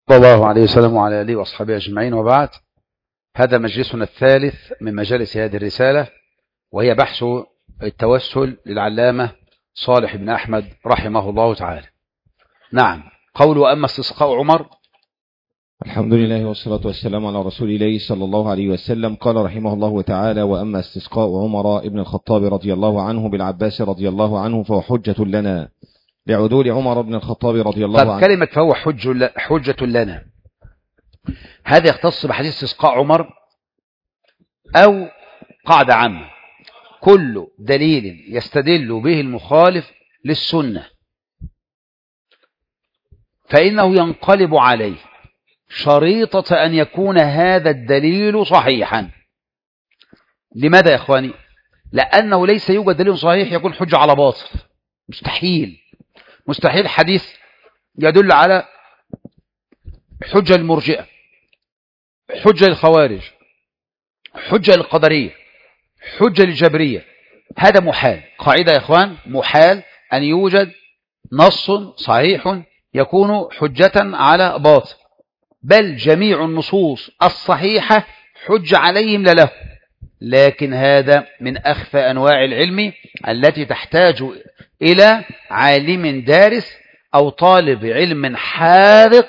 صلى الله عليه وسلم وعلى آله وأصحابه أجمعين، وبعد. هذا مجلسنا الثالث من مجالس هذه الرسالة، وهي بحث التوسل للعلامة صالح بن أحمد رحمه الله تعالى. نعم. قول وأما استسقاء عمر. الحمد لله والصلاة والسلام على رسول الله صلى الله عليه وسلم. قال رحمه الله تعالى: وأما استسقاء عمر ابن الخطاب رضي الله عنه بالعباس رضي الله عنه فهو حجة لنا لعدول عمر بن الخطاب رضي الله عنه. كلمة فهو حجة لنا، هذا يختص بحديث استسقاء عمر أو قاعدة عامة: كل دليل يستدل به المخالف للسنة فإنه ينقلب عليه شريطة أن يكون هذا الدليل صحيحا. لماذا يا إخواني؟ لأنه ليس يوجد دليل صحيح يكون حجة على باطل، مستحيل حديث يدل على حجة المرجئة، حجة الخوارج، حجة القدرية، حجة الجبرية. هذا محال. قاعدة يا إخوان: محال أن يوجد نص صحيح يكون حجة على باطل، بل جميع النصوص الصحيحة حجة عليهم له. لكن هذا من أخفى أنواع العلم التي تحتاج إلى عالم دارس أو طالب علم حاذق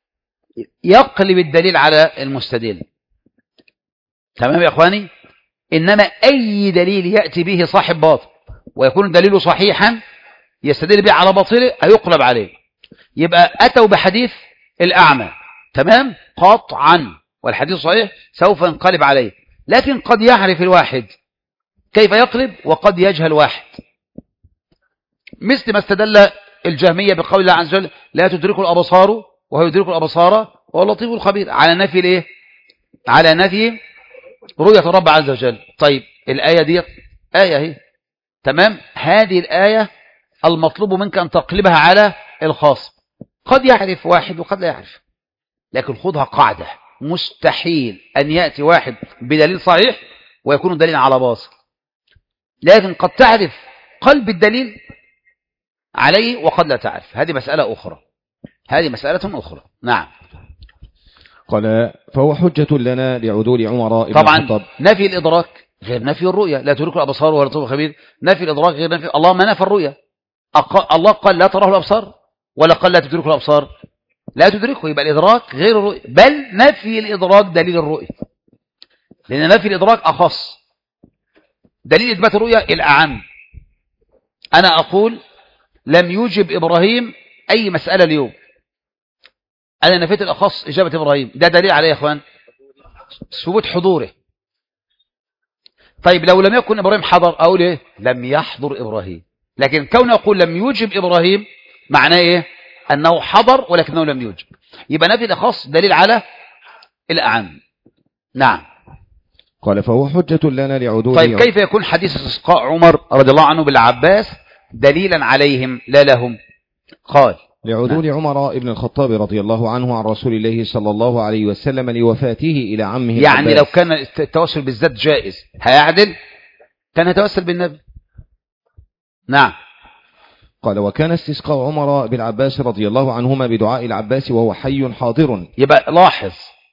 يقلب الدليل على المستدل. تمام يا أخواني؟ إنما أي دليل يأتي به صاحب باطل ويكون دليله صحيحا يستدل به على باطله هيقلب عليه. يبقى أتوا بحديث الأعمى، تمام، قطعا، والحديث صحيح سوف ينقلب عليه. لكن قد يعرف الواحد كيف يقلب وقد يجهل واحد، مثل ما استدل الجهمية بقول الله عز وجل: لا تدرك الأبصار وهو يدرك الأبصار وهو اللطيف الخبير، على نفي الايه؟ على نفي رؤية الرب عز وجل. طيب الآية دي آية هي، تمام، هذه الآية المطلوب منك أن تقلبها على الخاص. قد يعرف واحد وقد لا يعرف، لكن خذها قاعدة: مستحيل أن يأتي واحد بدليل صحيح ويكون دليل على باطل، لكن قد تعرف قلب الدليل عليه وقد لا تعرف. هذه مسألة أخرى. نعم. قال: فهو حجة لنا لعدول عمر ابن طبعا الخطاب. نفي الإدراك غير نفي الرؤية. لا تدرك الأبصار ولا اللطيف الخبير. نفي الإدراك غير نفي. الله ما نفى الرؤية. الله قال لا تراه الأبصار ولا قال لا تدرك الأبصار؟ لا تدركه. يبقى الإدراك غير الرؤية، بل نفي الإدراك دليل الرؤية، لأن نفي الإدراك أخص. دليل إثبات الرؤية الأعم. أنا أقول لم يجب إبراهيم أي مسألة اليوم، أنا نفيت الأخص إجابة إبراهيم، ده دليل عليه يا أخوان ثبوت حضوره. طيب لو لم يكن إبراهيم حضر أقول إيه؟ لم يحضر إبراهيم. لكن كون أقول لم يجب إبراهيم معناه إيه؟ أنه حضر ولكنه لم يجب. يبقى نفي الأخص دليل على الأعم. نعم. قال: فهو حجة لنا لعدول. طيب كيف يكون حديث استسقاء عمر رضي الله عنه بالعباس دليلا عليهم لا لهم؟ قال: لعدول عمر ابن الخطاب رضي الله عنه عن رسول الله صلى الله عليه وسلم لوفاته إلى عمه يعني العباس. لو كان التوسل بالذات جائز هيعدل كان يتوسل بالنبي. نعم. قال: وكان استسقاء عمر بالعباس رضي الله عنهما بدعاء العباس وهو حي حاضر. يبقى لاحظ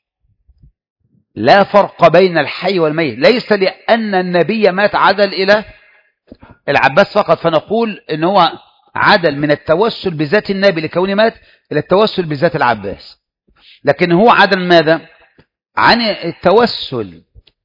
لا فرق بين الحي والميت. ليس لأن النبي مات عدل إلى العباس فقط فنقول إن هو عدل من التوسل بذات النبي لكونه مات إلى التوسل بذات العباس، لكن هو عدل ماذا؟ عن التوسل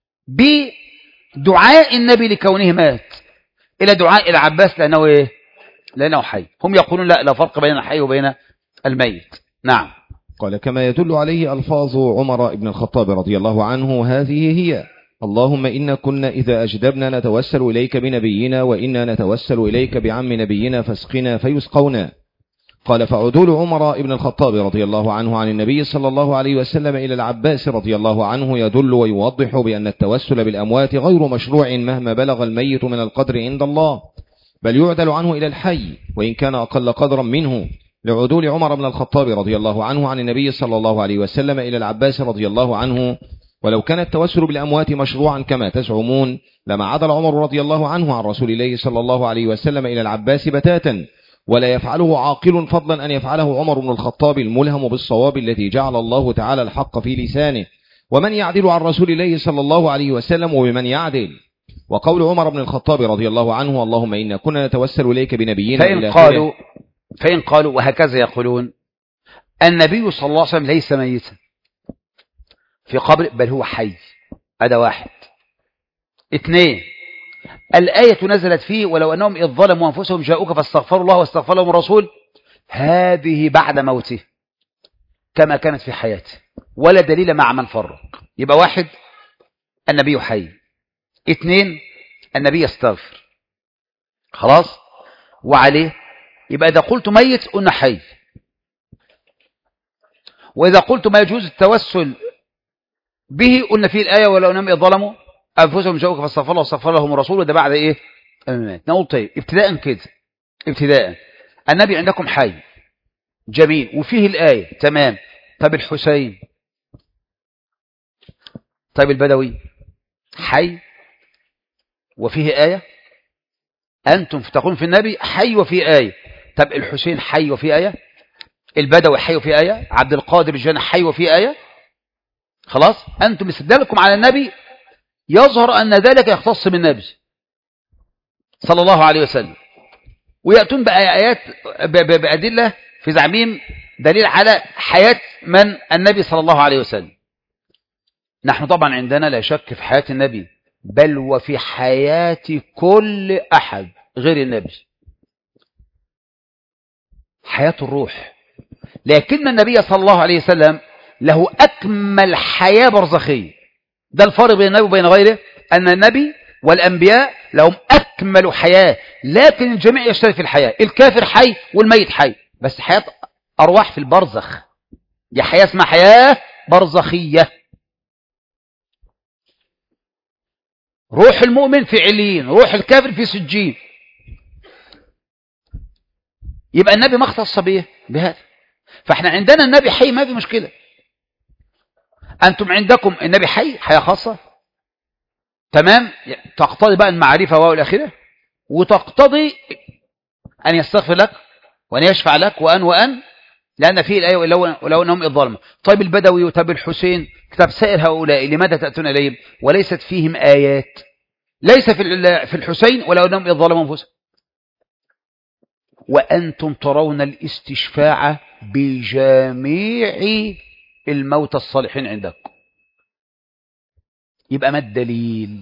بدعاء النبي لكونه مات إلى دعاء العباس لأنه إيه؟ لأنه حي. هم يقولون لا فرق بين الحي وبين الميت. نعم. قال: كما يدل عليه ألفاظ عمر بن الخطاب رضي الله عنه هذه هي: اللهم إنا كنا إذا أجدبنا نتوسل إليك بنبينا وإنا نتوسل إليك بعم نبينا فاسقنا فيسقونا. قال: فعدول عمر بن الخطاب رضي الله عنه عن النبي صلى الله عليه وسلم إلى العباس رضي الله عنه يدل ويوضح بأن التوسل بالأموات غير مشروع مهما بلغ الميت من القدر عند الله، بل يعدل عنه إلى الحي وإن كان أقل قدرا منه، لعدول عمر بن الخطاب رضي الله عنه عن النبي صلى الله عليه وسلم إلى العباس رضي الله عنه. ولو كان التوسل بالأموات مشروعا كما تزعمون لما عدل عمر رضي الله عنه عن رسول الله صلى الله عليه وسلم إلى العباس بتاتا، ولا يفعله عاقل فضلا أن يفعله عمر بن الخطاب الملهم بالصواب الذي جعل الله تعالى الحق في لسانه. ومن يعدل عن رسول الله صلى الله عليه وسلم وبمن يعدل. وقول عمر بن الخطاب رضي الله عنه اللهم إنا كنا نتوسل إليك بنبينا فإن قالوا وهكذا يقولون النبي صلى الله عليه وسلم ليس ميتا في قبر بل هو حي. هذا واحد. اثنين، الآية نزلت فيه ولو أنهم إذ ظلموا أنفسهم جاءوك فاستغفروا الله واستغفر لهم الرسول، هذه بعد موته كما كانت في حياته ولا دليل مع من فرق. يبقى واحد، النبي حي. اثنين، النبي يستغفر. خلاص. وعليه يبقى إذا قلت ميت قلنا حي، وإذا قلت ما يجوز التوسل به قلنا فيه الآية ولو أنهم إذ ظلموا أنفسهم جاءوك فاستغفر الله واستغفر لهم الرسول، وده بعد إيه؟ نقول طيب ابتداء كده، ابتداء النبي عندكم حي، جميل، وفيه الآية، تمام. طب الحسين، طيب البدوي حي وفيه آية، أنتم تقولون في النبي حي وفيه آية. طب الحسين حي وفيه آية، البدوي حي وفيه آية، عبد القادر الجيلاني حي وفيه آية. خلاص. أنتم استدلالكم على النبي يظهر أن ذلك يختص بالنبي صلى الله عليه وسلم، ويأتون بآيات بأدلة في زعمهم دليل على حياة من النبي صلى الله عليه وسلم. نحن طبعا عندنا لا شك في حياة النبي، بل وفي حياة كل أحد غير النبي، حياة الروح. لكن النبي صلى الله عليه وسلم له أكمل حياة برزخية. ده الفرق بين النبي وبين غيره، أن النبي والأنبياء لهم أكمل حياة، لكن الجميع يشترك في الحياة. الكافر حي والميت حي، بس حياة أرواح في البرزخ، دي حياة اسمها حياة برزخية. روح المؤمن في عليين، روح الكافر في سجين. يبقى النبي ما اختص به بهذا. فاحنا عندنا النبي حي ما في مشكلة. أنتم عندكم النبي حي، حياة خاصة، تمام، تقتضي بقى المعرفة والآخرة، وتقتضي أن يستغفر لك وأن يشفع لك وأن لأن فيه الآية ولو أنهم إذ ظلموا. طيب البدوي وطيب الحسين، كتاب سائر هؤلاء لماذا تأتون إليهم وليست فيهم آيات؟ ليس في الحسين ولو أنهم إذ ظلموا أنفسهم. وأنتم ترون الاستشفاع بجميع الموتى الصالحين عندكم. يبقى ما الدليل؟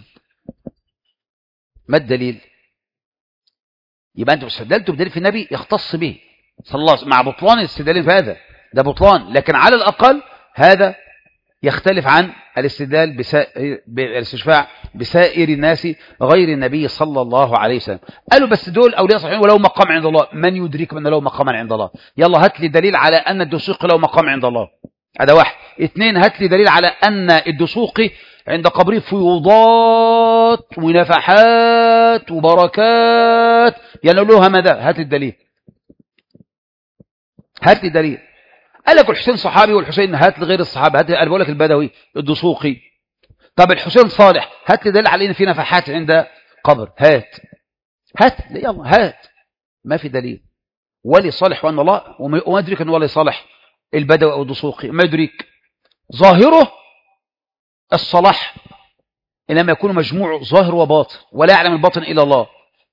ما الدليل؟ يبقى أنتم استدلتوا بدليل في النبي يختص به صلى الله عليه وسلم، مع بطلان الاستدلال في هذا، ده بطلان، لكن على الأقل هذا يختلف عن الاستدلال بالاستشفاع بسائر الناس غير النبي صلى الله عليه وسلم. قالوا بس دول أولياء صالحين ولو مقام عند الله. من يدرك من له مقاما عند الله؟ يلا هات لي دليل على أن الدسوقي له مقام عند الله. هذا واحد. اثنين، هات لي دليل على أن الدسوقي عند قبره فيوضات ونفحات وبركات ينالوها مدى. هات الدليل، هات لي دليل. قال لك الحسين صحابي والحسين، هات لي غير الصحابه. هات لي، انا بقول لك البدوي الدسوقي. طب الحسين صالح، هات لي دليل على ان في نفحات عند قبر. هات يلا هات. ما في دليل. ولي صالح وان الله، وما يدرك ان ولي صالح البدوي او الدسوقي، ما يدرك. ظاهره الصلاح انما يكون مجموع ظاهر وباطن، ولا يعلم الباطن الا الله،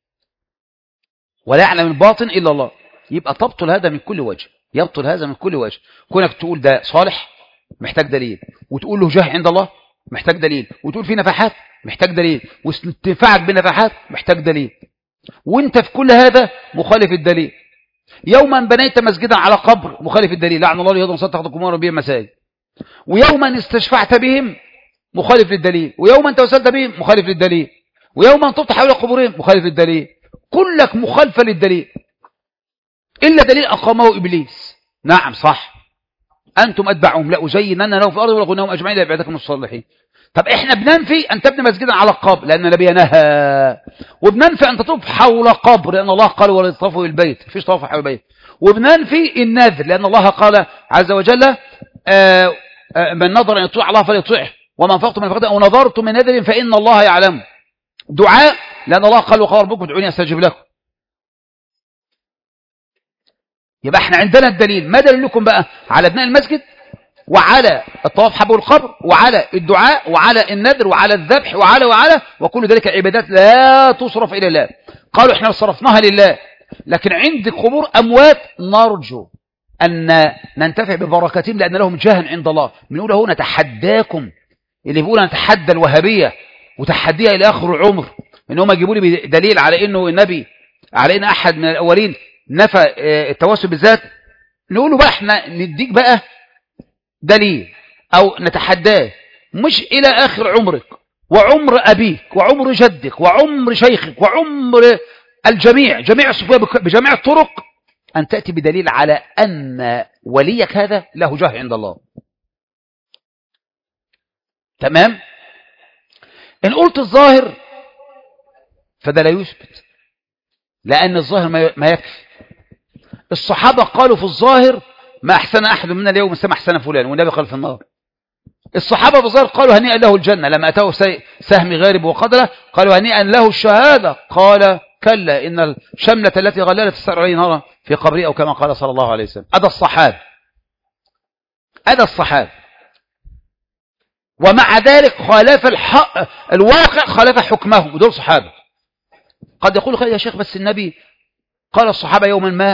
ولا يعلم الباطن الا الله. يبقى تبطل هذا من كل وجه، يبطل هذا من كل وجه. كونك تقول ده صالح محتاج دليل، وتقول له جاه عند الله محتاج دليل، وتقول في نفحات محتاج دليل، واستنفاعك بالنفحات محتاج دليل، وانت في كل هذا مخالف الدليل. يوما بنيت مسجدا على قبر، مخالف الدليل، لعن الله اليهود والنصارى اتخذوا قبورهم بهم مساجد. ويوما استشفعت بهم، مخالف للدليل. ويوما توسلت بهم، مخالف للدليل. ويوما طفت حول قبورهم، مخالف للدليل. كلك مخالفة للدليل إلا دليل أقامه إبليس. نعم صح، أنتم أتبعهم لأزينن لهم في الأرض ولأغوينهم أجمعين لعبادكم الصالحين. طب إحنا بننفي أن تبني مسجدا على القبر لأن النبي نهى، وبننفي أن تطوف حول قبر لأن الله قال ولا تطوفوا البيت، مفيش طواف حول البيت. وبننفي النذر لأن الله قال عز وجل من نظر أن يطيع الله فليطيعه، وما أنفقتم من نفقة أو نظرتم من نذر فإن الله يعلم. دعاء لأن الله قال وقال ربكم ادعوني أستجب لكم. يبقى احنا عندنا الدليل. ما دليلكم بقى؟ على بناء المسجد، وعلى الطواف حول القبر، وعلى الدعاء، وعلى النذر، وعلى الذبح، وعلى وكل ذلك عبادات لا تصرف إلى الله. قالوا احنا صرفناها لله، لكن عند قبور أموات نرجو أن ننتفع ببركاتهم لأن لهم جاه عند الله. بنقول هنا نتحداكم، اللي بيقول نتحدى الوهابية وتحديها إلى آخر العمر، إن هم يجيبوا لي دليل على إنه النبي، على إن أحد من الأولين نفى التوسل بالذات، نقول له بقى احنا نديك بقى دليل أو نتحداه، مش إلى آخر عمرك وعمر أبيك وعمر جدك وعمر شيخك وعمر الجميع، جميع الصوفية بجميع الطرق، أن تأتي بدليل على أن وليك هذا له جاه عند الله. تمام؟ إن قلت الظاهر فده لا يثبت، لأن الظاهر ما يكفي. الصحابة قالوا في الظاهر ما أحسن أحد منا اليوم سمع أحسن فلان، والنبي قال في النار. الصحابة في الظاهر قالوا هنيئا له الجنة، لما أتاه سهم غارب وقدره قالوا هنيئا له الشهادة، قال كلا إن الشملة التي غللت تستر عليه نارا في قبره، أو كما قال صلى الله عليه وسلم. أدى الصحابة ومع ذلك خالف الواقع، خالف حكمهم، ودول صحابة. قد يقول خير يا شيخ بس النبي قال الصحابة يوما ما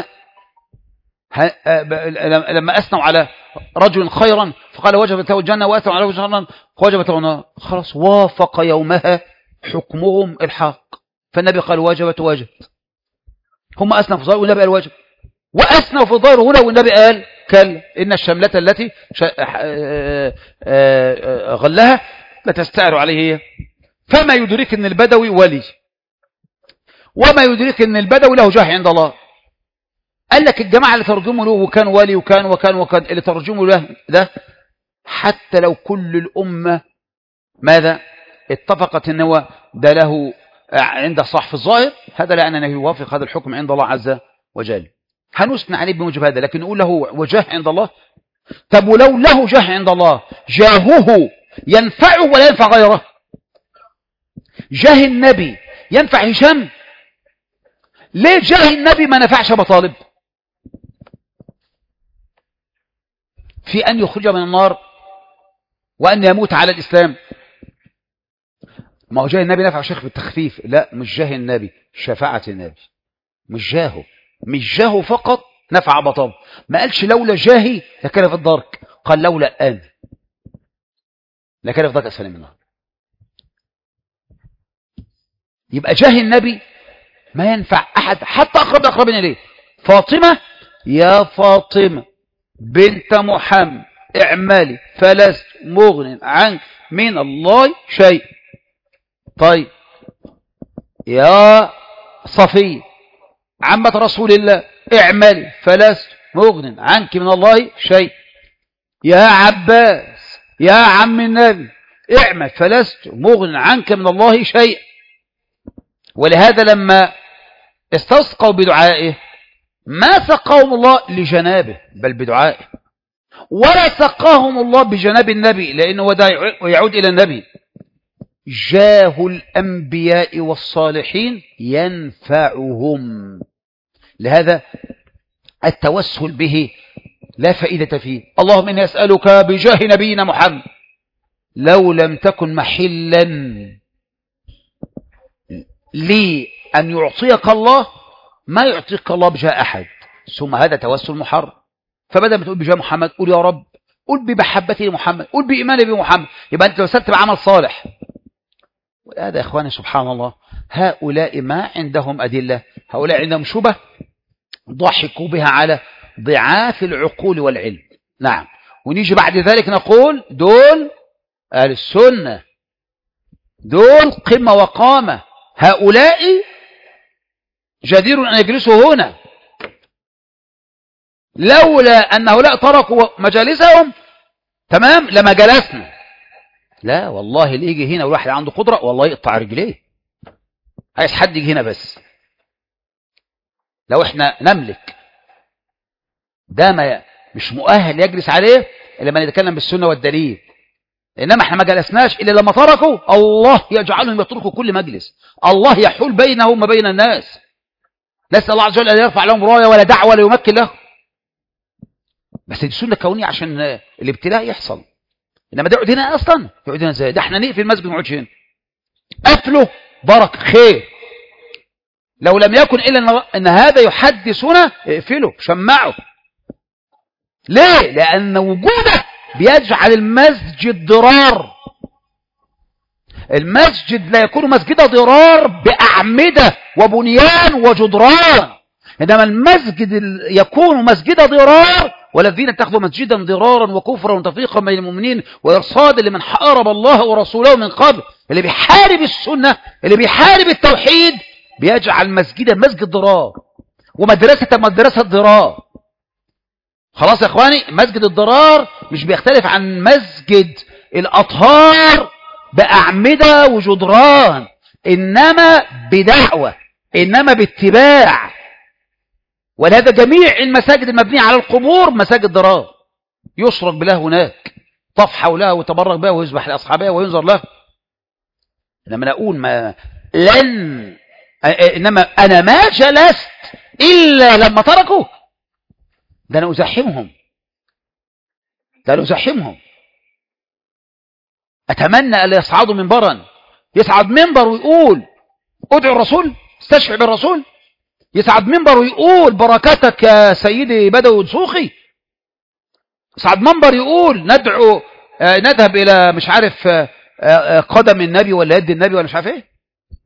لما أثنوا على رجل خيرا فقال وجبت له الجنة، وأثنوا على رجل شرا وجبت له النار، خلاص وافق يومها حكمهم الحق، فالنبي قال وجبت. هم أثنوا في الظاهر والنبي قال وجب، وأثنوا في الظاهر هنا والنبي قال كلا إن الشملة التي غلها لتستعر عليه. فما يدرك أن البدوي ولي، وما يدرك أن البدوي له جاه عند الله. قال لك الجماعة اللي ترجموا له وكان ولي وكان اللي ترجموا له ده، حتى لو كل الأمة ماذا اتفقت أن هو ده له عنده صح في الظاهر، هذا لا أنه يوافق هذا الحكم عند الله عز وجل. هنثنى عليه بموجب هذا، لكن نقول له وجاه عند الله. طب ولو له جاه عند الله، جاهه ينفعه ولا ينفع غيره؟ جاه النبي ينفع هشام؟ ليه جاه النبي ما نفعش أبا طالب في أن يخرج من النار وأن يموت على الإسلام؟ ما هو جاه النبي نفع شيخ بالتخفيف، لا مش جاه النبي، شفاعة النبي، مش جاهه فقط نفع أبا طالب. ما قالش لولا جاهي لكان في الدرك، قال لولا أنا لكان في الدرك أسفل من النار. يبقى جاه النبي ما ينفع أحد حتى أقرب إليه. فاطمة، يا فاطمة بنت محمد اعملي فلست مغن عنك من الله شيء. طيب يا صفية عمة رسول الله اعملي فلست مغن عنك من الله شيء. يا عباس يا عم النبي اعمل فلست مغن عنك من الله شيء. ولهذا لما استسقوا بدعائه ما سقاهم الله لجنابه بل بدعائه، ولا سقاهم الله بجناب النبي لأنه ده يعود إلى النبي. جاه الأنبياء والصالحين ينفعهم، لهذا التوسل به لا فائدة فيه. اللهم إني أسألك بجاه نبينا محمد، لو لم تكن محلا لي أن يعطيك الله ما يعطيك الله بجاه أحد، ثم هذا توسل محرم. فبدل ما تقول بجاه محمد قول يا رب، قول بمحبتي لمحمد، قول بإيماني بمحمد، يبقى أنت توسلت بعمل صالح. وهذا يا إخواني سبحان الله، هؤلاء ما عندهم أدلة، هؤلاء عندهم شبه ضحكوا بها على ضعاف العقول والعلم. نعم، ونيجي بعد ذلك نقول دول أهل السنة، دول قمة وقامة، هؤلاء جدير أن يجلسوا هنا، لولا أن هؤلاء تركوا مجالسهم تمام لما جلسنا. لا والله اللي يجي هنا والواحد عنده قدرة والله يقطع رجليه، عايز حد يجي هنا بس. لو احنا نملك ده ما مش مؤهل يجلس عليه إلا من يتكلم بالسنة والدليل، إنما احنا ما جلسناش إلا لما تركوا الله يجعلهم يتركوا كل مجلس، الله يحول بينهم وبين الناس. نسأل الله عز وجل أن يرفع لهم راية ولا دعوة ولا يمكن له. بس دي سنة كونية عشان الابتلاء يحصل. إنما ده يقعد هنا أصلا، يقعد هنا ازاي؟ ده احنا نقفل المسجد ما نقعدش هنا. قفله بركة خير. لو لم يكن إلا أن هذا يحدثنا اقفله شمعه. ليه؟ لأن وجوده بيجعل المسجد ضرار. المسجد لا يكون مسجد ضرار بأعمدة وبنيان وجدران، إنما المسجد يكون مسجد ضرار. والذين اتخذوا مسجدا ضرارا وكفرا وتفريقا بين المؤمنين وإرصادا لمن حارب الله ورسوله من قبل. اللي بيحارب السنة، اللي بيحارب التوحيد، بيجعل مسجدا مسجد ضرار ومدرسة مدرسة ضرار. خلاص يا اخواني، مسجد الضرار مش بيختلف عن مسجد الأطهار بأعمدة وجدران، إنما بدعوة، إنما باتباع. ولهذا جميع المساجد المبنية على القبور مساجد ضرار، يشرك بالله هناك، طف حولها ويتبرك بها ويذبح لأصحابها وينظر له. إنما نقول إنما أنا ما جلست إلا لما تركوا. ده أنا أزحمهم. أتمنى أن يصعدوا منبرا، يصعد منبر ويقول ادعو الرسول، استشفع بالرسول. يصعد منبر ويقول بركتك يا سيدي بدوي السوقي. يصعد منبر يقول ندعو نذهب إلى مش عارف قدم النبي ولا يد النبي ولا مش عارف ايه.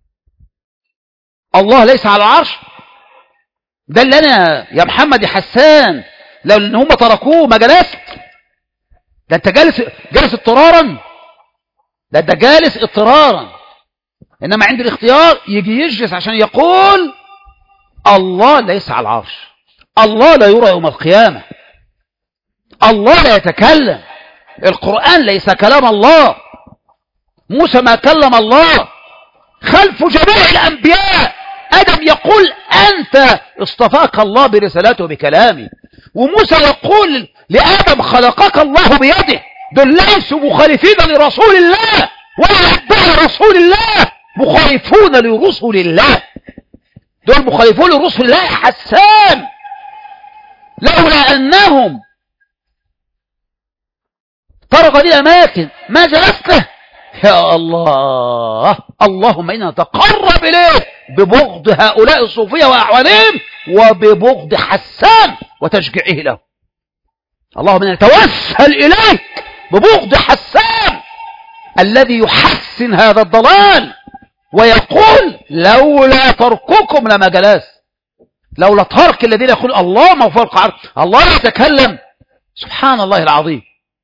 الله ليس على العرش. ده اللي أنا يا محمد يا حسان لو ان هم تركوه ما جلست. ده انت جالس اضطرارا. ده انت جالس اضطرارا. انما عند الاختيار يجي يجلس عشان يقول الله ليس على العرش، الله لا يرى يوم القيامة، الله لا يتكلم، القرآن ليس كلام الله، موسى ما كلم الله، خلف جميع الأنبياء آدم يقول أنت اصطفاك الله برسالته وبكلامه، وموسى يقول لآدم خلقك الله بيده. دول ليسوا مخالفين لرسول الله ولا أتباع رسول الله، مخالفون لرسل الله. دول مخالفون لرسل الله حسان، لولا أنهم طرقوا دي الأماكن ما جلسته. يا الله، اللهم إنا نتقرب إليه ببغض هؤلاء الصوفية وأعوانهم وببغض حسان وتشجيعه له. اللهم إنا نتوسل إليك ببغض حسان الذي يحسن هذا الضلال ويقول لولا ترككم لما جلس. لولا ترك الذين يقول الله ما فوق عرش، الله يتكلم. سبحان الله العظيم.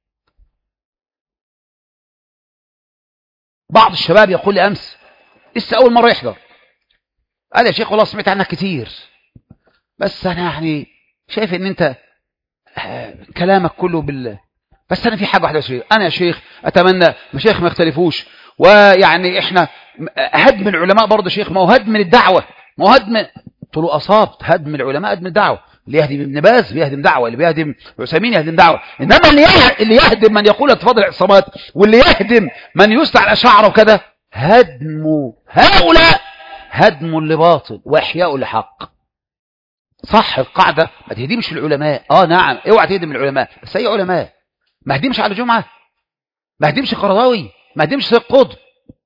بعض الشباب يقول لي أمس لسه أول مرة يحضر، قال يا شيخ والله سمعت عنك كتير، بس أنا يعني شايف إن أنت كلامك كله بالله، بس أنا في حاجة واحدة يا شيخ، أنا يا شيخ أتمنى مشايخ ما يختلفوش، ويعني إحنا هدم العلماء برضه شيخ، ما هو هدم الدعوة، ما هو هدم. قلت له أصابت، هدم العلماء هدم الدعوة. اللي يهدم ابن باز بيهدم دعوة، اللي بيهدم عثيمين يهدم دعوة، إنما اللي يهدم من يقول اتفضل اعتصامات، واللي يهدم من يسعى الأشاعرة وكذا، هدم هؤلاء هدم لباطل وإحياء لحق. صح القاعدة ما تهدمش العلماء، نعم اوعى تهدم العلماء، بس أي علماء؟ ما هدمش على جمعة، ما هدمش قرضاوي، ما هدمش سيد قطب.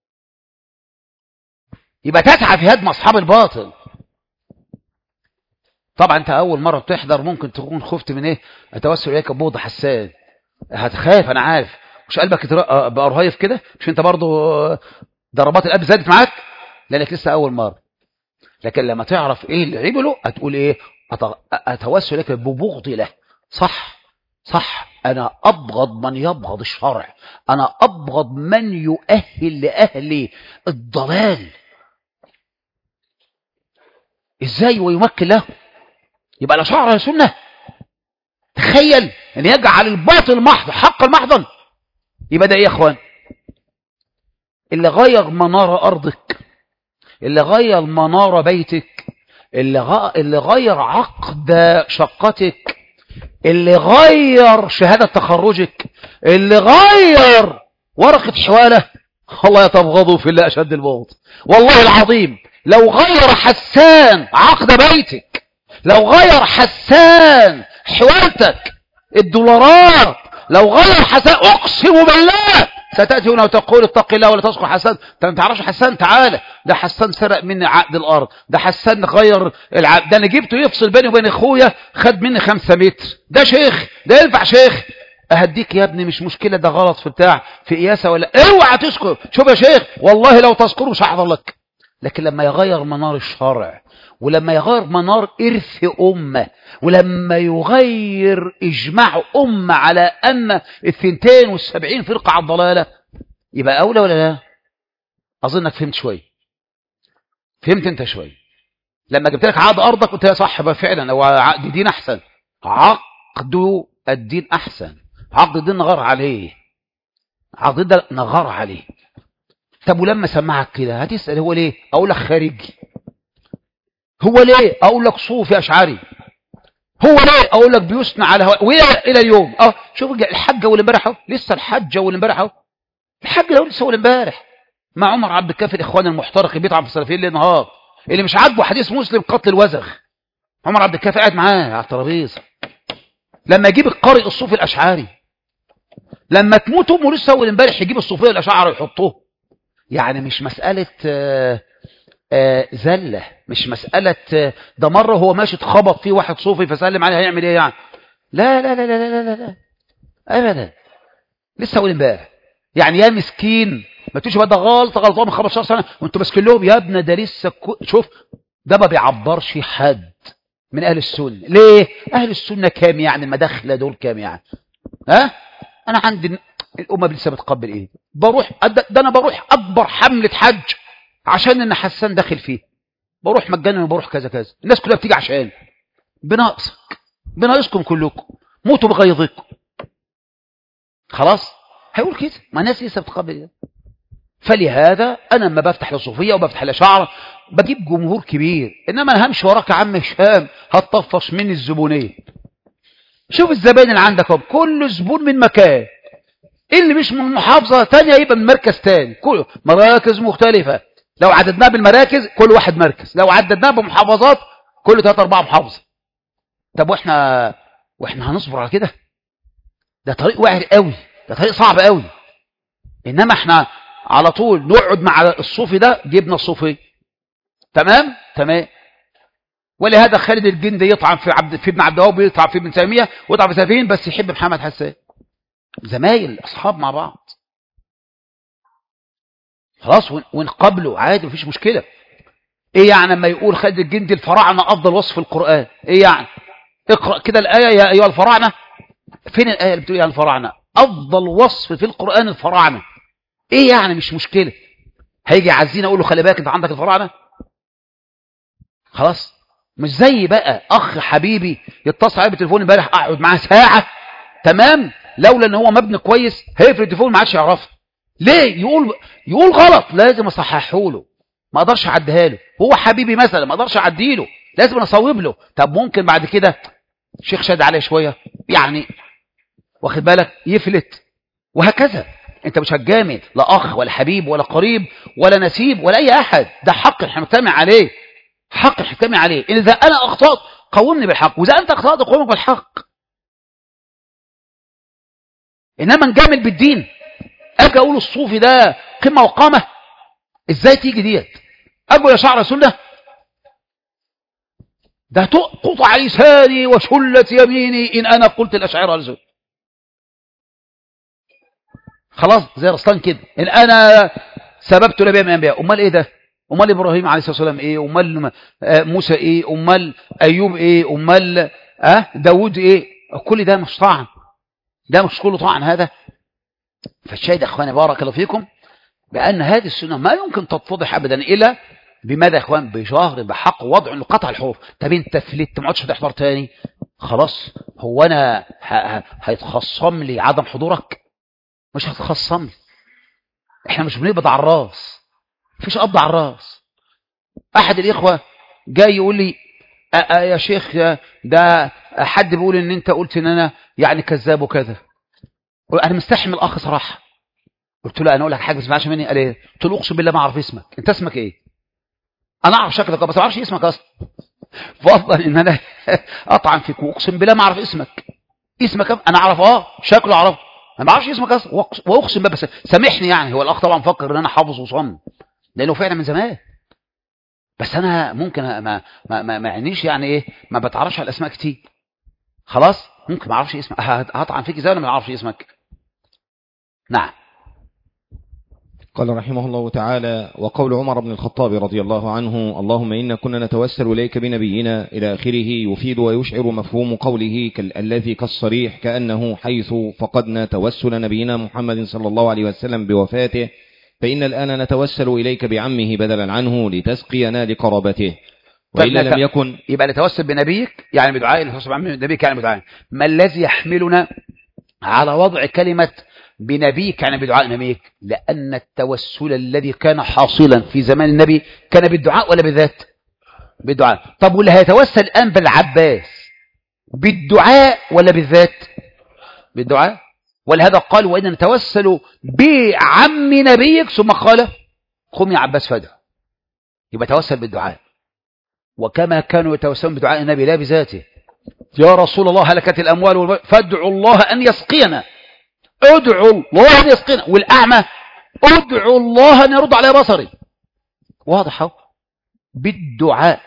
يبقى تسعى في هدم أصحاب الباطل. طبعا انت اول مرة بتحضر ممكن تكون خفت من ايه، اتوسل اليك ببغض حسان، هتخاف انا عارف، مش قلبك بقى رهيف كده، مش انت برضو ضربات القلب زادت معاك لانك لسه اول مرة. لكن لما تعرف ايه اللي عمله هتقول ايه، اتوسل اليك ببغض له. صح انا ابغض من يبغض الشرع، انا ابغض من يؤهل لاهل الضلال. ازاي ويمكن له؟ يبقى الأشاعرة سنة. تخيل ان يجعل الباطل محض حق المحضن. يبقى ده ايه يا اخوان؟ اللي غير منار ارضك، اللي غير منار بيتك، اللي غير عقد شقتك، اللي غير شهادة تخرجك، اللي غير ورقة حوالة، الله يتبغضوا في الله أشد البغض. والله العظيم لو غير حسان عقد بيتك، لو غير حسان حوالتك، الدولارات لو غير حسان اقسم بالله ستأتي هنا وتقول اتق الله ولا تسقط حسان. انت ما تعرفش حسان؟ تعالى، ده حسان سرق مني عقد الارض، ده حسان غير العقد، ده انا جبته يفصل بيني وبين اخويا خد مني 5 متر، ده شيخ، ده ينفع شيخ؟ اهديك يا ابني مش مشكله، ده غلط في بتاع في قياسه ولا اوعى تذكر. شوف يا شيخ والله لو تذكره مش هحضر لك. لكن لما يغير منار الشرع، ولما يغير منار إرث أمة، ولما يغير إجماع أمة على أن 72 فرقة على الضلالة، يبقى أولى ولا لا؟ أظنك فهمت شوي، فهمت أنت شوي. لما جبت لك عقد أرضك قلت يا صح فعلا هو عقد الدين أحسن، عقد الدين أحسن، عقد الدين نغار عليه، عقد الدين نغار عليه. طب ولما سمعك كده هتسأل هو ليه؟ أقول لك خارجي. هو ليه؟ أقول لك صوفي أشعري. هو ليه؟ أقول لك بيثنى على هواء إلى اليوم. شوف الحجة والامبارح اهو، لسه الحجة والامبارح اهو، الحجة لو لسه والامبارح مع عمر عبد الكافي الإخوان المحترق اللي بيطعن في السلفيين ليل نهار، اللي مش عاجبه حديث مسلم قتل الوزغ، عمر عبد الكافي قاعد معاه على الترابيزه. لما يجيب القارئ الصوفي الأشعري، لما تموت أمه لسه أول امبارح يجيب الصوفية الأشاعرة ويحطوه. يعني مش مسألة زلة، مش مسألة ده مرة هو ماشي اتخبط فيه واحد صوفي فسلم عليه هيعمل ايه يعني؟ لا لا لا لا لا لا لا ابدا، لسه اول امبارح. يعني يا مسكين ما تقولش بقى ده غلطان من 15 سنه وانتوا ماسكين لهم يا ابني، ده لسه شوف ده ما بيعبرش حد من اهل السنه. ليه؟ اهل السنه كام يعني؟ المداخله دول كام يعني؟ انا عندي الامه لسه بتقبل ايه؟ بروح ده انا بروح اكبر حمله حج عشان ان حسان داخل فيه، بروح مجانا وبروح كذا كذا، الناس كلها بتيجي عشان بناقصكم كلكم، موتوا بغيظكم. خلاص هيقول كده، ما الناس لسه بتقبل ايه. فلهذا انا لما بفتح للصوفيه وبفتح للاشاعره بجيب جمهور كبير، انما انا همشي وراك يا عم هشام هتطفش مني الزبونيه. شوف الزبائن اللي عندك، كل زبون من مكان، اللي مش من محافظه ثانيه يبقى من مركز ثاني، كله مراكز مختلفه. لو عددناه بالمراكز كل واحد مركز، لو عددناه بمحافظات كل 3 4 محافظه. طب واحنا هنصبر على كده؟ ده طريق واعر قوي، ده طريق صعب قوي. انما احنا على طول نقعد مع الصوفي ده، جبنا الصوفي تمام. ولهذا خالد الجندي يطعن في ابن عبد الوهاب، يطعن في ابن تيميه، ويطعن في سلفيين، بس يحب محمد حسان، زمايل اصحاب مع بعض. خلاص ونقابله عادي مفيش مشكله. ايه يعني لما يقول خالد الجندي الفراعنه افضل وصف القران؟ ايه يعني؟ اقرا كده الايه يا ايها الفراعنه، فين الايه اللي بتقول يا الفراعنه افضل وصف في القران الفراعنه؟ ايه يعني؟ مش مشكله. هيجي يعزينا اقول له خلي بالك انت عندك الفراعنه. خلاص مش زي بقى اخ حبيبي يتصل علي بالتليفون امبارح اقعد معاه ساعه تمام، لولا ان هو مبني كويس هيقفل التليفون ما عادش يعرفه. ليه؟ يقول غلط، لازم اصححه له، ما اقدرش اعديها له. هو حبيبي مثلا ما اقدرش اعدي له، لازم اصوب له. طب ممكن بعد كده شيخ شاد عليه شويه يعني، واخد بالك، يفلت، وهكذا. انت مش هتجامل لا اخ ولا حبيب ولا قريب ولا نسيب ولا اي احد، ده حق نجتمع عليه، حق نجتمع عليه. ان اذا انا اخطات قومني بالحق، واذا انت اخطات قومك بالحق. انما نجامل بالدين، اجي اقول الصوفي ده قمه وقامه، ازاي تيجي ديت؟ اقول يا شعر سنه ده تقطع لساني وشلت يميني ان انا قلت الاشاعره لزول. خلاص زي رسلان كده، ان انا سببت نبي من الانبياء. امال ايه ده؟ امال ابراهيم عليه الصلاه والسلام ايه؟ امال موسى ايه؟ امال ايوب ايه؟ امال داوود ايه؟ كل ده مش طعن، ده مش كله طعن هذا. فالشاهد يا اخواني بارك الله فيكم بان هذه السنه ما يمكن تتضح ابدا الا بماذا يا اخوان؟ بجهر بحق وضع انه قطع الحروف. طب انت فلت ما عادش هتحضر تاني، خلاص هو انا هيتخصم لي عدم حضورك؟ مش هتخصم لي، احنا مش بنقبض على الراس، مفيش قبض على الراس. احد الاخوه جاي يقول لي يا شيخ ده حد بيقول ان انت قلت ان انا يعني كذاب وكذا. انا مستحمل الاخ صراحه. قلت له انا اقول لك حاجه ما تسمعش مني. قال ايه؟ قلت له اقسم بالله ما اعرف اسمك. انت اسمك ايه؟ انا اعرف شكلك بس ما اعرفش اسمك اصلا، فضلا ان انا اطعن فيك واقسم بالله ما اعرف اسمك. اسمك انا اعرف شكله اعرفه، انا ما اعرفش اسمك اصلا، واقسم بس سامحني يعني، هو الاخ طبعا مفكر ان انا حافظ وصم لانه فعلا من زمان، بس انا ممكن ما يعنيش يعني ايه، ما بتعرفش على الاسماء كتير، خلاص ممكن ما اعرفش اسمك، هطعن فيك ازاي انا ما اعرفش اسمك. نعم. قال رحمه الله تعالى: وقول عمر بن الخطاب رضي الله عنه: اللهم إنا كنا نتوسل إليك بنبينا إلى آخره، يفيد ويشعر مفهوم قوله الذي كالصريح كأنه حيث فقدنا توسل نبينا محمد صلى الله عليه وسلم بوفاته، فإن الآن نتوسل إليك بعمه بدلا عنه لتسقينا لقرابته، وإلا لم يكن. يبقى نتوسل بنبيك يعني بدعاء، نتوسل بعم نبيك يعني بدعاء. ما الذي يحملنا على وضع كلمة بنبيك يعني بدعاء نبيك؟ لأن التوسل الذي كان حاصلا في زمان النبي كان بالدعاء ولا بالذات؟ بالدعاء. طب واللي هيتوسل الآن بالعباس بالدعاء ولا بالذات؟ بالدعاء. ولهذا قال: وإن نتوسل بعم نبيك، ثم قال: قم يا عباس فادع. يبقى توسل بالدعاء، وكما كانوا يتوسلون بدعاء النبي لا بذاته. يا رسول الله هلكت الأموال فادعوا الله أن يسقينا، ادعوا الله أن يسقينا. والأعمى ادعوا الله أن يرد على بصري. واضح اهو، بالدعاء.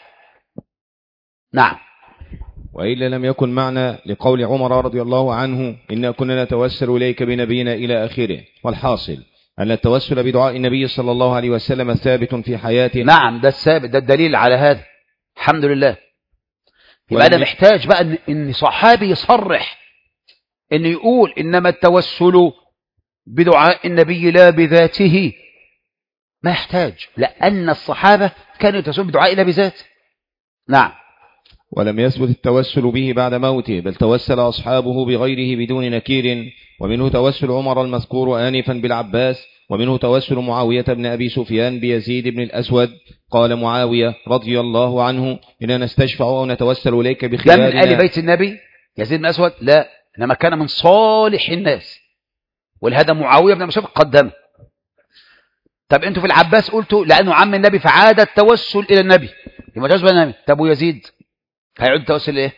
نعم. وإلا لم يكن معنى لقول عمر رضي الله عنه: إنا كنا نتوسل إليك بنبينا إلى آخره. والحاصل أن التوسل بدعاء النبي صلى الله عليه وسلم ثابت في حياته. نعم، ده الثابت، ده الدليل على هذا. الحمد لله. يبقى أنا محتاج بقى إن صحابي يصرح، إنه يقول إنما التوسل بدعاء النبي لا بذاته. ما يحتاج، لأن الصحابة كانوا يتوسلون بدعاء لا بذاته. نعم. ولم يثبت التوسل به بعد موته، بل توسل أصحابه بغيره بدون نكير، ومنه توسل عمر المذكور آنفا بالعباس، ومنه توسل معاوية بن أبي سفيان بيزيد بن الأسود. قال معاوية رضي الله عنه: إننا نستشفع أو نتوسل إليك بخيارنا. لا من آل بيت النبي يزيد بن الأسود، لا، إنما كان من صالح الناس، ولهذا معاوية بن أبي سفيان قدمه. طب أنتوا في العباس قلتوا لأنه عم النبي فعاد التوسل إلى النبي، يبقى توسل إلى النبي. طب ويزيد هيعود التوسل إيه؟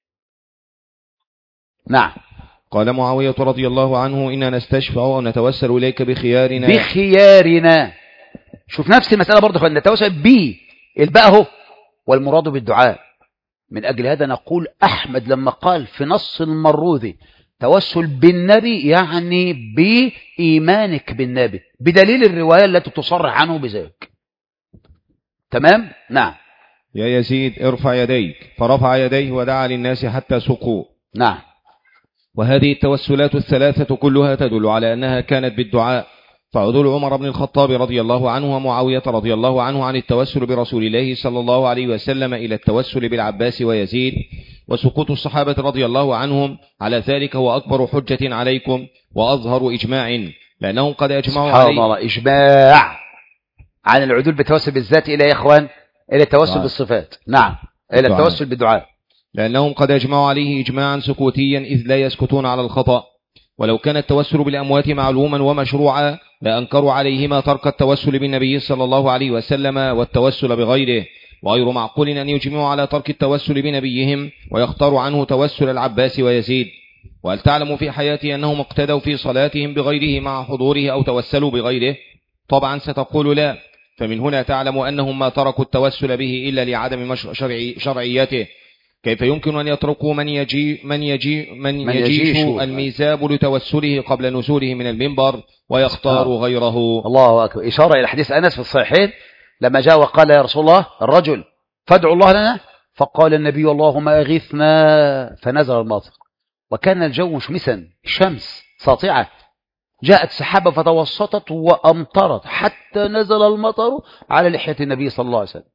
نعم. قال معاوية رضي الله عنه: إننا نستشفع أو نتوسل إليك بخيارنا. بخيارنا. شوف نفس المسألة برضه، خلينا نتوسل به الباء اهو، والمراد بالدعاء. من أجل هذا نقول أحمد لما قال في نص المروذي توسل بالنبي يعني بإيمانك بالنبي، بدليل الرواية التي تصرح عنه بذلك. تمام؟ نعم. يا يزيد ارفع يديك، فرفع يديه ودعا للناس حتى سقوا. نعم. وهذه التوسلات الثلاثة كلها تدل على أنها كانت بالدعاء، فعدول عمر بن الخطاب رضي الله عنه ومعاوية رضي الله عنه عن التوسل برسول الله صلى الله عليه وسلم إلى التوسل بالعباس ويزيد، وسقوط الصحابة رضي الله عنهم على ذلك هو أكبر حجة عليكم وأظهر إجماع، لأنهم قد أجمعوا عليه. سبحان الله، إجماع عن العدول بالتوسل بالذات إلى يا إخوان إلى التوسل بالصفات. نعم، إلى التوسل بالدعاء، لأنهم قد أجمعوا عليه إجماعا سكوتيا، إذ لا يسكتون على الخطأ. ولو كان التوسل بالأموات معلوما ومشروعا لأنكروا عليهما ترك التوسل بالنبي صلى الله عليه وسلم والتوسل بغيره، وغير معقول أن يجمعوا على ترك التوسل بنبيهم ويختاروا عنه توسل العباس ويزيد. وهل تعلم في حياتي أنهم اقتدوا في صلاتهم بغيره مع حضوره أو توسلوا بغيره؟ طبعا ستقول لا. فمن هنا تعلم أنهم ما تركوا التوسل به إلا لعدم شرعيته. كيف يمكن أن يتركوا من يجيش الميزاب لتوسله قبل نزوله من المنبر ويختار غيره؟ الله أكبر. إشارة إلى حديث أنس في الصحيحين لما جاء وقال: يا رسول الله الرجل فادعوا الله لنا، فقال النبي: اللهم أغثنا، فنزل المطر، وكان الجو مشمسا، الشمس ساطعة، جاءت سحابة فتوسطت وأمطرت حتى نزل المطر على لحية النبي صلى الله عليه وسلم،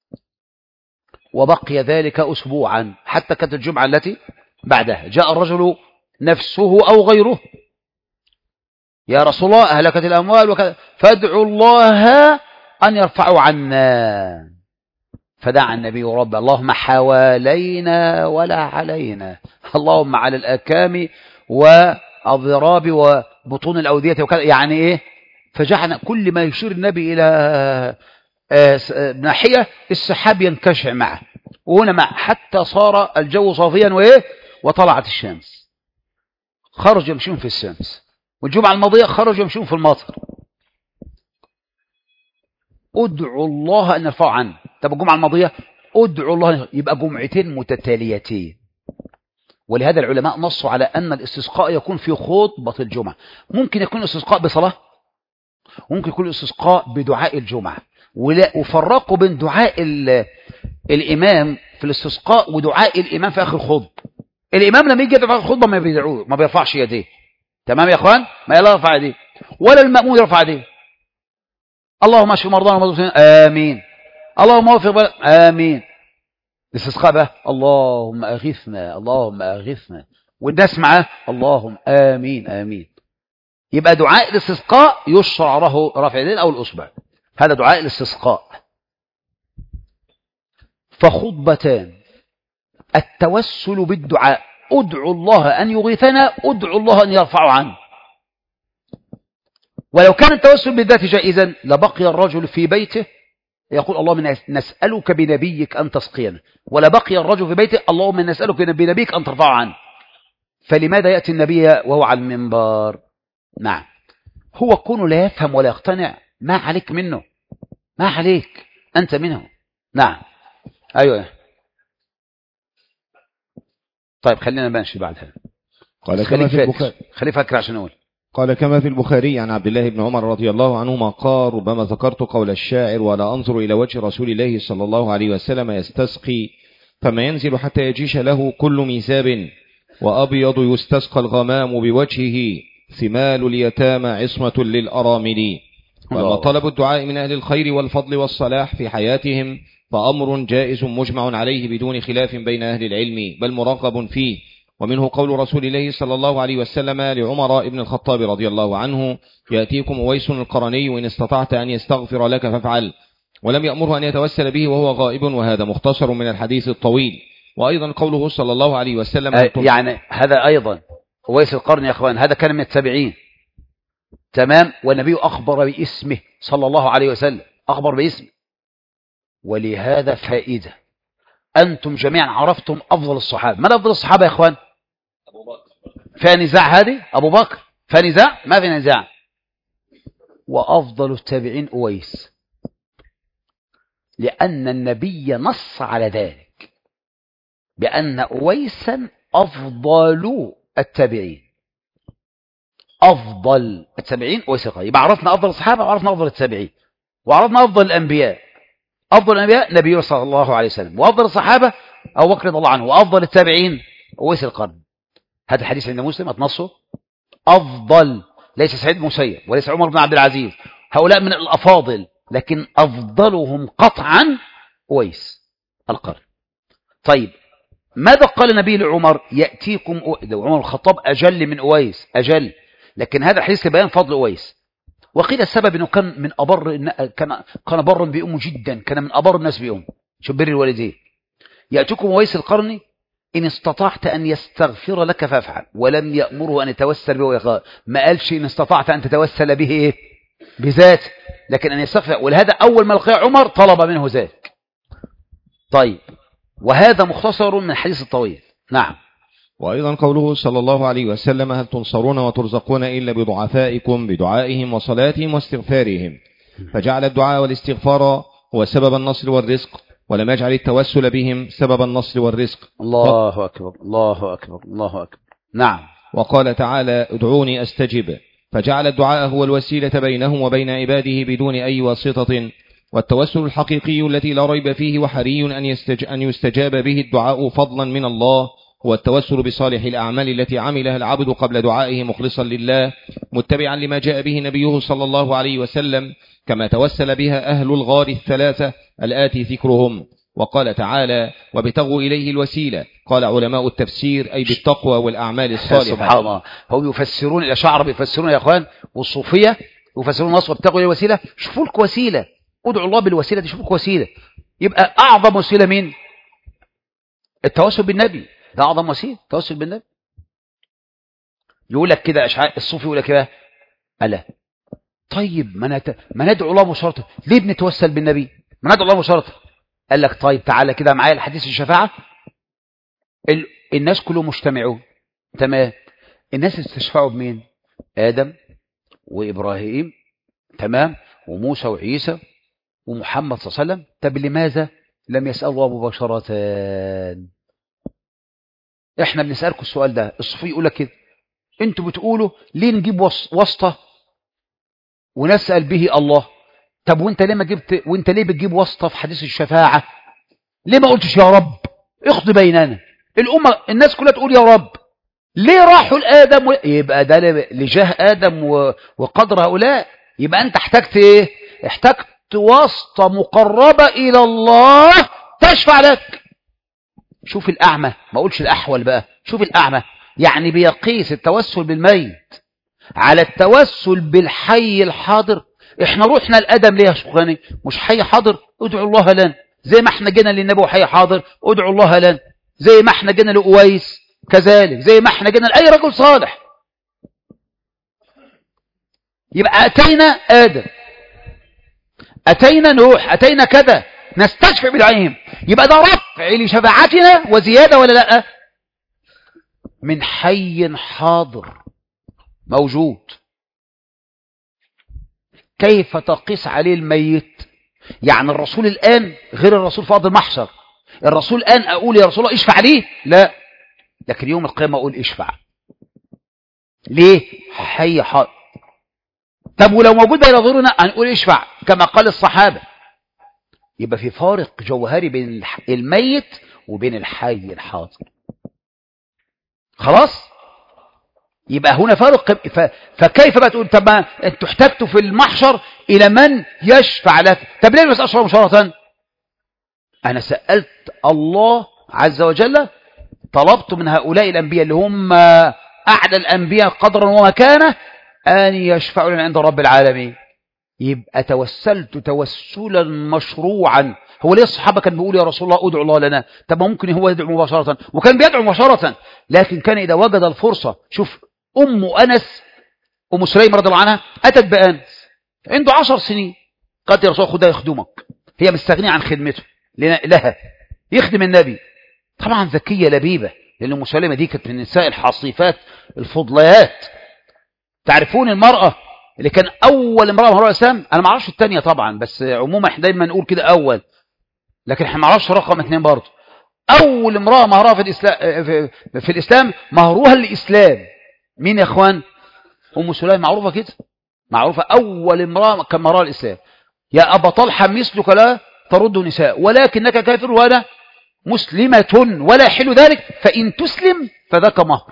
وبقي ذلك أسبوعا حتى كانت الجمعة التي بعدها. جاء الرجل نفسه أو غيره: يا رسول الله أهلكت الأموال وكذا، فادعوا الله أن يرفعوا عنا. فدعا النبي رب: اللهم حوالينا ولا علينا، اللهم على الأكام والضراب وبطون الأودية وكذا، يعني إيه؟ فجعلنا كل ما يشير النبي إلى ناحية السحاب ينكشع معه، وهنا مع حتى صار الجو صافيا وإيه؟ وطلعت الشمس. خرجوا يمشون في الشمس، والجمعة الماضية خرجوا يمشون في المطر. ادعوا الله أن يرفعوا عنه. طب الجمعة الماضية ادعوا الله، يبقى جمعتين متتاليتين. ولهذا العلماء نصوا على أن الاستسقاء يكون في خطبة الجمعة. ممكن يكون الاستسقاء بصلاة، ممكن يكون الاستسقاء بدعاء الجمعة. وفرقوا بين دعاء الإمام في الاستسقاء ودعاء الإمام في آخر الخطبة. الإمام لما يجي يدعو في الخطبة ما بيدعوه، ما بيرفعش يديه. تمام يا إخوان؟ ما يلا يرفع يديه، ولا المأمون يرفع يديه. اللهم اشف مرضانا ومرضى آمين، اللهم وفق آمين. الاستسقاء بقى اللهم أغثنا، اللهم أغثنا، والناس معاه اللهم آمين آمين. يبقى دعاء الاستسقاء يشرع له رفع اليدين أو الأصبع، هذا دعاء الاستسقاء. فخطبتان، التوسل بالدعاء، ادعوا الله أن يغيثنا، ادعوا الله أن يرفع عنه. ولو كان التوسل بالذات جائزا لبقي الرجل في بيته يقول اللهم نسألك بنبيك أن تسقينا، ولا بقي الرجل في بيته اللهم نسألك بنبيك أن ترفع عنه. فلماذا يأتي النبي وهو على المنبر؟ نعم، هو كونه لا يفهم ولا يقتنع ما عليك منه، ما عليك أنت منه. نعم أيوة. طيب خلينا نمشي بعدها. قال كما في البخاري، خلي فاكر عشان أقول. قال كما في البخاري عن عبد الله بن عمر رضي الله عنهما قال ربما ذكرت قول الشاعر ولا أنظر إلى وجه رسول الله صلى الله عليه وسلم يستسقي فما ينزل حتى يجيش له كل ميزاب وأبيض يستسقى الغمام بوجهه ثمال اليتامى عصمة للأرامل. وما طلب الدعاء من أهل الخير والفضل والصلاح في حياتهم فأمر جائز مجمع عليه بدون خلاف بين أهل العلم بل مرغب فيه. ومنه قول رسول الله صلى الله عليه وسلم لعمر بن الخطاب رضي الله عنه يأتيكم أويس القرني وإن استطعت أن يستغفر لك فافعل، ولم يأمره أن يتوسل به وهو غائب، وهذا مختصر من الحديث الطويل. وأيضا قوله صلى الله عليه وسلم يعني هذا أيضا أويس القرني يا أخوان هذا كان من التابعين، تمام، والنبي أخبر باسمه صلى الله عليه وسلم، أخبر باسمه. ولهذا فائدة، أنتم جميعا عرفتم أفضل الصحابة. من أفضل الصحابة يا أخوان؟ فنزاع هذه أبو بكر، فنزاع ما في نزاع. وأفضل التابعين أويس، لأن النبي نص على ذلك بأن أويسا أفضل التابعين، أفضل التابعين أويس القرني. يبقى عرفنا أفضل الصحابة وعرفنا أفضل التابعين وعرفنا أفضل الأنبياء. أفضل الأنبياء نبي صلى الله عليه وسلم، وأفضل الصحابة أبو بكر رضي الله عنه، وأفضل التابعين أويس القرني. هذا الحديث عند مسلم أتنصه أفضل، ليس سعيد بن مسيب وليس عمر بن عبد العزيز، هؤلاء من الأفاضل، لكن أفضلهم قطعا أويس القرني. طيب ماذا قال النبي لعمر؟ يأتيكم عمر الخطاب أجل من أويس، أجل، لكن هذا حديث لبيان فضل أويس. وقيل السبب أنه كان من أبر، كان برا بأمه جدا، كان من أبر الناس بأمه، شو بر الوالدين. يأتيكم أويس القرني إن استطعت أن يستغفر لك فافعل، ولم يأمره أن يتوسل به، ما قالش إن استطعت أن تتوسل به إيه؟ بذاته، لكن أن يستغفر. ولهذا أول ما لقي عمر طلب منه ذلك. طيب وهذا مختصر من الحديث الطويل. نعم. وأيضا قوله صلى الله عليه وسلم هل تنصرون وترزقون إلا بضعفائكم بدعائهم وصلاتهم واستغفارهم، فجعل الدعاء والاستغفار هو سبب النصر والرزق، ولم يجعل التوسل بهم سبب النصر والرزق. الله أكبر الله أكبر الله أكبر. نعم. وقال تعالى ادعوني أستجب، فجعل الدعاء هو الوسيلة بينهم وبين عباده بدون أي واسطة. والتوسل الحقيقي التي لا ريب فيه وحري أن يستجاب به الدعاء فضلا من الله هو التوسل بصالح الأعمال التي عملها العبد قبل دعائه مخلصا لله متبعا لما جاء به نبيه صلى الله عليه وسلم، كما توسل بها أهل الغار الثلاثة الآتي ذكرهم. وقال تعالى وابتغوا إليه الوسيلة، قال علماء التفسير أي بالتقوى والأعمال الصالحة. سبحان الله، هم يفسرون الأشاعرة يفسرون يا أخوان، والصوفية يفسرون النص وابتغوا إليه الوسيلة. شوفوا لك وسيلة، ادعوا الله بالوسيلة دي، شوفوا لك وسيلة. يبقى أعظم وسيلة مين؟ التواصل بالنبي، ده أعظم وسيلة، التواصل بالنبي. يقول لك كده الصوفي يقول لك كده ألا طيب ما ندعو الله مشارطة، ليه بنتوسل بالنبي؟ ما ندعو الله مشارطة. قال لك طيب تعالى كده معايا الحديث الشفاعة، الناس كلهم مجتمعون، تمام، الناس استشفعوا بمين؟ آدم وإبراهيم، تمام، وموسى وعيسى ومحمد صلى الله عليه وسلم. طب لماذا لم يسأل الله مباشرة؟ احنا بنسألكم السؤال ده. الصوفي يقول لك كده، انتوا بتقولوا ليه نجيب واسطة ونسأل به الله؟ طب وانت ليه بتجيب واسطة في حديث الشفاعة؟ ليه ما قلتش يا رب اقضي بيننا؟ الناس كلها تقول يا رب، ليه راحوا لآدم يبقى ده لجاه آدم وقدر هؤلاء. يبقى انت احتجت ايه؟ احتجت واسطة مقربة الى الله تشفع لك. شوف الأعمى، ما اقولش الأحول بقى، شوف الأعمى يعني بيقيس التوسل بالميت على التوسل بالحي الحاضر. احنا روحنا لآدم ليه يا شيخاني؟ مش حي حاضر، ادعوا الله لنا. زي ما احنا جينا للنبي وحي حاضر، ادعوا الله لنا. زي ما احنا جينا لأويس كذلك، زي ما احنا جينا لأي رجل صالح. يبقى أتينا آدم، أتينا نوح، أتينا كذا، نستشفع بالعين. يبقى ده رفع لشفاعتنا وزيادة ولا لا؟ من حي حاضر موجود. كيف تقيس عليه الميت؟ يعني الرسول الآن غير الرسول في أرض المحشر. الرسول الآن أقول يا رسول الله اشفع ليه؟ لا، لكن يوم القيامة أقول اشفع. ليه؟ حي حاضر. طب ولو موجود بين ظهورنا هنقول اشفع كما قال الصحابة. يبقى في فارق جوهري بين الميت وبين الحي الحاضر. خلاص؟ يبقى هنا فارق. فكيف بقى تقول طب ما انتوا احتجتوا في المحشر الى من يشفع لك؟ طب ليه ما تسالش مباشره؟ انا سالت الله عز وجل، طلبت من هؤلاء الانبياء اللي هم اعلى الانبياء قدرا ومكانه ان يشفعوا لنا عند رب العالمين. يبقى توسلت توسلا مشروعا. هو ليه الصحابه كانوا بيقولوا يا رسول الله ادعو الله لنا؟ طب ممكن هو يدعو مباشره، وكان بيدعو مباشره، لكن كان اذا وجد الفرصه. شوف ام انس، ام سليم رضي الله عنها، اتت بانس عنده 10 سنين، قالت يا رسول الله خدها يخدمك. هي مستغنيه عن خدمته لها، يخدم النبي. طبعا ذكيه لبيبه، لان ام سليمه دي كانت من النساء الحصيفات الفضليات. تعرفون المراه اللي كان اول امراه مهرها الاسلام؟ انا ما اعرفش الثانيه طبعا، بس عموما احنا دايما نقول كده اول، لكن احنا ما نعرفش رقم 2 برضه. اول امراه مهرها في الاسلام مهروها الاسلام مين يا اخوان؟ ام سليم، معروفه كده، معروفه. اول امراه كان مهرها الاسلام. يا ابا طلحه مثلك لا ترد نساء ولكنك كافر وانا مسلمه ولا يحل ذلك، فان تسلم فذاك مهر.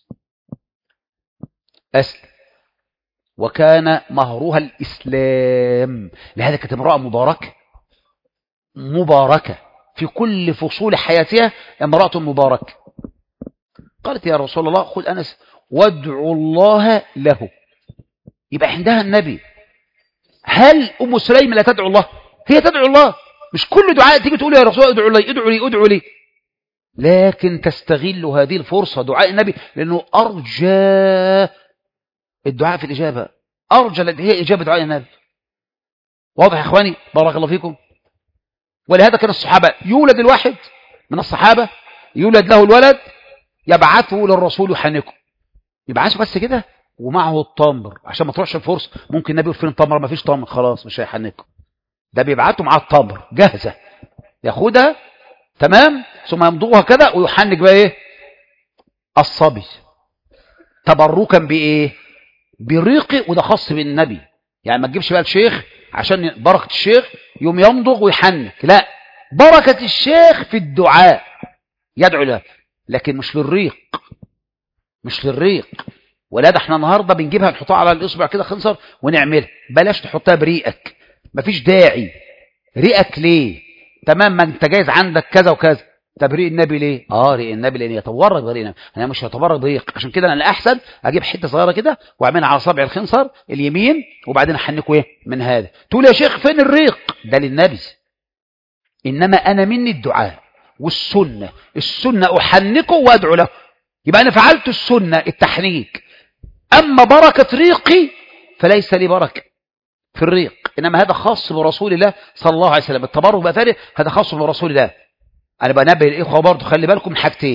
اسلم، وكان مهرها الإسلام. لهذا كانت امرأة مباركة، مباركة في كل فصول حياتها، امرأة مباركة. قالت يا رسول الله خذ أنس وادعو الله له. يبقى عندها النبي. هل أم سليم لا تدعو الله؟ هي تدعو الله. مش كل دعاء تيجي تقول يا رسول الله ادعو لي ادعو لي ادعو لي، لكن تستغل هذه الفرصة دعاء النبي، لأنه أرجى الدعاء في الإجابة، أرجى هي إجابة دعاء النبي. واضح يا إخواني؟ بارك الله فيكم. ولهذا كان الصحابة يولد الواحد من الصحابة، يولد له الولد، يبعثه للرسول يحنكه، يبعثه بس كده ومعه التمر عشان ما تروحش الفرصة. ممكن النبي يقول فين التمر؟ ما فيش تمر، خلاص مش هيحنكه. ده بيبعته معاه التمر جاهزة، ياخدها تمام، ثم يمضغها كده ويحنك بقى ايه؟ الصبي. تبركا بايه؟ بريقه. وده خاص بالنبي، يعني ما تجيبش بقى الشيخ عشان بركة الشيخ يوم يمضغ ويحنك، لا، بركة الشيخ في الدعاء يدعو له، لكن مش للريق، مش للريق. ولا ده احنا النهارده بنجيبها نحطها على الاصبع كده خنصر ونعملها. بلاش تحطها بريقك، مفيش داعي. ريقك ليه؟ تمام، ما انت جايز عندك كذا وكذا. طب ريق النبي ليه؟ ريق النبي لان يتبرك بريق النبي، انا مش هتبرك بريق. عشان كده انا الاحسن اجيب حته صغيره كده واعملها على صابع الخنصر اليمين، وبعدين احنكه ايه من هذا. تقول يا شيخ فين الريق؟ ده للنبي. انما انا مني الدعاء والسنه، السنه احنكه وادعو له. يبقى انا فعلت السنه التحنيك. اما بركه ريقي فليس لي بركه في الريق، انما هذا خاص برسول الله صلى الله عليه وسلم. التبرك بقى ثاني، هذا خاص برسول الله. انا بنبه الاخوه برضه، خلي بالكم من حاجتين.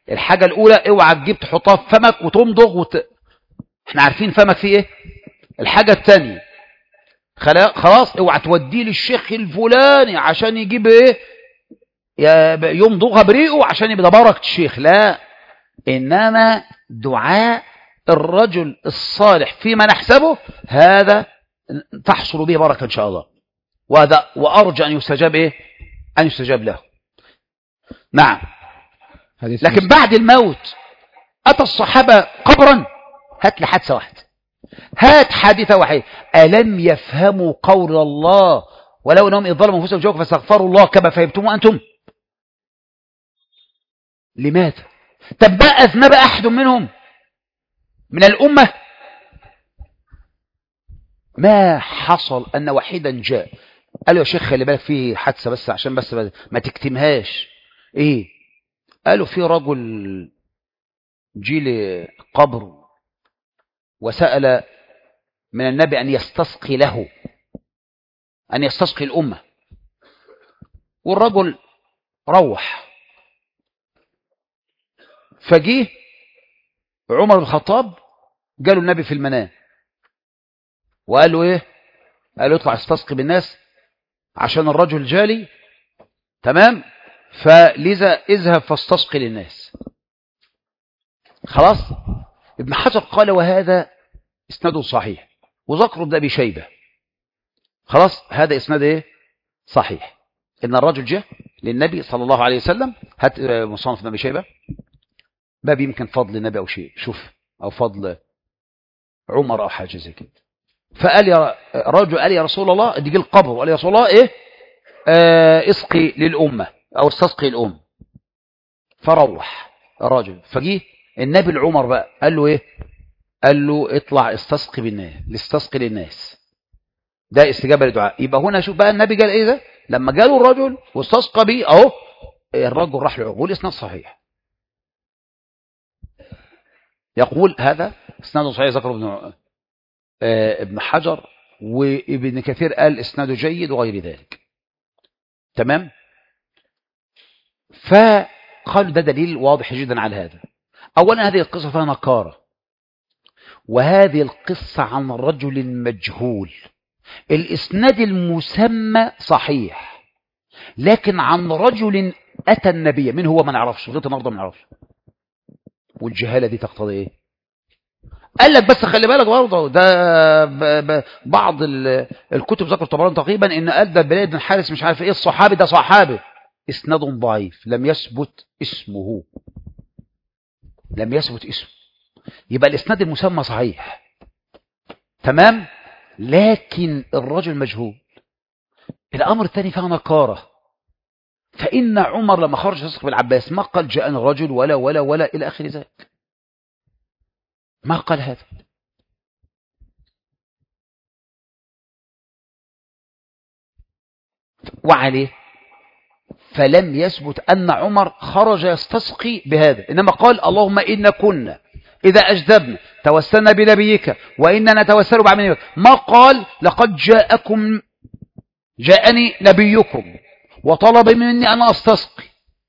الحاجة الأولى اوعى تجيب تحطها في فمك وتمضغ احنا عارفين فمك فيه ايه. الحاجة الثانية خلاص اوعى توديه للشيخ الفلاني عشان يجيب ايه يمضغها بريقه عشان يبقى بركة الشيخ، لا، إنما دعاء الرجل الصالح فيما نحسبه هذا تحصل به بركة إن شاء الله، وهذا وأرجى أن يستجاب إيه؟ أن يستجاب له. نعم. لكن بعد الموت أتى الصحابة قبرا، هات لي حادثة واحدة، هات حادثة واحدة، ألم يفهموا قول الله ولو أنهم إذ ظلموا أنفسهم جاءوك فاستغفروا الله كما فهمتم أنتم؟ لماذا؟ طب ما أذنب أحد منهم من الأمة؟ ما حصل أن واحدا جاء قال له يا شيخ خلي بالك في حادثة بس عشان بس ما تكتمهاش. إيه؟ قالوا في رجل جيل قبر وسأل من النبي أن يستسقي له، أن يستسقي الأمة، والرجل روح. فجيه عمر بن الخطاب قالوا النبي في المنام وقال له ايه؟ قال له اطلع استسقي بالناس عشان الرجل جالي، تمام، فلذا اذهب فاستسقي للناس. خلاص. ابن حجر قال وهذا اسناده صحيح، وذكر ابن ابي شيبه. خلاص، هذا اسناد ايه؟ صحيح، ان الرجل جاء للنبي صلى الله عليه وسلم. هات مصنف ابن ابي شيبه باب يمكن فضل النبي او شيء، شوف، او فضل عمر او حاجه زي كده. فقال يا رجل، قال يا رسول الله، دي جه القبر وقال يا رسول الله ايه؟ اسقي للامه او استسقي الامه. فروح الراجل، فجيه النبي العمر بقى قال له ايه؟ قال له اطلع استسقي بالناس، استسقي للناس. ده استجابه للدعاء. يبقى هنا شوف بقى النبي قال ايه ده؟ لما جاله الرجل واستسقى بيه اهو، الرجل راح له، والاسناد صحيح. يقول هذا اسناده صحيح، ذكر ابن حجر، وابن كثير قال اسناده جيد وغير ذلك. تمام. فقالوا ده دليل واضح جدا على هذا. اولا هذه القصه فيها نكاره، وهذه القصه عن رجل مجهول. الاسناد المسمى صحيح، لكن عن رجل اتى النبي، من هو ما نعرفش لغايه النهارده ما نعرفش. والجهاله دي تقتضي ايه؟ قال لك بس خلي بالك برضه ده بعض الكتب ذكر طبعا تقريبا ان قال ده بلاد بن حارس مش عارف ايه الصحابي ده صحابي. اسناد ضعيف، لم يثبت اسمه، لم يثبت اسمه. يبقى الاسناد المسمى صحيح، تمام، لكن الرجل مجهول. الامر الثاني فيها نكاره. فان عمر لما خرج يستسقي بالعباس ما قال جاءني الرجل ولا الى اخر ذلك، ما قال هذا. وعليه فلم يثبت أن عمر خرج يستسقي بهذا، إنما قال اللهم إن كنا إذا أجذبنا توسلنا بنبيك وإننا نتوسل بعمل نبيك. ما قال لقد جاءني نبيكم وطلب مني أن أستسقي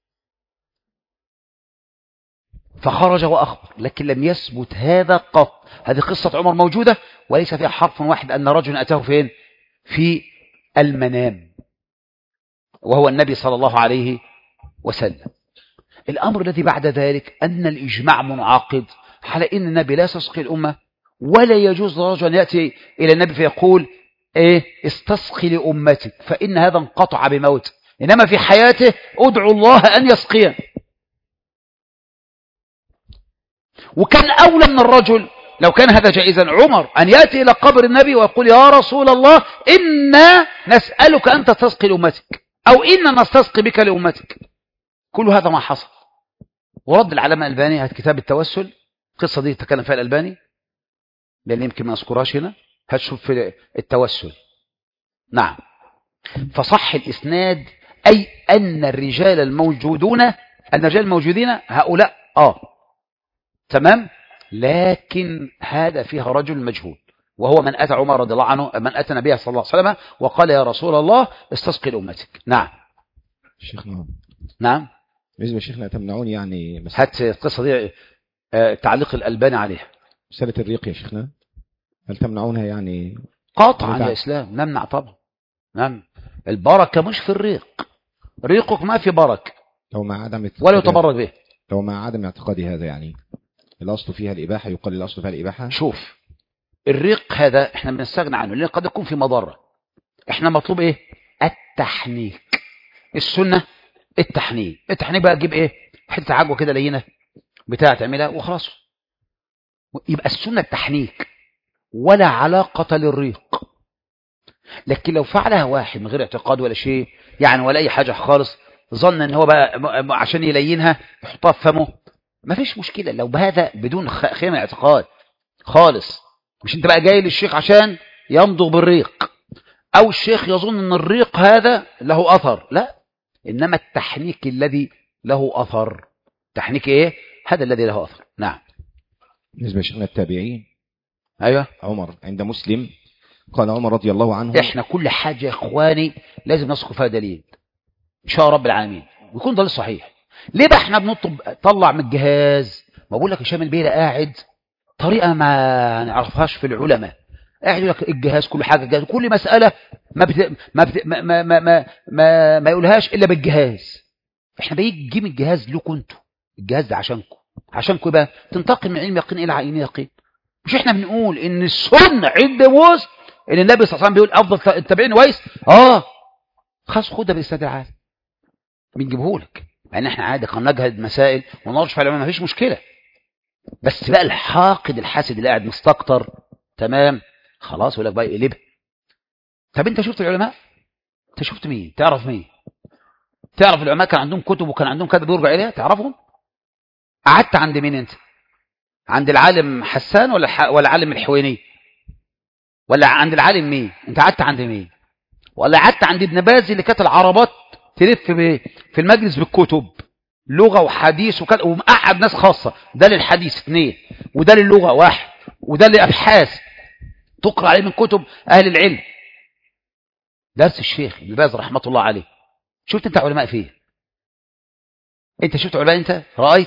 فخرج وأخبر، لكن لم يثبت هذا قط. هذه قصة عمر موجودة وليس فيها حرف واحد أن رجل أتاه فين؟ في المنام، وهو النبي صلى الله عليه وسلم. الأمر الذي بعد ذلك أن الإجماع منعقد على أن النبي لا يستسقي الأمة، ولا يجوز لرجل أن يأتي إلى النبي فيقول إيه استسقي لأمتك، فإن هذا انقطع بموت، إنما في حياته أدعو الله أن يسقيه. وكان أولى من الرجل لو كان هذا جائزا عمر أن يأتي إلى قبر النبي ويقول يا رسول الله إنا نسألك أن تستسقي لأمتك، أو إنا نستسقي بك لأمتك. كل هذا ما حصل. ورد العلامة الألباني هات كتاب التوسل، القصة دي تكلم فيها الألباني لأن يمكن ما أذكرهاش هنا، هتشوف في التوسل. نعم. فصح الإسناد أي أن الرجال الموجودين هؤلاء تمام، لكن هذا فيها رجل مجهول، وهو من أتى عمر رضي الله عنه، من أتى النبي صلى الله عليه وسلم وقال يا رسول الله استسقي لأمتك. نعم شيخنا. نعم. بالنسبة لشيخنا تمنعون يعني هات القصة دي تعليق الألباني عليها. مسألة الريق يا شيخنا، هل تمنعونها يعني؟ قطعا يا إسلام نمنع طبعا. نعم، البركة مش في الريق، ريقك ما في بركة لو مع عدم ولا يتبرك به. لو مع عدم اعتقاد هذا يعني الأصل فيها الإباحة، يقال الأصل فيها الإباحة. شوف الريق هذا احنا بنستغنى عنه لأن قد يكون في مضرة. احنا مطلوب ايه؟ التحنيك. السنة التحنيك. التحنيك بقى تجيب ايه؟ حتة عجوة كده لينة بتاع تعملها وخلاص. يبقى السنة التحنيك ولا علاقة للريق. لكن لو فعلها واحد من غير اعتقاد ولا شيء يعني ولا اي حاجة خالص، ظن ان هو بقى عشان يلينها يحطها في فمه، ما فيش مشكلة لو بهذا بدون خيمة اعتقاد خالص. مش انت بقى جاي للشيخ عشان يمضغ بالريق او الشيخ يظن ان الريق هذا له اثر، لا، انما التحنيك الذي له اثر. تحنيك ايه؟ هذا الذي له اثر. نعم. بالنسبة لشيخنا التابعين، ايوه، عمر عند مسلم قال عمر رضي الله عنه. احنا كل حاجة يا اخواني لازم نذكر فيها دليل ان شاء رب العالمين ويكون دليل صحيح. ليه بقى احنا بنطلب طلع من الجهاز؟ ما بقول لك هشام البيرة قاعد طريقة ما نعرفهاش في العلماء، قاعد يقول لك الجهاز كل حاجة جهاز، كل مسألة ما يقولهاش الا بالجهاز. احنا بيجي من الجهاز لكم انتوا، الجهاز ده عشانكم بقى تنتقل من علم يقين الى عين يقين. مش احنا بنقول ان السنة عند موسى ان النبي صلى الله عليه وسلم بيقول افضل التابعين ويس، خلاص خدها بالاسناد العالي بنجيبه لك، لان احنا عادي كنا نجهد مسائل ونرش في العلماء ما فيش مشكله. بس بقى الحاقد الحاسد اللي قاعد مستكتر تمام خلاص يقول لك بقى يقلبها. طب انت شفت العلماء؟ انت شفت مين؟ تعرف مين؟ تعرف العلماء كان عندهم كتب وكان عندهم كتب يرجع اليها؟ تعرفهم؟ قعدت عند مين انت؟ عند العالم حسان ولا عالم الحويني؟ ولا عند العالم مين؟ انت قعدت عند مين؟ ولا قعدت عند ابن باز اللي كانت العربات تلف في المجلس بالكتب لغة وحديث ومقعد ناس خاصة، ده للحديث 2 وده للغة 1 وده لأبحاث تقرأ عليه من كتب أهل العلم. درس الشيخ ابن باز رحمة الله عليه. شفت انت علماء فيه؟ انت شفت علماء؟ انت رأيت؟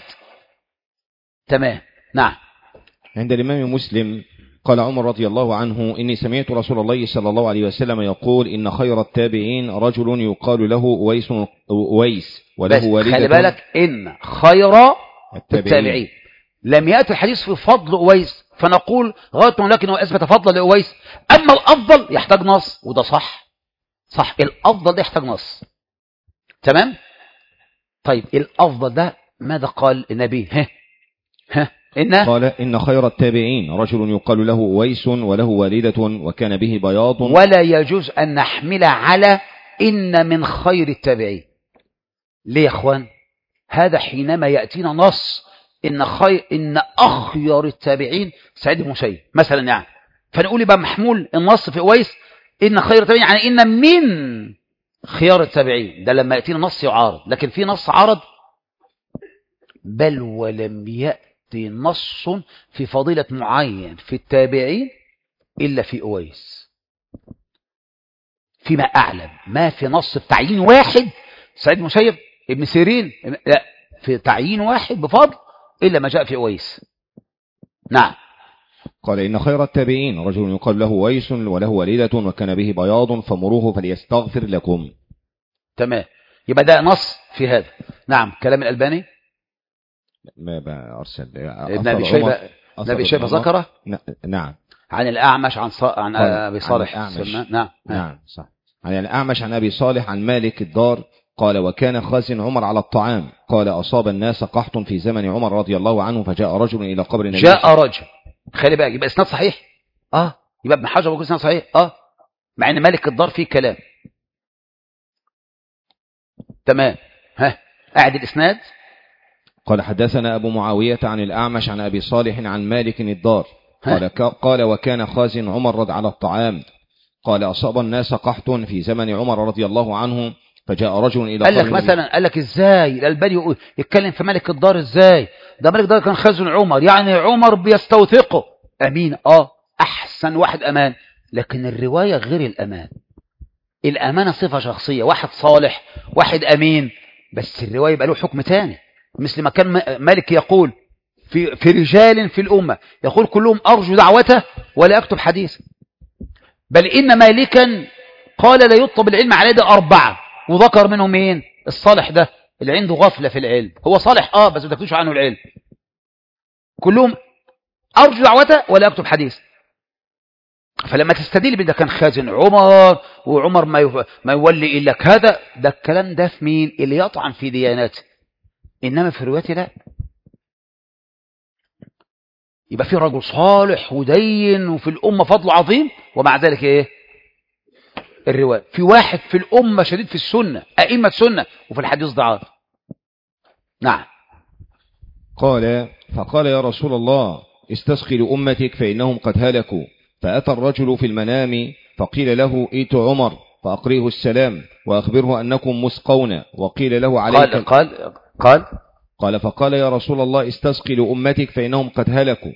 تمام. نعم. عند الإمام مسلم قال عمر رضي الله عنه إني سمعت رسول الله صلى الله عليه وسلم يقول إن خير التابعين رجل يقال له أويس وله والدة. خلي بالك إن خير التابعين لم يأتي الحديث في فضل أويس فنقول غلط، لكنه أثبت فضل لأويس. أما الأفضل يحتاج نص، وده صح الأفضل ده يحتاج نص. تمام. طيب الأفضل ده ماذا قال النبي؟ قال إن خير التابعين رجل يقال له أويس وله والدة وكان به بياض. ولا يجوز أن نحمل على إن من خير التابعين. ليه يا أخوان؟ هذا حينما يأتينا نص إن أخير التابعين سعيد بن المسيب مثلا يعني، فنقول يبقى محمول النص في أويس إن خير التابعين يعني إن من خيار التابعين، ده لما يأتينا نص يعارض. لكن في نص عرض بل ولم يأتي نص في فضيلة معين في التابعين إلا في أويس. فيما أعلم ما في نص بتعيين واحد سعيد المسيب ابن سيرين، لا، في تعيين واحد بفضل إلا ما جاء في أويس. نعم. قال إن خير التابعين رجل يقال له أويس وله والدة وكان به بياض فمروه فليستغفر لكم. تمام. يبقى ده نص في هذا. نعم. كلام الألباني ما أرسل ابن أبي شيبة ذكره. نعم. عن الأعمش عن أبي صالح. نعم صح. عن الأعمش عن أبي صالح عن مالك الدار قال وكان خازن عمر على الطعام قال أصاب الناس قحط في زمن عمر رضي الله عنه فجاء رجل إلى قبر النبي. جاء رجل، خلي بقى، يبقى اسناد صحيح. يبقى ابن حجر بيقول اسناد صحيح. مع ان مالك الدار فيه كلام. تمام. قاعد الاسناد. قال حدثنا أبو معاوية عن الأعمش عن أبي صالح عن مالك الدار قال وكان خازن عمر على الطعام قال أصاب الناس قحط في زمن عمر رضي الله عنه فجاء رجل إلى قال لك مثلا، قال لك ازاي الألباني يتكلم في ملك الدار؟ ازاي ده ملك الدار كان خازن عمر، يعني عمر بيستوثقه أمين. أحسن واحد أمان. لكن الرواية غير الأمان. الأمانة صفة شخصية، واحد صالح واحد أمين بس الرواية يبقى له حكم تاني، مثل ما كان مالك يقول في رجال في الأمة يقول كلهم أرجو دعوته ولا أكتب حديث، بل إن مالكا قال لا يطلب العلم على يد 4، وذكر منهم مين؟ الصالح ده اللي عنده غفلة في العلم، هو صالح بس ما تكتبش عنه العلم، كلهم أرجو دعوته ولا أكتب حديث. فلما تستدل بده كان خازن عمر، وعمر ما يولي إلا كذا، ده الكلام ده في مين؟ اللي يطعن في دياناته، إنما في روايته لا. يبقى في رجل صالح ودين وفي الأمة فضل عظيم، ومع ذلك إيه؟ الرواية في واحد في الأمة شديد في السنة، أئمة سنة، وفي الحديث ضعاف. نعم. فقال يا رسول الله استسقي لأمتك فإنهم قد هلكوا. فأتى الرجل في المنام فقيل له ائت عمر فأقريه السلام وأخبره أنكم مسقون، وقيل له عليك قال فقال يا رسول الله استسقي لأمتك فإنهم قد هلكوا.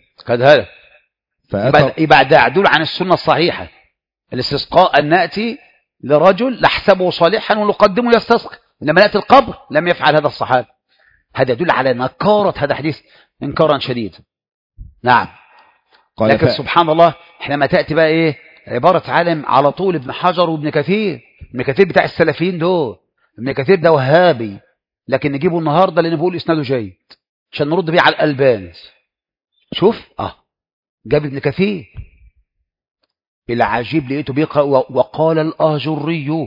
يبقى ده عدول عن السنة الصحيحة، الاستسقاء أن نأتي لرجل نحسبه صالحا ونقدمه يستسقي، لما نأتي القبر لم يفعل هذا الصحابي، هذا يدل على نكارة هذا حديث انكارا شديدا. نعم. لكن سبحان الله احنا ما تأتي بقى ايه عبارة عالم على طول ابن حجر وابن كثير، ابن كثير بتاع السلفيين دول، ابن كثير ده وهابي، لكن نجيبه النهاردة لأن بقول إسناده جيد عشان نرد بيه على الألباني. شوف جاب ابن كثير العجيب لقيته بيقرأ وقال الآجري.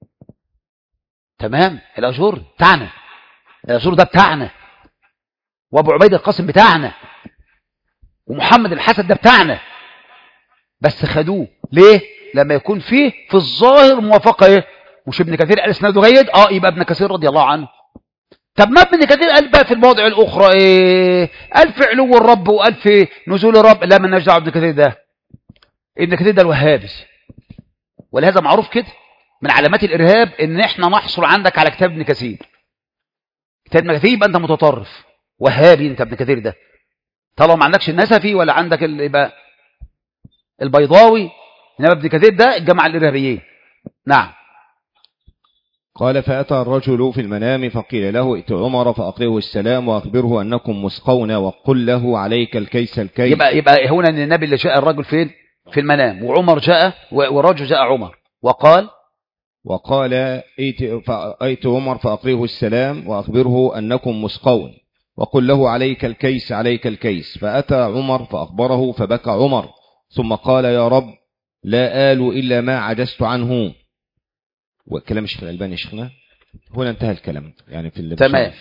تمام، الآجر بتاعنا، الآجر ده بتاعنا، وابو عبيد القاسم بتاعنا، ومحمد الحسن ده بتاعنا، بس خدوه ليه؟ لما يكون فيه في الظاهر موافقة ايه؟ مش ابن كثير قال اسناده جيد، يبقى ابن كثير رضي الله عنه. طب ما ابن كثير قال بقى في المواضع الاخرى ايه؟ قال في علو الرب وقال في نزول الرب، لا من نجدع ابن كثير ده، ابن كثير ده الوهابي، ولهذا معروف كده من علامات الارهاب ان احنا نحصل عندك على كتاب ابن كثير. كتاب ابن كثير يبقى انت متطرف وهابي، انت ابن كثير ده طالما ما عندكش النسفي ولا عندك يبقى البيضاوي، انما ابن كثير ده الجماعه الارهابيين. نعم. قال فأتى الرجل في المنام فقيل له ائت عمر فأقرئه السلام وأخبره أنكم مسقون وقل له عليك الكيس الكيس. يبقى هنا ان النبي اللي جاء الرجل فين؟ في المنام، وعمر جاء والرجل جاء عمر وقال ائت عمر فأقرئه السلام وأخبره أنكم مسقون وقل له عليك الكيس عليك الكيس. فأتى عمر فأخبره فبكى عمر ثم قال يا رب لا آل إلا ما عجزت عنه. والكلام مش في الألباني شيخنا، هنا انتهى الكلام يعني في تمام.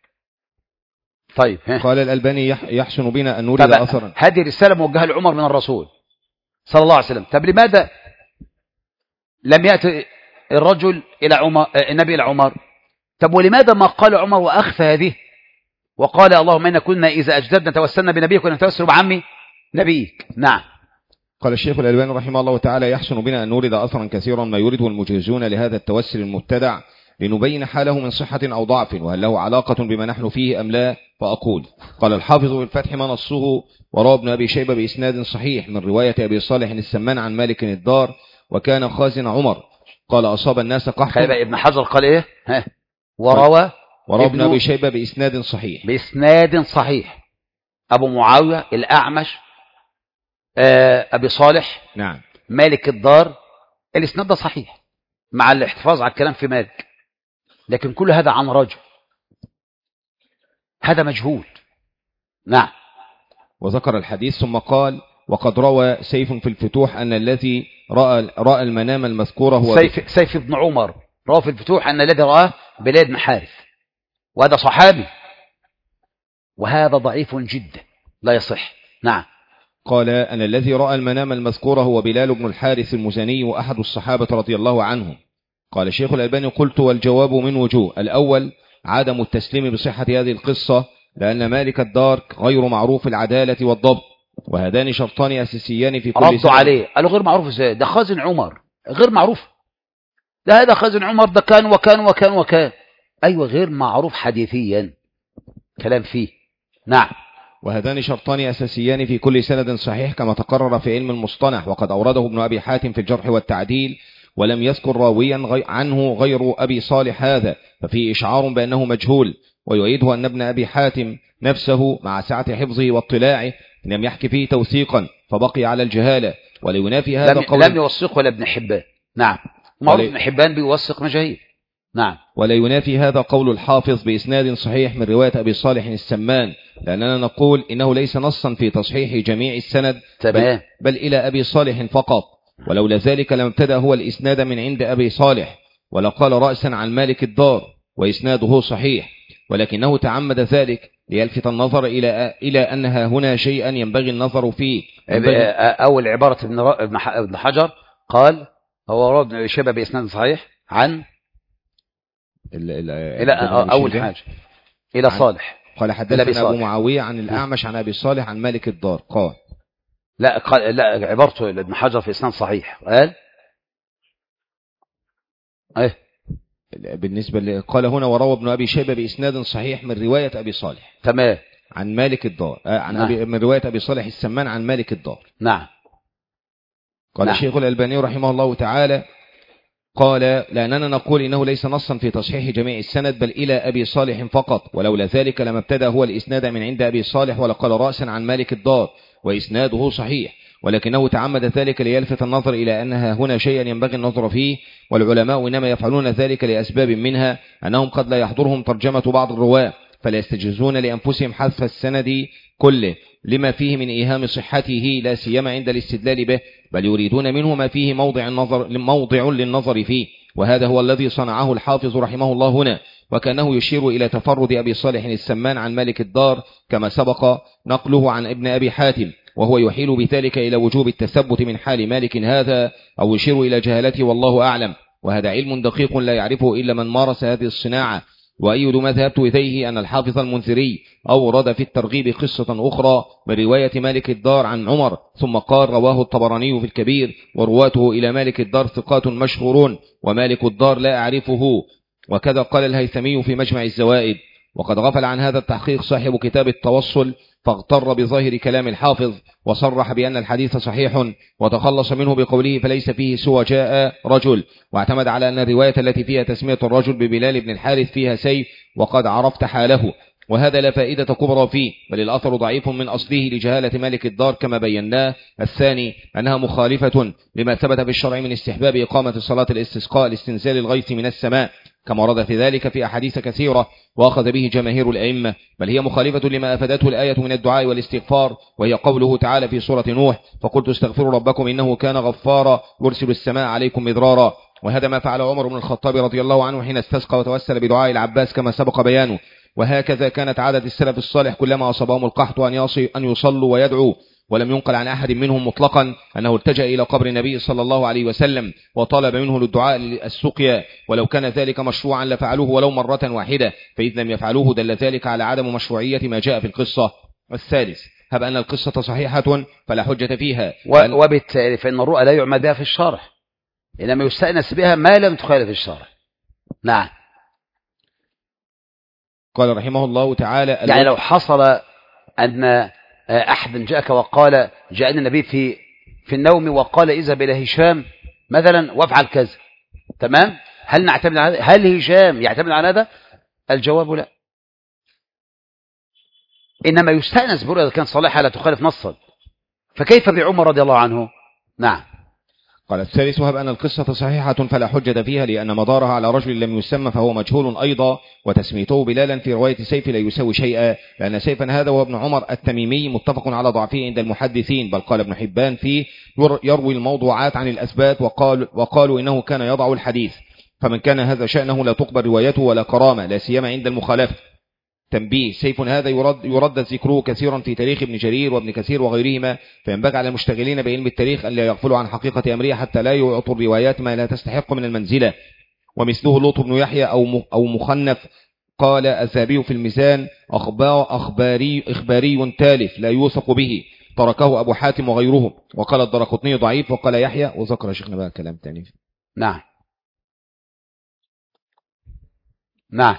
طيب قال الألباني يحسن بنا أن نريد أثرا. هذه رسالة موجهة لعمر من الرسول صلى الله عليه وسلم. طب لماذا لم يأتي الرجل إلى عمر، النبي إلى عمر؟ طب ولماذا ما قال عمر وأخفى هذه وقال اللهم إن كنا إذا أجددنا توسلنا بنبيك ونتوسل بعمي نبيك؟ نعم. قال الشيخ الألباني رحمه الله تعالى يحسن بنا أن نورد أثرا كثيرا ما يريده المجهزون لهذا التوسل المبتدع لنبين حاله من صحة أو ضعف وهل له علاقة بما نحن فيه أم لا. فأقول قال الحافظ في الفتح ما نصه وروى ابن أبي شيبة بإسناد صحيح من رواية أبي صالح السمان عن مالك الدار وكان خازن عمر قال أصاب الناس قحط. ابن حجر قال إيه؟ وروى ابن أبي شيبة بإسناد صحيح أبو معاوية الأعمش أبي صالح نعم مالك الدار، الإسناد ده صحيح مع الاحتفاظ على الكلام في مالك، لكن كل هذا عن رجل، هذا مجهول. نعم. وذكر الحديث ثم قال وقد روى سيف في الفتوح أن الذي رأى المنام المذكورة هو سيف بن عمر روى في الفتوح أن الذي رآه بلال بن حارث، وهذا صحابي، وهذا ضعيف جدا لا يصح. نعم. قال أن الذي رأى المنام المذكورة هو بلال بن الحارث المزني وأحد الصحابة رضي الله عنهم. قال الشيخ الألباني قلت والجواب من وجوه. الأول عدم التسليم بصحة هذه القصة لأن مالك الدار غير معروف العدالة والضبط، وهذان شرطان أساسيان في كل ردوا عليه قالوا غير معروف ازاي؟ ده خازن عمر غير معروف، ده هذا خازن عمر ده كان وكان وكان وكان، أيوة غير معروف حديثيا كلام فيه. نعم. وهذان شرطان أساسيان في كل سند صحيح كما تقرر في علم المصطلح، وقد أورده ابن أبي حاتم في الجرح والتعديل ولم يذكر راويا عنه غير أبي صالح هذا، ففيه إشعار بأنه مجهول. ويؤيده أن ابن أبي حاتم نفسه مع سعة حفظه واطلاعه لم يحكي فيه توثيقا فبقي على الجهالة. ولا ينافي هذا قول لم يوثق ولا ابن حبان. نعم، معروف ابن حبان بيوثق مجاهيل. نعم. ولا ينافي هذا قول الحافظ بإسناد صحيح من رواية أبي صالح السمان، لأننا نقول إنه ليس نصا في تصحيح جميع السند بل إلى أبي صالح فقط. ولولا ذلك لم ابتدأ هو الإسناد من عند أبي صالح ولقال رأسا عن مالك الدار وإسناده صحيح، ولكنه تعمد ذلك ليلفت النظر إلى أنها هنا شيئا ينبغي النظر فيه. أول عبارة ابن حجر قال هو روى ابن أبي شيبة بإسناد صحيح عن إلى أول حاجة إلى صالح. قال حدثنا أبو معاوية عن الأعمش عن أبي صالح عن مالك الدار قال لا عبارته ابن حجر في إسناد صحيح قال ايه بالنسبة قال هنا وروى ابن أبي شيبة بإسناد صحيح من رواية أبي صالح تمام عن مالك الدار من رواية أبي صالح السمان عن مالك الدار. نعم. قال الشيخ الألباني رحمه الله تعالى قال لأننا نقول إنه ليس نصا في تصحيح جميع السند بل إلى أبي صالح فقط، ولولا ذلك لما ابتدأ هو الإسناد من عند أبي صالح ولقال رأسا عن مالك الدار وإسناده صحيح، ولكنه تعمد ذلك ليلفت النظر إلى أنها هنا شيئا ينبغي النظر فيه. والعلماء إنما يفعلون ذلك لأسباب منها أنهم قد لا يحضرهم ترجمة بعض الرواة فلا يستجزون لأنفسهم حذف السند كله لما فيه من إيهام صحته لا سيما عند الاستدلال به، بل يريدون منه ما فيه موضع للنظر فيه. وهذا هو الذي صنعه الحافظ رحمه الله هنا، وكأنه يشير إلى تفرد أبي صالح السمان عن مالك الدار كما سبق نقله عن ابن أبي حاتم، وهو يحيل بذلك إلى وجوب التثبت من حال مالك هذا أو يشير إلى جهالته والله أعلم، وهذا علم دقيق لا يعرفه إلا من مارس هذه الصناعة. وأيد ما ذهبت إليه أن الحافظ المنذري أورد في الترغيب قصة أخرى برواية مالك الدار عن عمر ثم قال رواه الطبراني في الكبير ورواته إلى مالك الدار ثقات مشهورون ومالك الدار لا أعرفه، وكذا قال الهيثمي في مجمع الزوائد. وقد غفل عن هذا التحقيق صاحب كتاب التوصل فاغتر بظاهر كلام الحافظ وصرح بأن الحديث صحيح وتخلص منه بقوله فليس فيه سوى جاء رجل، واعتمد على أن الرواية التي فيها تسمية الرجل ببلال بن الحارث فيها سيف وقد عرفت حاله، وهذا لا فائدة كبرى فيه بل الأثر ضعيف من أصله لجهالة مالك الدار كما بيناه. الثاني أنها مخالفة لما ثبت في الشرع من استحباب إقامة صلاة الاستسقاء لاستنزال الغيث من السماء كما ورد في ذلك في أحاديث كثيرة وأخذ به جماهير الأئمة، بل هي مخالفة لما أفادته الآية من الدعاء والاستغفار، وهي قوله تعالى في سورة نوح فقلت استغفروا ربكم إنه كان غفارا يرسل السماء عليكم مدرارا. وهذا ما فعل عمر بن الخطاب رضي الله عنه حين استسقى وتوسل بدعاء العباس كما سبق بيانه. وهكذا كانت عادة السلف الصالح كلما أصابهم القحط أن يصلوا ويدعوا، ولم ينقل عن أحد منهم مطلقا أنه التجأ إلى قبر النبي صلى الله عليه وسلم وطلب منه للدعاء السقيا، ولو كان ذلك مشروعا لفعلوه ولو مرة واحدة، فإذ لم يفعلوه دل ذلك على عدم مشروعية ما جاء في القصة. الثالث هب أن القصة صحيحة فلا حجة فيها، وبالتالي فإن الرؤى لا يعمد بها في الشرع إنما يستأنس بها ما لم تخالف الشرع. نعم. قال رحمه الله تعالى يعني لو حصل أن أحد جاءك وقال جاءني النبي في النوم وقال اذهب إلى هشام مثلا وافعل كذا، تمام، هل نعتمد على هذا؟ هل هشام يعتمد على هذا؟ الجواب لا، إنما يستأنس برؤيا إذا كان صالحة لا تخالف نصا، فكيف بعمر رضي الله عنه؟ نعم. قال الثالث هب أن القصة صحيحة فلا حجة فيها لأن مدارها على رجل لم يسمى فهو مجهول أيضا، وتسميته بلالا في رواية سيف لا يساوي شيئا، لأن سيفا هذا وابن عمر التميمي متفق على ضعفه عند المحدثين، بل قال ابن حبان فيه يروي الموضوعات عن الأثبات وقالوا إنه كان يضع الحديث، فمن كان هذا شأنه لا تقبل روايته ولا كرامة لا سيما عند المخالفة. تنبيه سيف هذا يرد ذكره كثيرا في تاريخ ابن جرير وابن كثير وغيرهما، فينبغي على المشتغلين بعلم التاريخ أن لا يغفلوا عن حقيقة أمرها حتى لا يعطوا الروايات ما لا تستحق من المنزلة. ومثله لوط بن يحيى أو مخنف. قال الذهبي في الميزان إخباري تالف لا يوثق به تركه أبو حاتم وغيره، وقال الدرقطني ضعيف، وقال يحيى، وذكر شيخنا بقى كلام تاني. نعم. نعم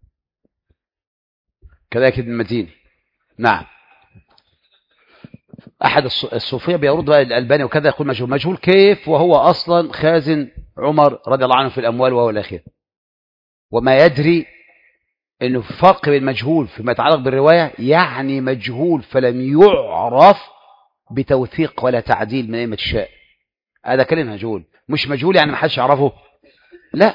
كذلك ابن المديني. نعم. أحد الصوفية بيرد بقى الألباني وكذا، يقول مجهول. مجهول كيف وهو أصلا خازن عمر رضي الله عنه في الأموال وهو الأخير، وما يدري أنه فرق بين مجهول فيما يتعلق بالرواية، يعني مجهول فلم يعرف بتوثيق ولا تعديل من أي متشاء، هذا كلمة مجهول. مش مجهول يعني ما حدش يعرفه، لا.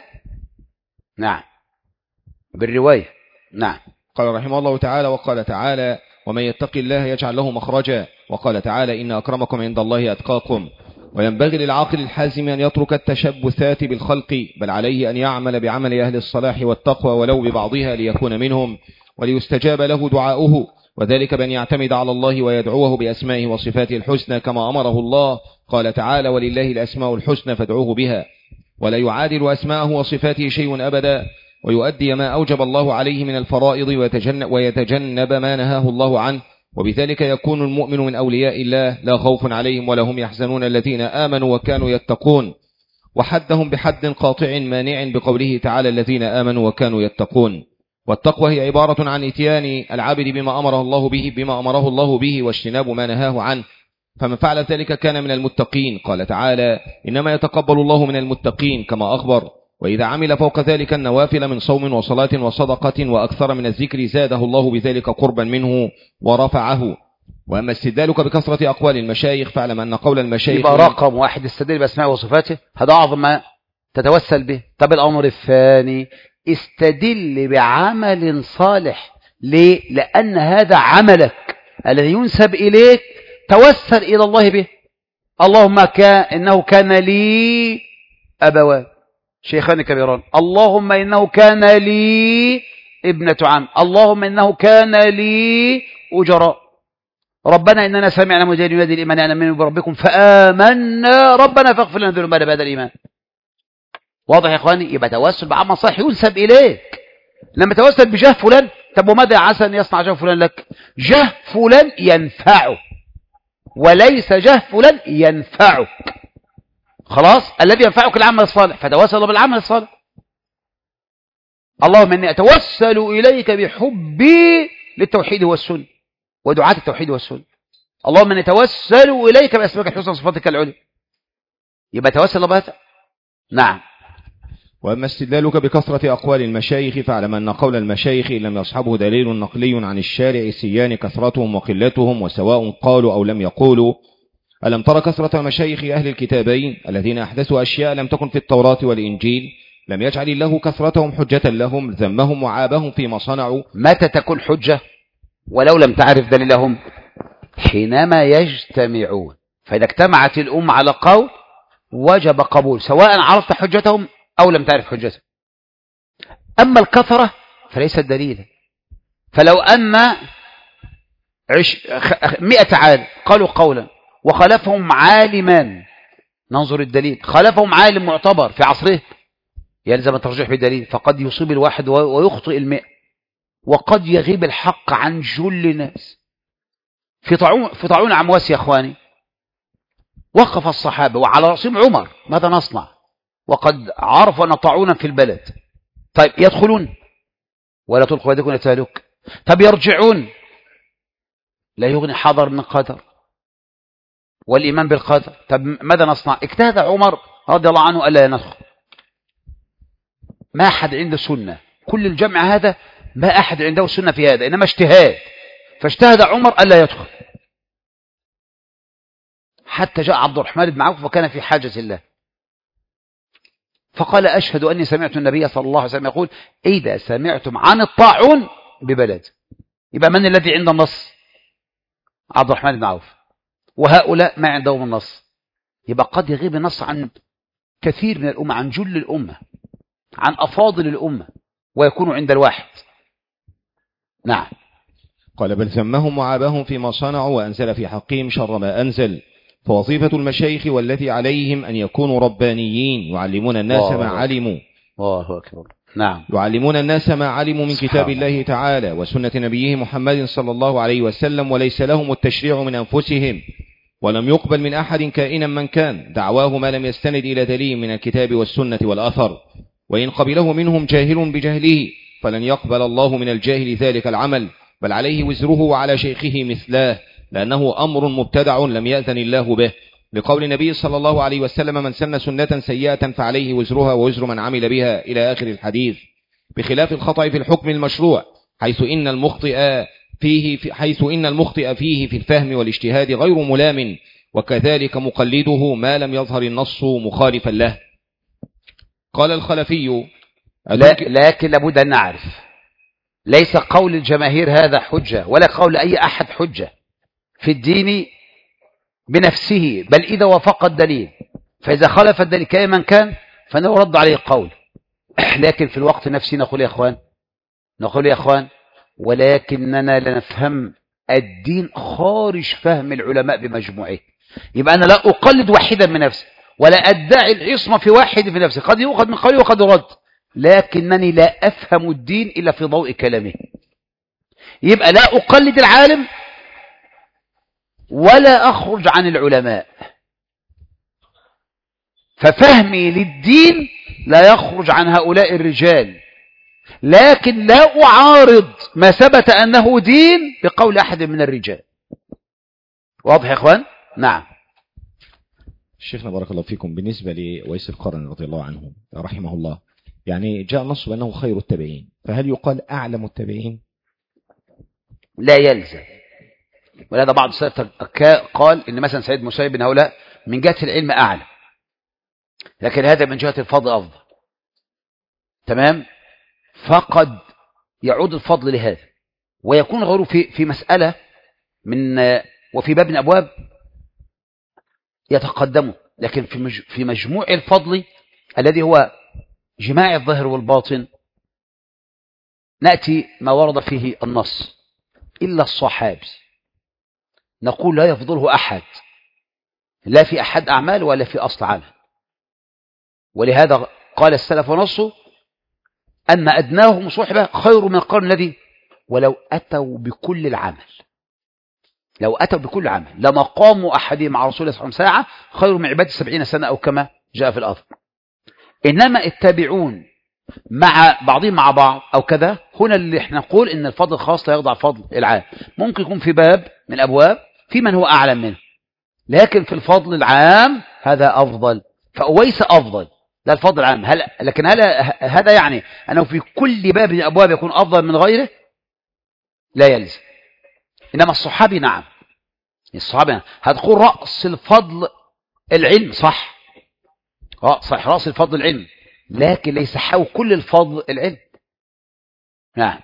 نعم، بالرواية. نعم. قال رحمه الله تعالى: وقال تعالى: ومن يتق الله يجعل له مخرجا. وقال تعالى: إن أكرمكم عند الله أتقاكم. وينبغي للعاقل الحازم أن يترك التشبثات بالخلق، بل عليه أن يعمل بعمل أهل الصلاح والتقوى ولو ببعضها ليكون منهم وليستجاب له دعاؤه، وذلك بأن يعتمد على الله ويدعوه بأسمائه وصفاته الحسنى كما أمره الله. قال تعالى: ولله الأسماء الحسنى فادعوه بها. ولا يعادل أسماءه وصفاته شيء أبدا، ويؤدي ما أوجب الله عليه من الفرائض ويتجنب ما نهاه الله عنه، وبذلك يكون المؤمن من أولياء الله لا خوف عليهم ولا هم يحزنون الذين آمنوا وكانوا يتقون. وحدهم بحد قاطع مانع بقوله تعالى: الذين آمنوا وكانوا يتقون. والتقوى هي عبارة عن إتيان العبد بما أمره الله به واجتناب ما نهاه عنه، فمن فعل ذلك كان من المتقين. قال تعالى: إنما يتقبل الله من المتقين كما أخبر. وإذا عمل فوق ذلك النوافل من صوم وصلاة وصدقة وأكثر من الذكر زاده الله بذلك قربا منه ورفعه. وأما استدلالك بكثرة أقوال المشايخ فاعلم أن قول المشايخ يبقى رقم واحد استدل بأسماء وصفاته، هذا أعظم ما تتوسل به. طب الأمر الثاني، استدل بعمل صالح. ليه؟ لأن هذا عملك الذي ينسب إليك، توسل إلى الله به. اللهم إنه كان لي أبوان شيخان كبيران، اللهم إنه كان لي ابنة عم، اللهم إنه كان لي أجراء، ربنا إننا سمعنا مناديا ينادي الإيمان أن آمنوا بربكم فآمنا ربنا فاغفر لنا ذنوبنا بعد الإيمان. واضح يا إخواني؟ يبقى توسل بعمل صالح ينسب إليك. لما توسل بجاه فلان، طب وماذا عسى أن يصنع جاه فلان لك؟ جاه فلان ينفعه وليس جاه فلان ينفعك. خلاص، الذي ينفعك العمل الصالح، فتوسل بالعمل الصالح. اللهم إني أتوسل إليك بحبي للتوحيد والسنة ودعاة التوحيد والسنة. اللهم إني أتوسل إليك بأسمائك الحسنى وصفاتك العليا. يبقى توسل الله بهذا. نعم. وأما استدلالك بكثرة أقوال المشايخ فاعلم أن قول المشايخ إن لم يصحبه دليل نقلي عن الشارع سيان كثرتهم وقلتهم، وسواء قالوا أو لم يقولوا. ألم تر كثرة مشايخ أهل الكتابين الذين أحدثوا أشياء لم تكن في التوراة والإنجيل؟ لم يجعل الله كثرتهم حجة لهم، ذمهم وعابهم فيما صنعوا. متى تكون حجة ولو لم تعرف دليلهم؟ حينما يجتمعون. فإذا اجتمعت الأمة على قول وجب قبول، سواء عرفت حجتهم أو لم تعرف حجتهم. أما الكثرة فليست دليلا. فلو أن 100 عالم قالوا قولا وخالفهم عالمان، ننظر الدليل، خالفهم عالم معتبر في عصره، يلزم الترجيح بالدليل. فقد يصيب الواحد ويخطئ 100، وقد يغيب الحق عن جل الناس. في طاعون عمواس يا أخواني، وقف الصحابة وعلى رأسهم عمر، ماذا نصنع وقد عرفوا أن طاعونا في البلد؟ طيب يدخلون ولا تلقوا يدكم إلى التهلك؟ طب يرجعون؟ لا يغني حضر من قدر والإيمان بالقدر. طب ماذا نصنع؟ اجتهد عمر رضي الله عنه ألا يندخل. ما أحد عنده سنة، كل الجمع هذا ما أحد عنده سنة في هذا، إنما اجتهاد. فاجتهد عمر ألا يدخل، حتى جاء عبد الرحمن بن عوف وكان في حاجة الله، فقال: أشهد أني سمعت النبي صلى الله عليه وسلم يقول: إذا سمعتم عن الطاعون ببلد. يبقى من الذي عنده النص؟ عبد الرحمن بن عوف. وهؤلاء ما عندهم النص. يبقى قد يغيب النص عن كثير من الأمة، عن جل الأمة، عن أفاضل الأمة، ويكون عند الواحد. نعم. قال: بل ذمهم وعابهم فيما صنعوا وأنزل في حقهم شر ما أنزل. فوظيفة المشايخ والتي عليهم أن يكونوا ربانيين يعلمون الناس ما علموا. الله أكبر. نعم. يعلمون الناس ما علموا من كتاب الله تعالى وسنة نبيه محمد صلى الله عليه وسلم، وليس لهم التشريع من أنفسهم، ولم يقبل من أحد كائنا من كان دعواه ما لم يستند إلى دليل من الكتاب والسنة والأثر. وإن قبله منهم جاهل بجهله فلن يقبل الله من الجاهل ذلك العمل، بل عليه وزره وعلى شيخه مثلاه، لأنه أمر مبتدع لم يأذن الله به، لقول النبي صلى الله عليه وسلم: من سن سنة سيئة فعليه وزرها ووزر من عمل بها، إلى آخر الحديث. بخلاف الخطأ في الحكم المشروع، حيث إن المخطئ فيه في الفهم والاجتهاد غير ملام، وكذلك مقلده ما لم يظهر النص مخالفا له. قال الخلفي: لكن لابد أن نعرف ليس قول الجماهير هذا حجة، ولا قول أي أحد حجة في الدين بنفسه، بل إذا وافق الدليل، فإذا خالف الدليل كأي كان فنرد عليه القول. لكن في الوقت نفسه نقول يا أخوان ولكننا لنفهم الدين خارج فهم العلماء بمجموعه. يبقى أنا لا أقلد واحدا من نفسي، ولا أدعي العصمة في واحد في نفسي، قد يؤخذ من قولي وقد يرد، لكنني لا أفهم الدين إلا في ضوء كلامه. يبقى لا أقلد العالم ولا أخرج عن العلماء، ففهمي للدين لا يخرج عن هؤلاء الرجال، لكن لا أعارض ما ثبت أنه دين بقول أحد من الرجال. واضح يا إخوان؟ نعم. شيخنا بارك الله فيكم، بالنسبة لويس القرني رضي الله عنه رحمه الله، يعني جاء نص بأنه خير التابعين، فهل يقال أعلم التابعين؟ لا يلزم. ولهذا بعض السلف قال إن مثلا سعيد مسيب بن هؤلاء من جهة العلم أعلى، لكن هذا من جهة الفضل أفضل. تمام؟ فقد يعود الفضل لهذا، ويكون غيره في مسألة من وفي باب من أبواب يتقدمه، لكن في مجموع الفضل الذي هو جماع الظاهر والباطن نأتي ما ورد فيه النص إلا الصحابي، نقول لا يفضله أحد، لا في أحد أعمال ولا في أصل عمل. ولهذا قال السلف ونصه أن أدناهم صحبة خير من القرن الذي ولو أتوا بكل العمل، لو أتوا بكل عمل لمقام أحدهم مع رسول الله صلى الله عليه وسلم ساعة خير من عبادة 70 سنة أو كما جاء في الأثر. إنما التابعون مع بعضهم مع بعض أو كذا، هنا اللي احنا نقول إن الفضل الخاص لا يخضع فضل العام. ممكن يكون في باب من الأبواب في من هو أعلم منه، لكن في الفضل العام هذا أفضل، فأويس أفضل، لا الفضل العام. لكن هذا يعني أنه في كل باب من الأبواب يكون أفضل من غيره؟ لا يلزم. إنما الصحابي نعم، الصحابي هتقول رأس الفضل العلم، صح رأس الفضل العلم، لكن ليس حو كل الفضل العلم. نعم.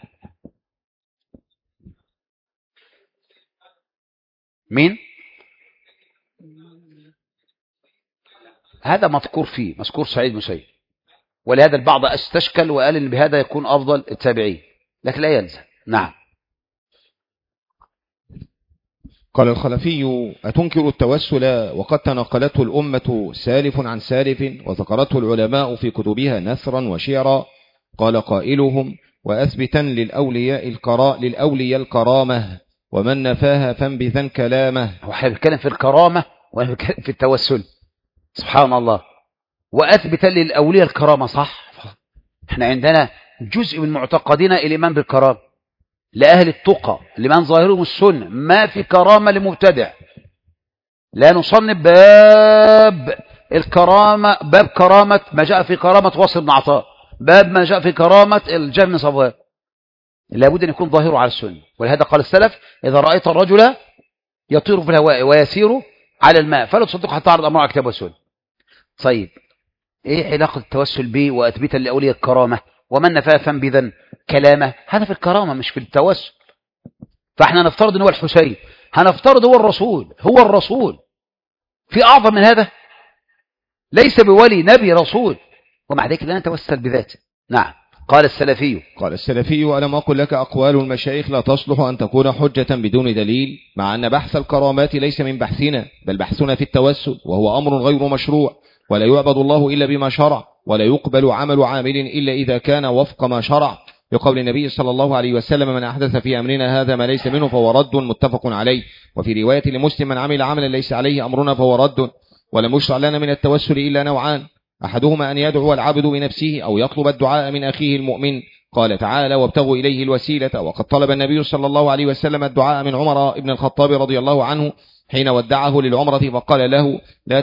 مين؟ هذا مذكور سعيد مسيب، ولهذا البعض استشكل وقال ان بهذا يكون افضل التابعين، لكن لا يلزم. نعم. قال الخلفي: أتنكر التوسل وقد تنقلته الأمة سالف عن سالف وذكرته العلماء في كتبها نثرا وشعرا؟ قال قائلهم: وأثبتا للأولياء الكرامة، ومن نفاها فانبذا كلامه. هو احنا بنتكلم في الكرامة وانا بنتكلم في التوسل، سبحان الله. وأثبتا للأولياء الكرامة، صح. احنا عندنا جزء من معتقدنا الإيمان بالكرامة لأهل التقى، لمن ظاهرهم السنة، ما في كرامة لمبتدع. لا نصنف باب الكرامة، باب كرامة ما جاء في كرامة واصل بن عطاء، باب ما جاء في كرامة الجهم بن صفوان، لابد أن يكون ظاهره على السنة. ولهذا قال السلف: إذا رأيت الرجل يطير في الهواء ويسير على الماء فلا تصدقه حتى تعرض أمره على الكتاب والسنة. طيب إيه علاقة التوسل به وأثبتا لأولياء الكرامة ومن نفاها فانبذا كلامه؟ هذا في الكرامة مش في التوسل. فاحنا نفترض ان هو الحسين، هنفترض هو الرسول، في أعظم من هذا؟ ليس بولي، نبي رسول، ومع ذلك لا نتوسل بذاته. نعم. قال السلفي: ألم أقل لك أقوال المشايخ لا تصلح أن تكون حجة بدون دليل، مع أن بحث الكرامات ليس من بحثنا، بل بحثنا في التوسل، وهو أمر غير مشروع، ولا يعبد الله إلا بما شرع، ولا يقبل عمل عامل إلا إذا كان وفق ما شرع، لقول النبي صلى الله عليه وسلم: من أحدث في أمرنا هذا ما ليس منه فهو رد، متفق عليه. وفي رواية لمسلم: من عمل عملا ليس عليه أمرنا فهو رد. ولم يشرع لنا من التوسل إلا نوعان: أحدهما أن يدعو العبد بنفسه أو يطلب الدعاء من أخيه المؤمن، قال تعالى وابتغوا إليه الوسيلة. وقد طلب النبي صلى الله عليه وسلم الدعاء من عمر بن الخطاب رضي الله عنه حين ودعه للعمرة فقال له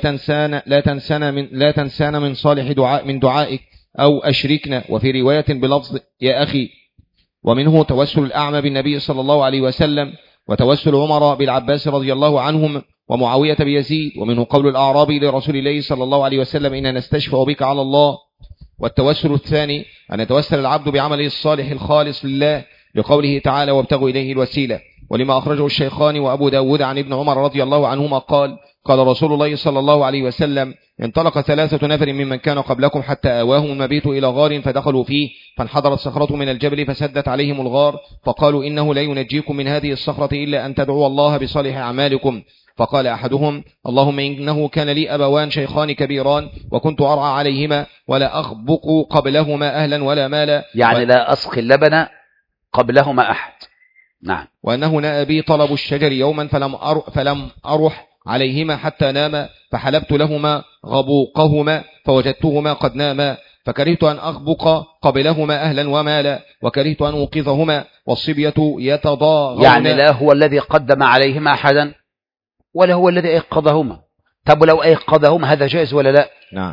لا تنسانا من صالح دعائك أو أشركنا، وفي رواية بلفظ يا أخي. ومنه توسل الأعمى بالنبي صلى الله عليه وسلم، وتوسل عمر بالعباس رضي الله عنهم، ومعاوية بيزيد. ومنه قول الأعرابي لرسول الله صلى الله عليه وسلم إن نستشفع بك على الله. والتوسل الثاني أن يتوسل العبد بعمله الصالح الخالص لله، لقوله تعالى وابتغوا إليه الوسيلة. ولما أخرجه الشيخان وأبو داود عن ابن عمر رضي الله عنهما قال رسول الله صلى الله عليه وسلم انطلق 3 نفر ممن كان قبلكم حتى آواهم المبيت إلى غار فدخلوا فيه، فانحدرت صخرة من الجبل فسدت عليهم الغار، فقالوا إنه لا ينجيكم من هذه الصخرة إلا أن تدعوا الله بصالح أعمالكم. فقال أحدهم اللهم إنه كان لي أبوان شيخان كبيران وكنت أرعى عليهما ولا أخبق قبلهما أهلا ولا مالا، يعني لا أسقي اللبن قبلهما أحد. نعم. وأنه نأى بي طلب الشجر يوما فلم أرح عليهما حتى ناما، فحلبت لهما غبوقهما فوجدتهما قد ناما، فكرهت أن أغبق قبلهما أهلا ومالا، وكرهت أن أوقظهما، والصبية يتضاغون. يعني لا هو الذي قدم عليهما أحدا ولا هو الذي أيقظهما. طب لو أيقظهما هذا جائز ولا لا؟ نعم.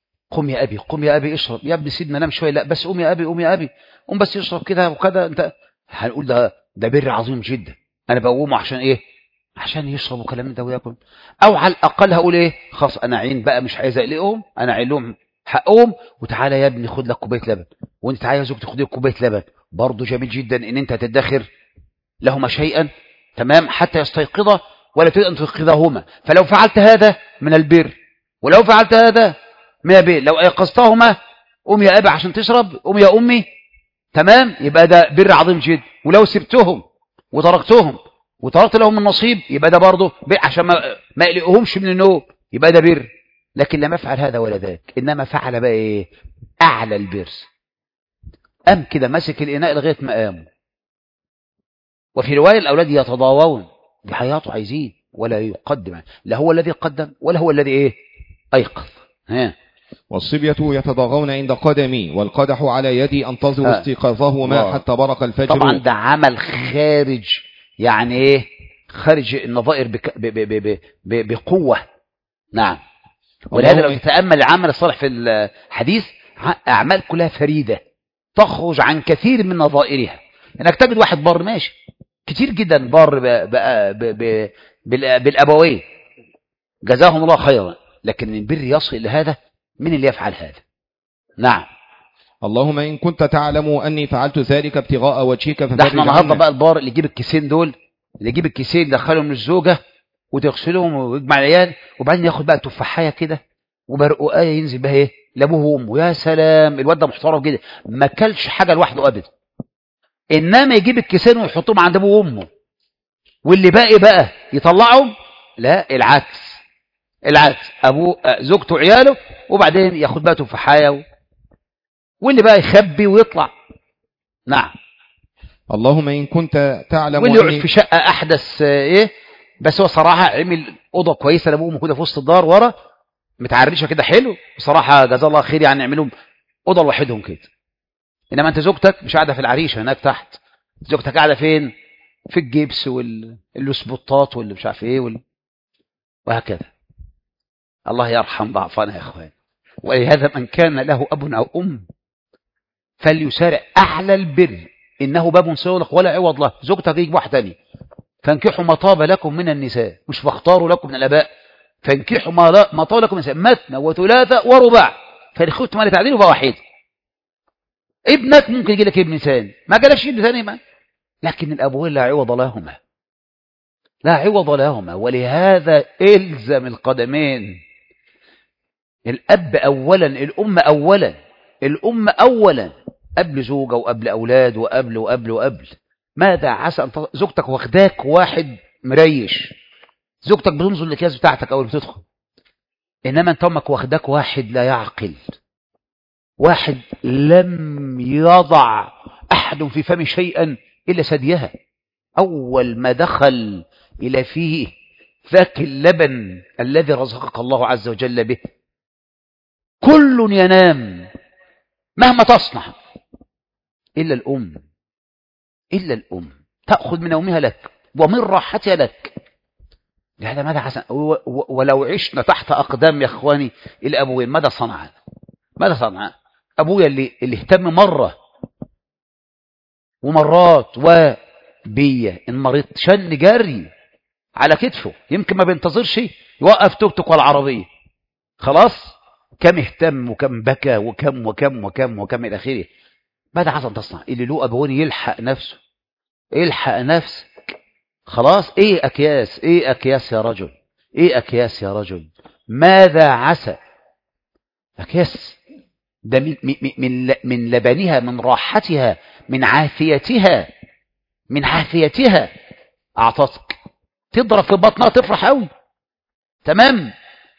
قم يا أبي قم يا أبي اشرب يا ابني سيدنا نام شوية. لا بس قم يا أبي قم يا أبي قم بس يشرب كده وكذا. انت هنقول ده بر عظيم جدا. أنا بقومه عشان إيه؟ عشان يشرب وكلام ده وياكل. أو على الأقل هقول إيه؟ خلاص أنا عين بقى مش عايز أقلقهم، أنا عين لهم حقهم، وتعالى يا ابني خد لك كوباية لبن، وأنت تعالى يا زوجتي خد لك كوباية لبن. برضه جميل جدا إن أنت تدخر لهما شيئا، تمام، حتى يستيقظا ولا تريد أن تيقظهما. فلو فعلت هذا من البر، ولو فعلت هذا من البر. لو أيقظتهما قوم يا أبي عشان تشرب، قوم يا أمي، تمام، يبقى ده بر عظيم جدا. ولو سبتهم وتركتهم وتركت لهم النصيب يبقى ده برضه عشان ما يقلقهمش من النوم، يبقى ده بر. لكن لم يفعل هذا ولا ذاك، إنما فعل بقى إيه؟ أعلى البر. قام كده ماسك الإناء لغاية ما قاموا. وفي رواية الأولاد يتضاوون، دي حياته عايزين، ولا يقدم، لا هو الذي قدم ولا هو الذي إيه؟ أيقظ. والصبية يتضاغون عند قدمي والقدح على يدي أنتظر استيقاظهما حتى برق الفجر. طبعا ده عمل خارج، يعني إيه؟ خارج النظائر بقوة. نعم. ولهذا لو تتأمل العمل الصالح في الحديث أعمال كلها فريدة تخرج عن كثير من نظائرها. انك تجد واحد بار ماشي كتير جدا، بار بالأبوين جزاهم الله خيرا، لكن البر يصل إلى هذا من اللي يفعل هذا. نعم. اللهم إن كنت تعلم أني فعلت ذلك ابتغاء وجهك ده احنا النهارده بقى البار اللي يجيب الكيسين دول، اللي يجيب الكيسين يدخلهم للزوجة وتغسلهم ويجمع العيال، وبعدين ياخد بقى تفاحية كده وبرقاية ينزل بها ايه لابوه وامه. يا سلام، الواد ده محترم جدا، ما كلش حاجة لوحده ابدا. انما يجيب الكيسين ويحطهم عند ابوه وامه، واللي باقي بقى يطلعهم. لا، العكس ابوه زوجته وعياله، وبعدين ياخد بقى تفاحية واللي بقى يخبي ويطلع. نعم. اللهم إن كنت تعلم واللي يقعد في شقة أحدث إيه، بس هو صراحة عمل أوضة كويسة لأبوه وأمه كده في وسط الدار ورا متعرشة كده حلو، بصراحة جزاه الله خير، يعني يعملوا أوضة لوحدهم كده. إنما أنت زوجتك مش قاعدة في العريشة هناك تحت، زوجتك قاعدة فين؟ في الجبس والسبوطات واللي مش عارف إيه وهكذا. الله يرحم ضعفنا يا إخوان. ولهذا من كان له أب أو أم فليسارع أعلى البر، إنه باب سيغلق ولا عوض له. زوجتك يجيب واحد تاني، فانكحوا ما طاب لكم من النساء، مش فاختاروا لكم من الآباء، فانكحوا ما طاب لكم من النساء مثنى وثلاثة ورباع، فإن خفتم أن تعدلوا فواحد. ابنك ممكن يجي لك ابن ثاني، ما جالكش ابن ثاني ما، لكن الأبوين لا عوض لهما، لا عوض لهما. ولهذا إلزم القدمين، الأب أولا، الأم أولا، الأم أولا قبل زوجة وقبل أولاد وقبل. ماذا عسى أن زوجتك واخداك واحد مريش، زوجتك بتنظر الأكياس بتاعتك أول ما تدخل، إنما أنت أمك واخداك واحد لا يعقل، واحد لم يضع أحد في فم شيئا إلا ثديها. أول ما دخل إلى فيه ذاك اللبن الذي رزقك الله عز وجل به، كل ينام مهما تصنع، إلا الأم تأخذ من يومها لك ومن راحتها لك. لهذا ماذا حسن، ولو عشنا تحت أقدام يا إخواني الأبوين ماذا صنع؟ أبويا اللي اهتم مرة ومرات وبيا إن مريض شن جري على كتفه، يمكن ما بينتظرش يوقف توك توك ولا عربية، خلاص كم اهتم وكم بكى وكم وكم وكم وكم إلى آخره. ماذا حسن تصنع؟ اللي له أبوين يلحق نفسه، الحق نفسك خلاص. ايه أكياس يا رجل، ماذا عسى أكياس ده من لبنها، من راحتها، من عافيتها أعطتك. تضرب في بطنها تفرح قوي، تمام.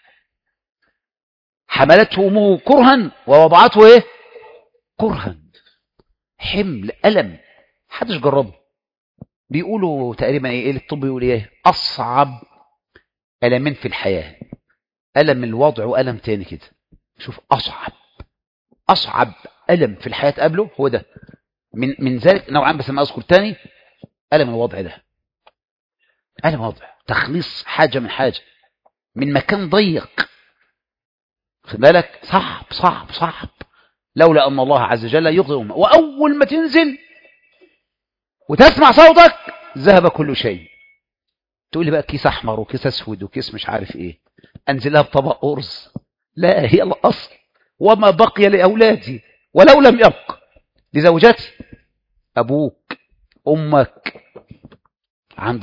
حملته أمه كرها ووضعته ايه كرها، حمل ألم حدش جربه. بيقولوا تقريبا ايه الطب بيقول ايه، أصعب ألمين في الحياة، ألم الوضع وألم تاني كده. شوف أصعب ألم في الحياة قبله هو ده، من ذلك نوعا بس ما أذكر تاني، ألم الوضع ده، ألم وضع تخليص حاجة من حاجة من مكان ضيق، خد بالك، صعب. لولا أن الله عز وجل يغضي أمه، وأول ما تنزل وتسمع صوتك ذهب كل شيء. تقول لي بقى كيس أحمر وكيس أسود وكيس مش عارف إيه، أنزلها بطبق أرز؟ لا، هي الأصل. وما بقي لأولادي ولو لم يبق لزوجتي، أبوك أمك عند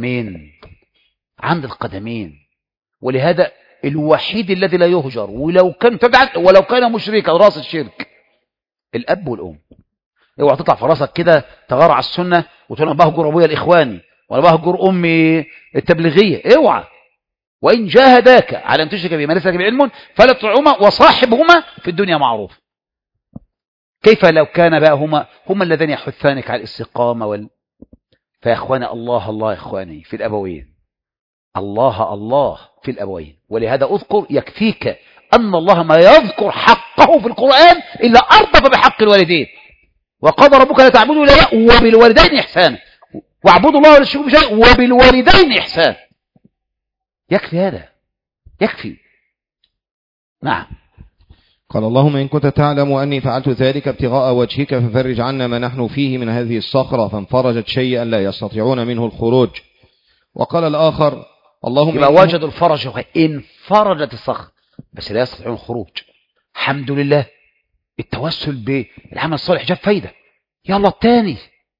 القدمين. ولهذا الوحيد الذي لا يهجر ولو كان مشركا راس الشرك، الأب والأم. اوعى تطلع في راسك كده تغار على السنة وتقول انا بهجر ابويا الاخواني ولا بهجر امي التبليغية، اوعى. وان جاهداك على ان تشرك بما ليس لك بعلم فلا تطعهما وصاحبهما في الدنيا معروف. كيف لو كان بقى هما اللذين يحثانك على الاستقامة فيا اخواني الله يا اخواني في الابوين، الله في الابوين. ولهذا اذكر يكفيك ان الله ما يذكر حقه في القرآن الا ارتف بحق الوالدين. وقضى ربك لا تعبدوا الا اياه وبالوالدين احسانا واعبدوا الله ولا تشركوا به شيئا وبالوالدين احسانا. يكفي هذا، يكفي. نعم. قال اللهم إن كنت تعلم أني فعلت ذلك ابتغاء وجهك ففرج عنا ما نحن فيه من هذه الصخرة، فانفرجت شيئا لا يستطيعون منه الخروج. وقال الآخر اللهم يبقى وجدوا الفرج، انفرجت الصخرة بس لا يستطيعون الخروج. الحمد لله، التوسل بالعمل الصالح جاب فايدة. يلا الثاني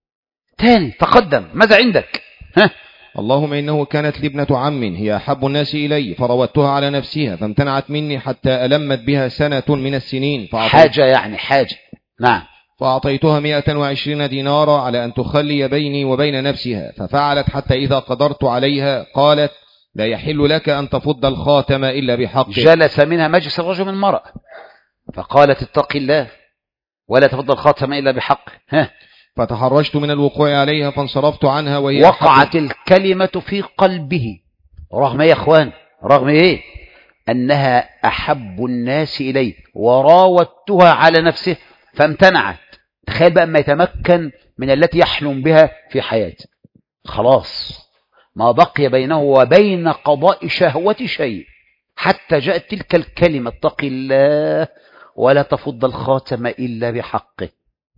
تقدم، ماذا عندك؟ اللهم إنه كانت لي ابنة عم هي أحب الناس إلي فروتها على نفسها فامتنعت مني حتى ألمت بها سنة من السنين حاجة. نعم. فأعطيتها 120 دينارا على أن تخلي بيني وبين نفسها، ففعلت حتى إذا قدرت عليها قالت لا يحل لك أن تفض الخاتم إلا بحقه. جلس منها مجلس الرجل من المرأة فقالت اتق الله ولا تفض الخاتم إلا بحقه. فتحرجت من الوقوع عليها فانصرفت عنها وهي وقعت الكلمة في قلبه، رغم يا اخوان، رغم ايه؟ انها احب الناس اليه وراودتها على نفسه فامتنعت. تخيل بقى ما يتمكن من التي يحلم بها في حياته، خلاص ما بقي بينه وبين قضاء شهوة شيء حتى جاءت تلك الكلمة اتق الله ولا تفض الخاتم إلا بحقه.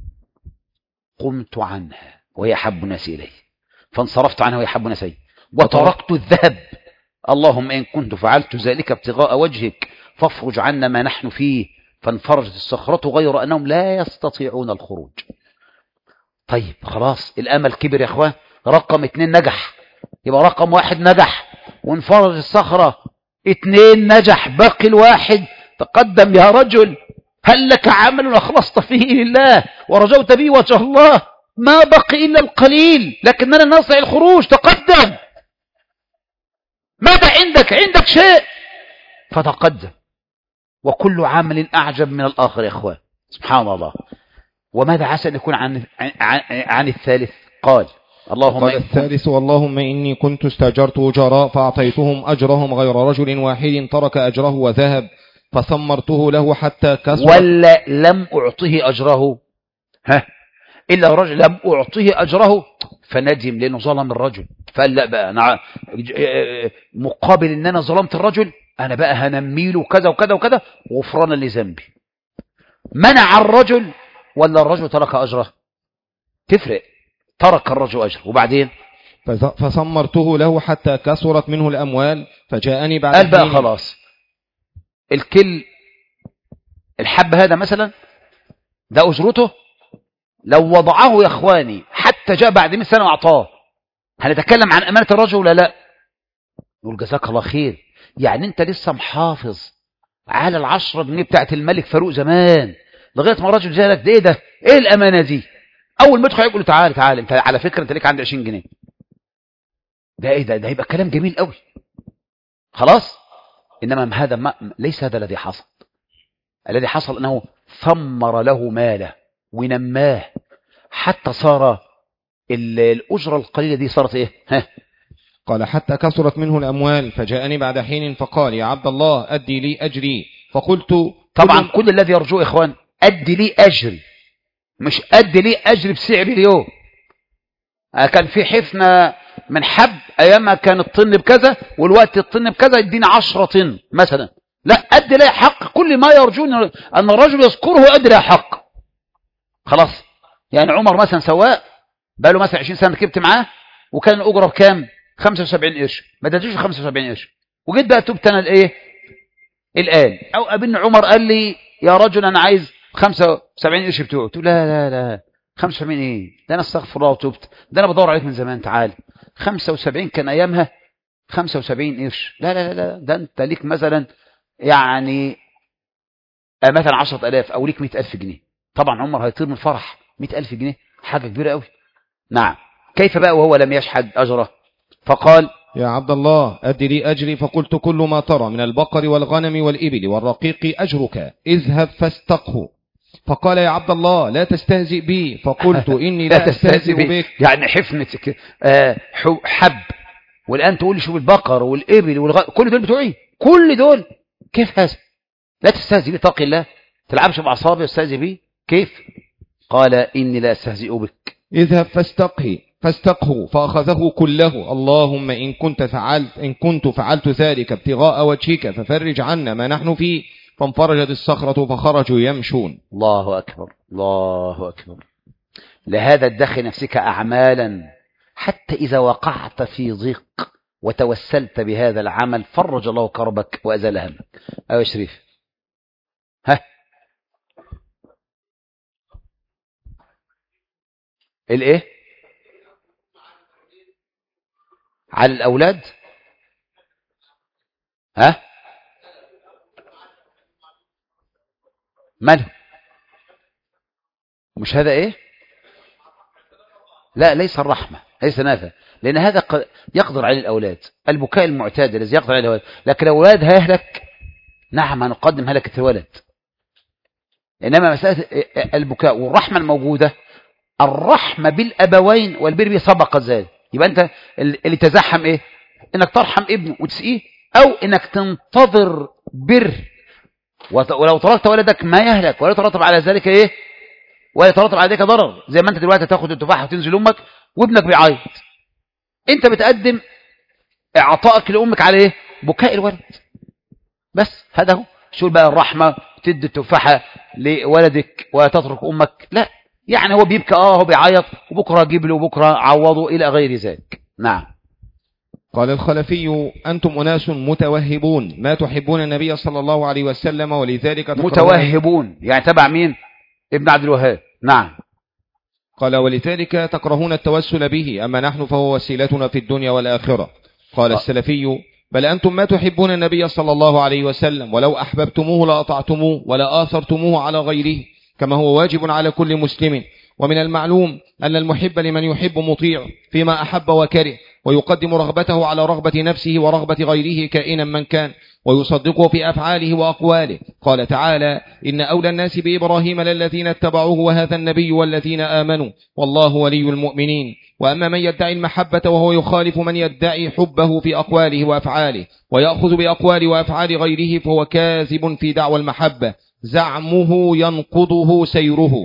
قمت عنها وهي أحب الناس إلي، فانصرفت عنها وهي أحب الناس إلي، وتركت الذهب. اللهم إن كنت فعلت ذلك ابتغاء وجهك فافرج عنا ما نحن فيه. فانفرجت الصخرة غير أنهم لا يستطيعون الخروج. طيب خلاص الأمل كبر يا أخوان، رقم 2 نجح، يبقى رقم 1 نجح وانفرج الصخرة، 2 نجح، باقي الواحد. تقدم يا رجل، هل لك عمل أخلصت فيه لله ورجوت به وجه الله؟ ما بقي إلا القليل لكننا نستطيع الخروج. تقدم، ماذا عندك شيء فتقدم. وكل عمل أعجب من الآخر يا أخوان، سبحان الله. وماذا عسى أن يكون عن الثالث؟ قال الثالث اللهم إني كنت استأجرت أجراء فأعطيتهم أجرهم غير رجل واحد ترك أجره وذهب فثمرته له حتى كسر. ولا لم أعطه أجره، إلا رجل لم أعطيه أجره فندم لأنه ظلم الرجل، فقال لا بقى أنا مقابل أن أنا ظلمت الرجل أنا بقى هنميله كذا وكذا وكذا غفرانا لذنبي. منع الرجل ولا الرجل ترك أجره؟ تفرق. ترك الرجل أجره. وبعدين فصمرته له حتى كثرت منه الأموال فجاءني بعد قال بقى خلاص الكل الحب هذا مثلا ده أجرته لو وضعه يا إخواني حتى جاء بعد 100 سنة وأعطاه، هنتكلم عن أمانة الرجل ولا لا؟ نقول جزاك الله خير، يعني أنت لسه محافظ على 10 جنيه بتاعت الملك فاروق زمان لغاية ما الرجل جاء لك ده إيه الأمانة دي؟ أول ما يدخل يقول له تعال تعال أنت على فكرة أنت ليك عندي 20 جنيه. ده إيه ده يبقى كلام جميل قوي خلاص. إنما هذا ليس هذا الذي حصل. الذي حصل أنه ثمر له ماله ونماه حتى صار الأجرة القليلة دي صارت إيه؟ قال حتى كثرت منه الأموال فجاءني بعد حين فقال يا عبد الله أدي لي أجري. فقلت طبعا كل الذي يرجوه إخوان أدي لي أجري، مش أدي لي أجري بسعر اليوم. كان في حفنة من حب أيامها كان الطن بكذا والوقت الطن بكذا يديني 10 طن مثلا، لا أدي لي حق كل ما يرجون أن الرجل يذكره أدي لي حق خلاص. يعني عمر مثلا سواق بقى له مثلا 20 سنة ركبت معاه وكان الأجرة بكام؟ 75 قرش، ما اديتوش 75 قرش، وجيت بقى تبت انا الايه الآن او قابلني عمر قال لي يا رجل انا عايز 75 قرش بتوعه. قلت له لا 75 ايه ده انا استغفر الله وتبت، ده انا بدور عليك من زمان تعال. 75 كان ايامها 75 قرش، لا ده انت ليك مثلا يعني مثلا 10,000 او ليك 100,000 جنيه. طبعا عمر هيطير من الفرح، 100,000 جنيه حاجة كبيرة قوي. نعم. كيف بقى وهو لم يشحد أجره؟ فقال يا عبد الله أدي لي أجري. فقلت كل ما ترى من البقر والغنم والإبل والرقيق أجرك، اذهب فاستقه. فقال يا عبد الله لا تستهزئ بي. فقلت إني لا أستهزئ بك. يعني حفنة حب، والآن تقول لي شوف البقر والإبل كل دول بتوعي، كل دول كيف هذا؟ لا تستهزئ بي، اتق الله، تلعبش بأعصابي واستهزئ بي كيف؟ قال إني لا أستهزئ بك. اذهب فاستقه فأخذه كله. اللهم إن كنت فعلت ذلك ابتغاء وجهك ففرج عنا ما نحن فيه. فانفرجت الصخرة فخرجوا يمشون. الله أكبر الله أكبر. لهذا ادخل نفسك أعمالا حتى إذا وقعت في ضيق وتوسلت بهذا العمل فرج الله كربك وأزال همك. أيوة شريف الايه على الاولاد ماله مش هذا ايه؟ لا ليس الرحمة، ليس نافع، لان هذا يقدر عليه الاولاد، البكاء المعتاد الذي يقدر عليه الاولاد، لكن الاولاد هيهلك نعم هنقدم هلكة الولد، انما مسألة البكاء والرحمة الموجودة، الرحمة بالأبوين والبر سبق ذلك. يبقى أنت اللي تزحم إيه؟ إنك ترحم ابنه وتسقيه، أو إنك تنتظر بر، ولو تركت ولدك ما يهلك ولا يترتب على ذلك إيه؟ ولا يترتب على ذلك ضرر. زي ما أنت دلوقتي تاخد التفاحة وتنزل أمك وابنك بيعيط، أنت بتقدم إعطائك لأمك على إيه؟ بكاء الولد. بس هذا هو. شو بقى الرحمة تدي التفاحة لولدك وتترك أمك؟ لا، يعني هو بيبكى هو بيعيط وبكره اجيب له وبكره عوضه الى غير ذلك. نعم. قال الخلفي أنتم أناس متوهبون ما تحبون النبي صلى الله عليه وسلم ولذلك متوهبون يعني تبع مين؟ ابن عبد الوهاب. نعم. قال ولذلك تكرهون التوسل به، أما نحن فهو وسيلتنا في الدنيا والآخرة. قال السلفي بل أنتم ما تحبون النبي صلى الله عليه وسلم ولو أحببتموه لأطعتموه ولا آثرتموه على غيره، كما هو واجب على كل مسلم. ومن المعلوم أن المحب لمن يحب مطيع فيما أحب وكره، ويقدم رغبته على رغبة نفسه ورغبة غيره كائنا من كان، ويصدقه في أفعاله وأقواله. قال تعالى إن أولى الناس بإبراهيم للذين اتبعوه وهذا النبي والذين آمنوا والله ولي المؤمنين. وأما من يدعي المحبة وهو يخالف من يدعي حبه في أقواله وأفعاله ويأخذ بأقوال وأفعال غيره فهو كاذب في دعوى المحبة، زعمه ينقضه سيره.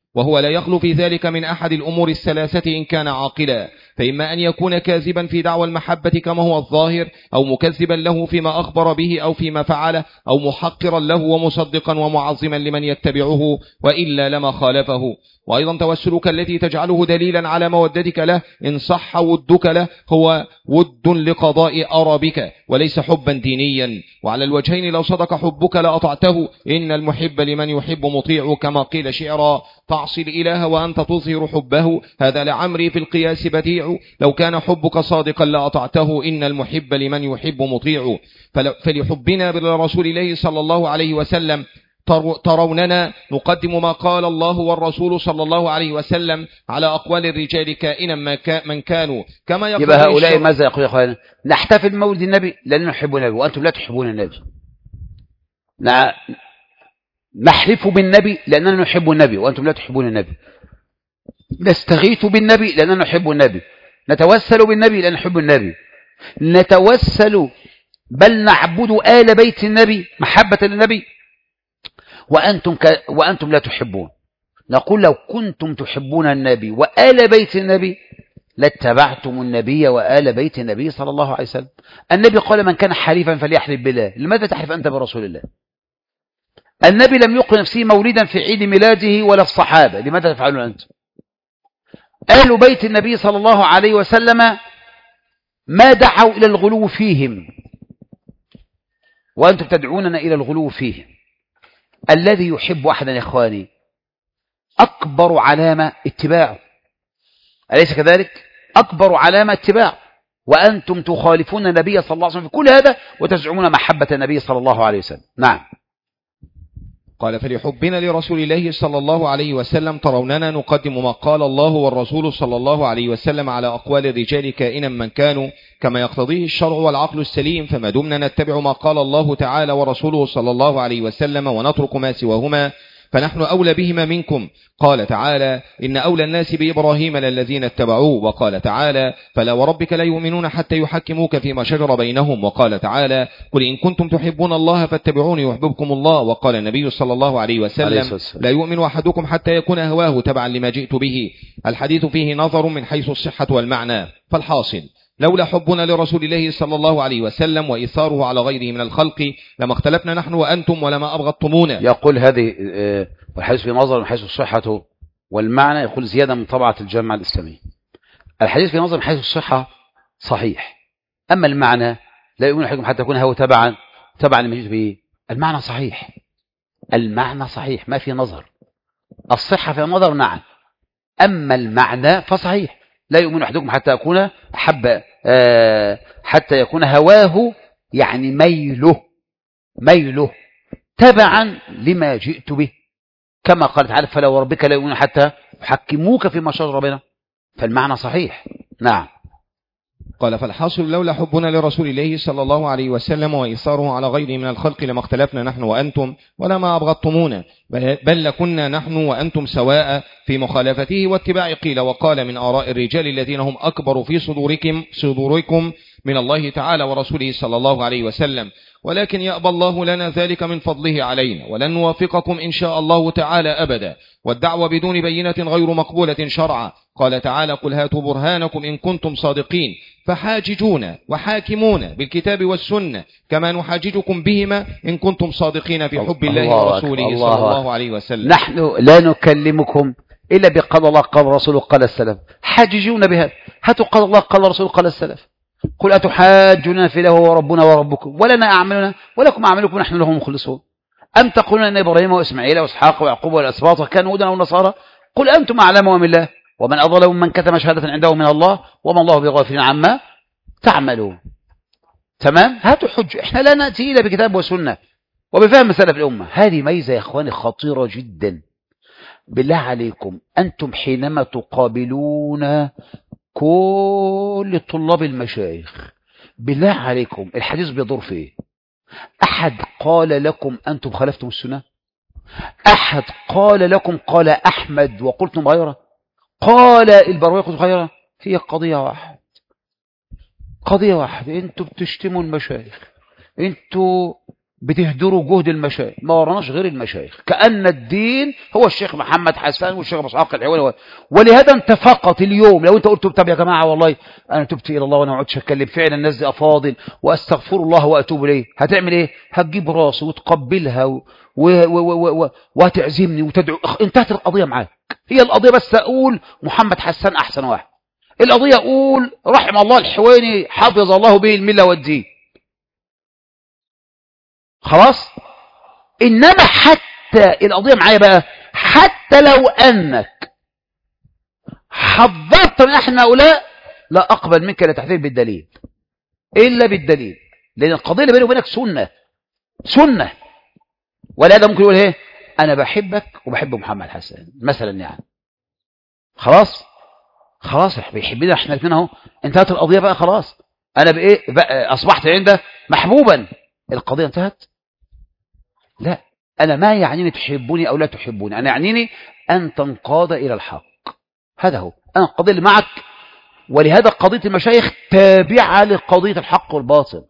وهو لا يخلو في ذلك من أحد الأمور الثلاثة إن كان عاقلا، فإما أن يكون كاذبا في دعوى المحبة كما هو الظاهر، أو مكذبا له فيما أخبر به أو فيما فعله، أو محقرا له ومصدقا ومعظما لمن يتبعه، وإلا لما خالفه. وأيضا توسلك التي تجعله دليلا على مودتك له إن صح ودك له هو ود لقضاء أربك وليس حبا دينيا. وعلى الوجهين لو صدق حبك لأطعته، إن المحب لمن يحب مطيع، كما قيل شعرا: تعصي الإله وأنت تظهر حبه، هذا لعمري في القياس بديع، لو كان حبك صادقا لأطعته، إن المحب لمن يحب مطيع. فلحبنا برسول الله صلى الله عليه وسلم تروننا نقدم ما قال الله والرسول صلى الله عليه وسلم على أقوال الرجال كائنا من كانوا، كما يقول. يبقى هؤلاء ماذا يقول يا أخوانا؟ نحتفل بمولد النبي لأننا نحب النبي وأنتم لا تحبون النبي. نحلف بالنبي لأننا نحب النبي وأنتم لا تحبون النبي. نستغيث بالنبي لأننا نحب النبي. نتوسل بالنبي لأننا نحب النبي. نتوسل بل نعبد آل بيت النبي محبة للنبي وأنتم لا تحبون. نقول لو كنتم تحبون النبي وآل بيت النبي لاتبعتم النبي وآل بيت النبي صلى الله عليه وسلم. النبي قال: من كان حليفا فليحلف بالله. لماذا تحلف أنت برسول الله؟ النبي لم يقل نفسه مولدا في عيد ميلاده ولا الصحابة، لماذا تفعلون أنتم؟ آل بيت النبي صلى الله عليه وسلم ما دعوا إلى الغلو فيهم وأنتم تدعوننا إلى الغلو فيهم. الذي يحب أحدا يا إخواني أكبر علامة اتباعه، أليس كذلك؟ أكبر علامة اتباعه، وأنتم تخالفون النبي صلى الله عليه وسلم في كل هذا وتزعمون محبة النبي صلى الله عليه وسلم. نعم. قال: فلحبنا لرسول الله صلى الله عليه وسلم تروننا نقدم ما قال الله والرسول صلى الله عليه وسلم على أقوال الرجال كائنا من كانوا، كما يقتضيه الشرع والعقل السليم، فما دمنا نتبع ما قال الله تعالى ورسوله صلى الله عليه وسلم ونترك ما سواهما فنحن أولى بهما منكم. قال تعالى: إن أولى الناس بإبراهيم للذين اتبعوه. وقال تعالى: فلا وربك لا يؤمنون حتى يحكموك فيما شجر بينهم. وقال تعالى: قل إن كنتم تحبون الله فاتبعوني يحببكم الله. وقال النبي صلى الله عليه وسلم: لا يؤمن أحدكم حتى يكون هواه تبعا لما جئت به. الحديث فيه نظر من حيث الصحة والمعنى. فالحاصل: لولا حبنا لرسول الله صلى الله عليه وسلم وإثاره على غيره من الخلق لما اختلفنا نحن وأنتم ولما أبغضتمونا. يقول هذه والحديث في نظر من حيث الصحة والمعنى، يقول زيادة من طبعة الجامعة الإسلامية. الحديث في نظر من حيث الصحة صحيح، أما المعنى لا يؤمن أحدكم حتى يكون هو تبعا لما جئت به. المعنى صحيح، المعنى صحيح، ما في نظر. الصحة في نظر نعم، أما المعنى فصحيح. لا يؤمن أحدكم حتى يكون حتى يكون هواه، يعني ميله تبعا لما جئت به، كما قال تعالى: فلا وربك لا يؤمنون حتى يحكموك فيما شجر بينهم. فالمعنى صحيح. نعم. قال: فالحاصل لولا حبنا لرسول الله صلى الله عليه وسلم وإصراره على غيره من الخلق لما اختلفنا نحن وأنتم ولما أبغضتمونا، بل لكنا نحن وأنتم سواء في مخالفته واتباع قيل وقال من آراء الرجال الذين هم أكبر في صدوركم من الله تعالى ورسوله صلى الله عليه وسلم. ولكن يأبى الله لنا ذلك من فضله علينا، ولن نوافقكم إن شاء الله تعالى أبدا، والدعوة بدون بينة غير مقبولة شرعا. قال تعالى: قل هاتوا برهانكم إن كنتم صادقين. فحاججون وحاكمون بالكتاب والسنة كما نحاججكم بهما إن كنتم صادقين في حب الله ورسوله صلى الله عليه وسلم. نحن لا نكلمكم إلا بقال الله قال رسوله قال السلف. حاججون بها، هاتوا قال الله قال رسوله قال السلف. قل أتحاجون في الله وربنا وربكم ولنا أعمالنا ولكم أعمالكم نحن له مخلصون. أم تقولون أن إبراهيم وإسماعيل وإسحاق ويعقوب والأسباط كانوا هودا أو نصارى؟ قل أنتم أعلم من الله ومن أضل ممن كتم شهادة عنده من الله وما الله بغافل عما تعملون. تمام؟ هاتوا حجة. إحنا لا نأتي إلا بكتاب وسنة وبفهم سلف الأمة. هذه ميزة يا إخواني خطيرة جدا. بالله عليكم أنتم حينما تقابلون كل طلاب المشايخ، بالله عليكم الحديث بيدور في ايه؟ أحد قال لكم أنتم خالفتم السنة؟ أحد قال لكم قال أحمد وقلتم غيره؟ قال البروي قلتم غيره؟ هي قضية واحدة. أنتم بتشتموا المشايخ، أنتم بتهدروا جهد المشايخ، ما وراناش غير المشايخ، كأن الدين هو الشيخ محمد حسان والشيخ ابو اسحاق الحويني. ولهذا انت فقط اليوم لو انت قلت طب يا جماعه والله انا تبت الى الله وانا ما عدتش اتكلم، فعلا الناس دي افاضل واستغفر الله واتوب اليه، هتعمل ايه؟ هتجيب راسي وتقبلها وهتعزمني وتدعو، انتهت القضيه معاك. هي القضيه بس اقول محمد حسان احسن واحد، القضيه اقول رحم الله الحويني حفظ الله به المله والدين، خلاص. إنما حتى القضية معايا بقى، حتى لو أنك حذرت من أحد هؤلاء لا أقبل منك لا تحذير بالدليل إلا بالدليل، لأن القضية اللي بيني وبينك سنة. ولهذا ممكن يقول ايه أنا بحبك وبحب محمد حسان مثلا، يعني خلاص بيحبنا احنا الاثنين اهو، انتهت القضية بقى خلاص، أنا بقى أصبحت عنده محبوبا، القضية انتهت. لا، أنا ما يعنيني تحبوني أو لا تحبوني، أنا يعنيني أن تنقاد إلى الحق، هذا هو أنا القضية اللي معك. ولهذا قضية المشايخ تابعة لقضية الحق والباطل.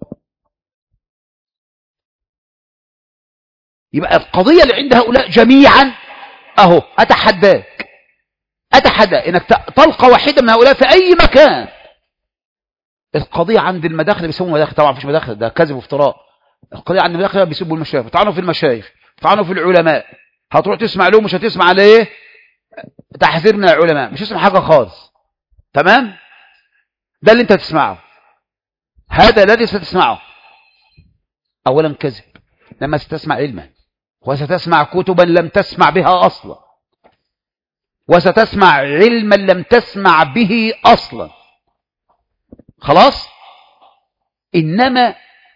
يبقى القضية اللي عند هؤلاء جميعا أهو، أتحدى إنك تلقى واحدا من هؤلاء في أي مكان. القضية عند المداخل بيسموا مداخل، طبعا مفيش مداخل، ده كذب وافتراء. القضية عند المداخل بيسبوا المشايخ، طعنوا في المشايخ، طعنوا في العلماء، هتروح تسمع لهم مش هتسمع ليه تحذير من العلماء، مش هتسمع حاجة خالص. تمام؟ ده اللي انت هتسمعه، هذا الذي ستسمعه. أولا كذب لما ستسمع علما، وستسمع كتبا لم تسمع بها أصلا، وستسمع علما لم تسمع به أصلا، خلاص. إنما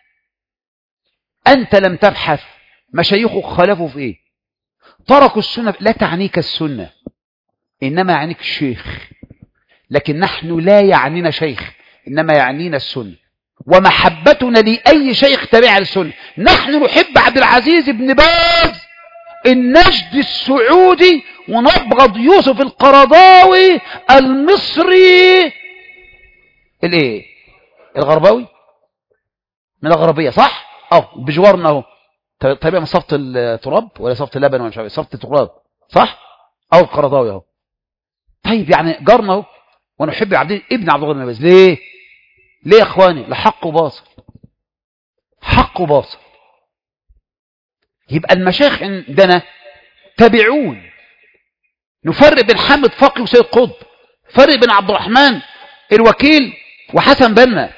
أنت لم تبحث مشايخك خالفوا في إيه، تركوا السنة، لا تعنيك السنة إنما يعنيك الشيخ، لكن نحن لا يعنينا شيخ إنما يعنينا السنة، ومحبتنا لأي شيخ تابع للسنة. نحن نحب عبد العزيز بن باز النجد السعودي، ونبغض يوسف القرضاوي المصري الايه الغرباوي من الغربية، صح؟ بجوارنا اهو، طيب من صفة التراب ولا صفة اللبن ولا مش عارف، صفة التراب صح؟ او القرضاوي اهو. طيب يعني جارنا اهو، ونحب ابن عبد الله بن باز. ليه يا اخواني؟ لحق وباطل، حق وباطل. يبقى المشايخ عندنا تابعون، نفرق بين حامد فقي وسيد قطب، فرق بين عبد الرحمن الوكيل وحسن بنا.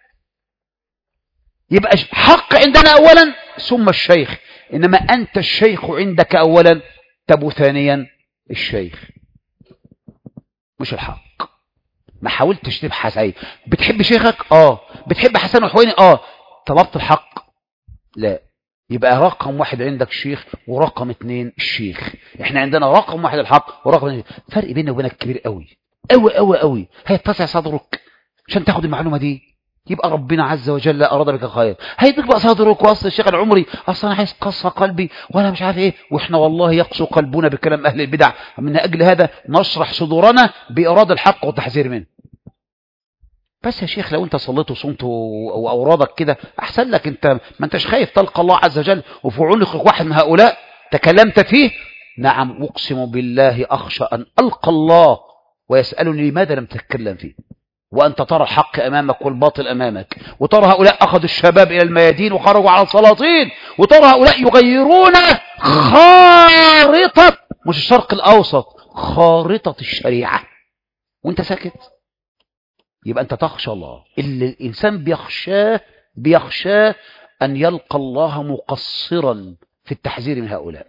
يبقى حق عندنا اولا ثم الشيخ، انما انت الشيخ عندك اولا تبو ثانيا الشيخ مش الحق. ما حاولتش تبحث ايه، بتحب شيخك بتحب حسن وحويني طلبت الحق، لا. يبقى رقم واحد عندك الشيخ، ورقم 2 الشيخ. احنا عندنا رقم واحد الحق، ورقم 2 فرق بيننا وبينك كبير قوي قوي قوي قوي. هيتسع صدرك عشان تاخد المعلومه دي، يبقى ربنا عز وجل اراد بك خير. هيديك بقى صدرك واصل الشيخ العمري اصلا انا عايز قصه قلبي وانا مش عارف ايه، واحنا والله يقسو قلبنا بكلام اهل البدع، من اجل هذا نشرح صدورنا باراده الحق والتحذير منه. بس يا شيخ لو انت صليت وصمت واورادك كده احسن لك، انت ما انتش خايف تلقى الله عز وجل وفي عنقك واحد من هؤلاء تكلمت فيه. نعم اقسم بالله اخشى ان القى الله ويسالني لماذا لم تتكلم فيه، وانت ترى الحق امامك والباطل امامك، وترى هؤلاء اخذوا الشباب الى الميادين وخرجوا على السلاطين، وترى هؤلاء يغيرون خارطه مش الشرق الاوسط، خارطه الشريعه، وانت ساكت. يبقى أنت تخشى الله. اللي الإنسان بيخشاه أن يلقى الله مقصرا في التحذير من هؤلاء،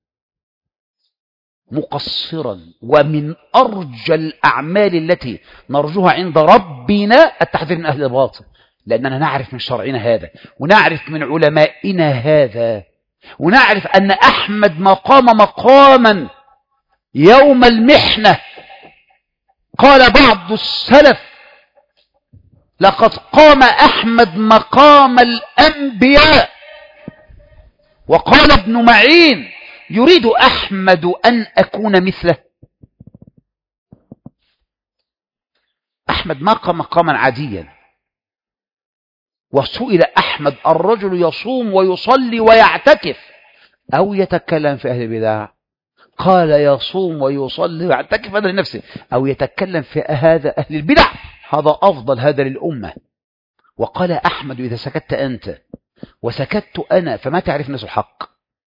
مقصرا. ومن أرجى الأعمال التي نرجوها عند ربنا التحذير من أهل الباطل، لأننا نعرف من شرعنا هذا، ونعرف من علمائنا هذا، ونعرف أن أحمد مقاما يوم المحنة. قال بعض السلف لقد قام أحمد مقام الأنبياء. وقال ابن معين يريد أحمد أن أكون مثله. أحمد ما قام مقاما عاديا، وسئل أحمد الرجل يصوم ويصلي ويعتكف أو يتكلم في أهل البدع؟ قال يصوم ويصلي ويعتكف هذا لنفسه، أو يتكلم في هذا أهل البدع، هذا أفضل، هذا للأمة. وقال أحمد إذا سكت أنت وسكت أنا فما تعرف الناس الحق.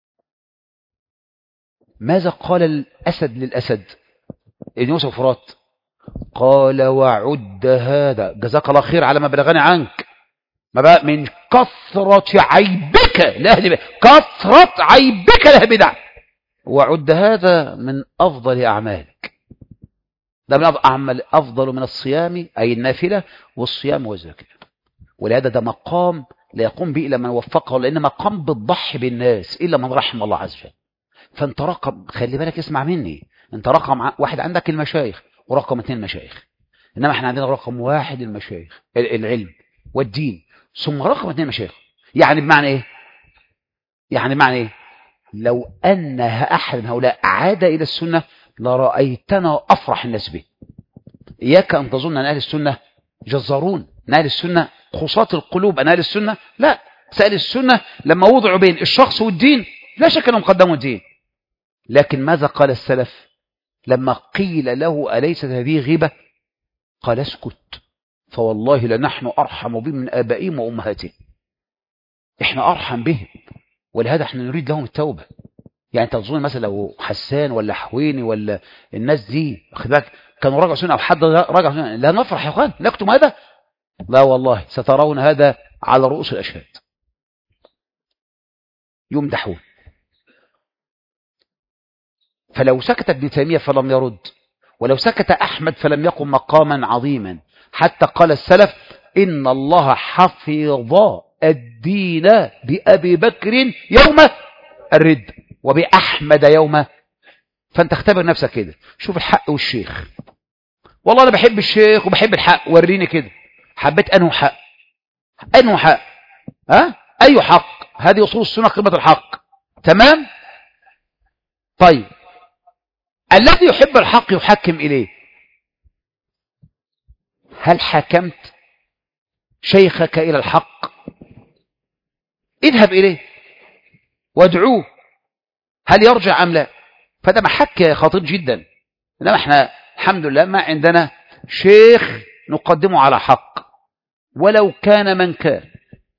ماذا قال الأسد للأسد ابن يوسف فرات؟ قال وعد هذا، جزاك الله خير على ما بلغني عنك، ما بقى من كثرة عيبك لأهل بدع، كثرة عيبك لأهل بدع، وعد هذا من أفضل أعمالك، ده من أعمال أفضل من الصيام أي النافلة والصيام والزكاة. ولهذا ده مقام لا يقوم به إلا من وفقه، لأن مقام بتضحي بالناس إلا من رحم الله عز وجل. فأنت رقم، خلي بالك اسمع مني، أنت رقم واحد عندك المشايخ ورقم 2 المشايخ، إنما احنا عندنا رقم 1 المشايخ العلم والدين، ثم رقم 2 المشايخ. يعني بمعنى إيه؟ يعني بمعنى إيه؟ لو أن أحد من هؤلاء عاد إلى السنة لرأيتنا أفرح الناس به. إياك أن تظن أن أهل السنة جزارون، أن أهل السنة خصاة القلوب، أن أهل السنة لا، سأل السنة لما وضعوا بين الشخص والدين لا شك أنهم قدموا الدين. لكن ماذا قال السلف لما قيل له أليست هذه غيبة؟ قال اسكت، فوالله لنحن أرحم بهم من آبائهم وأمهاتهم، إحنا أرحم بهم، ولهذا احنا نريد لهم التوبة. يعني انت تظن مثلا لو حسان ولا حويني ولا الناس دي خد بالك كانوا رجعوا سنة او حد رجع سنة، لا نفرح يا اخوان نكتم هذا؟ لا والله سترون هذا على رؤوس الاشهاد يمدحون. فلو سكت ابن تيمية فلم يرد، ولو سكت احمد فلم يقم مقاما عظيما. حتى قال السلف ان الله حفظ الدين بأبي بكر يوم الرد وبأحمد يوم. فانت اختبر نفسك كده، شوف الحق والشيخ. والله انا بحب الشيخ وبحب الحق، وريني كده حبيت انه حق، انه حق، اي حق؟ هذه اصول السنه، قمه الحق، تمام. طيب الذي يحب الحق يحكم اليه. هل حكمت شيخك الى الحق؟ اذهب اليه وادعوه، هل يرجع ام لا؟ فده محك خطير جدا. انما احنا الحمد لله ما عندنا شيخ نقدمه على حق ولو كان من كان.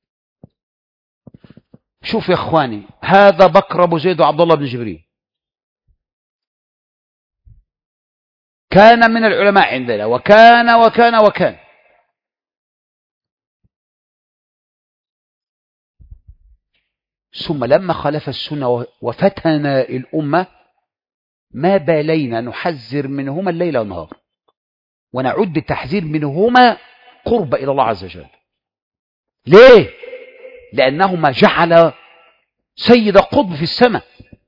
شوف يا اخواني، هذا بكر ابو زيد وعبد الله بن جبريل كان من العلماء عندنا، وكان وكان وكان. ثم لما خالف السنة وفتن الأمة ما بالينا نحذر منهما الليل والنهار، ونعد التحذير منهما قرب إلى الله عز وجل. ليه؟ لأنهما جعل سيد قطب في السماء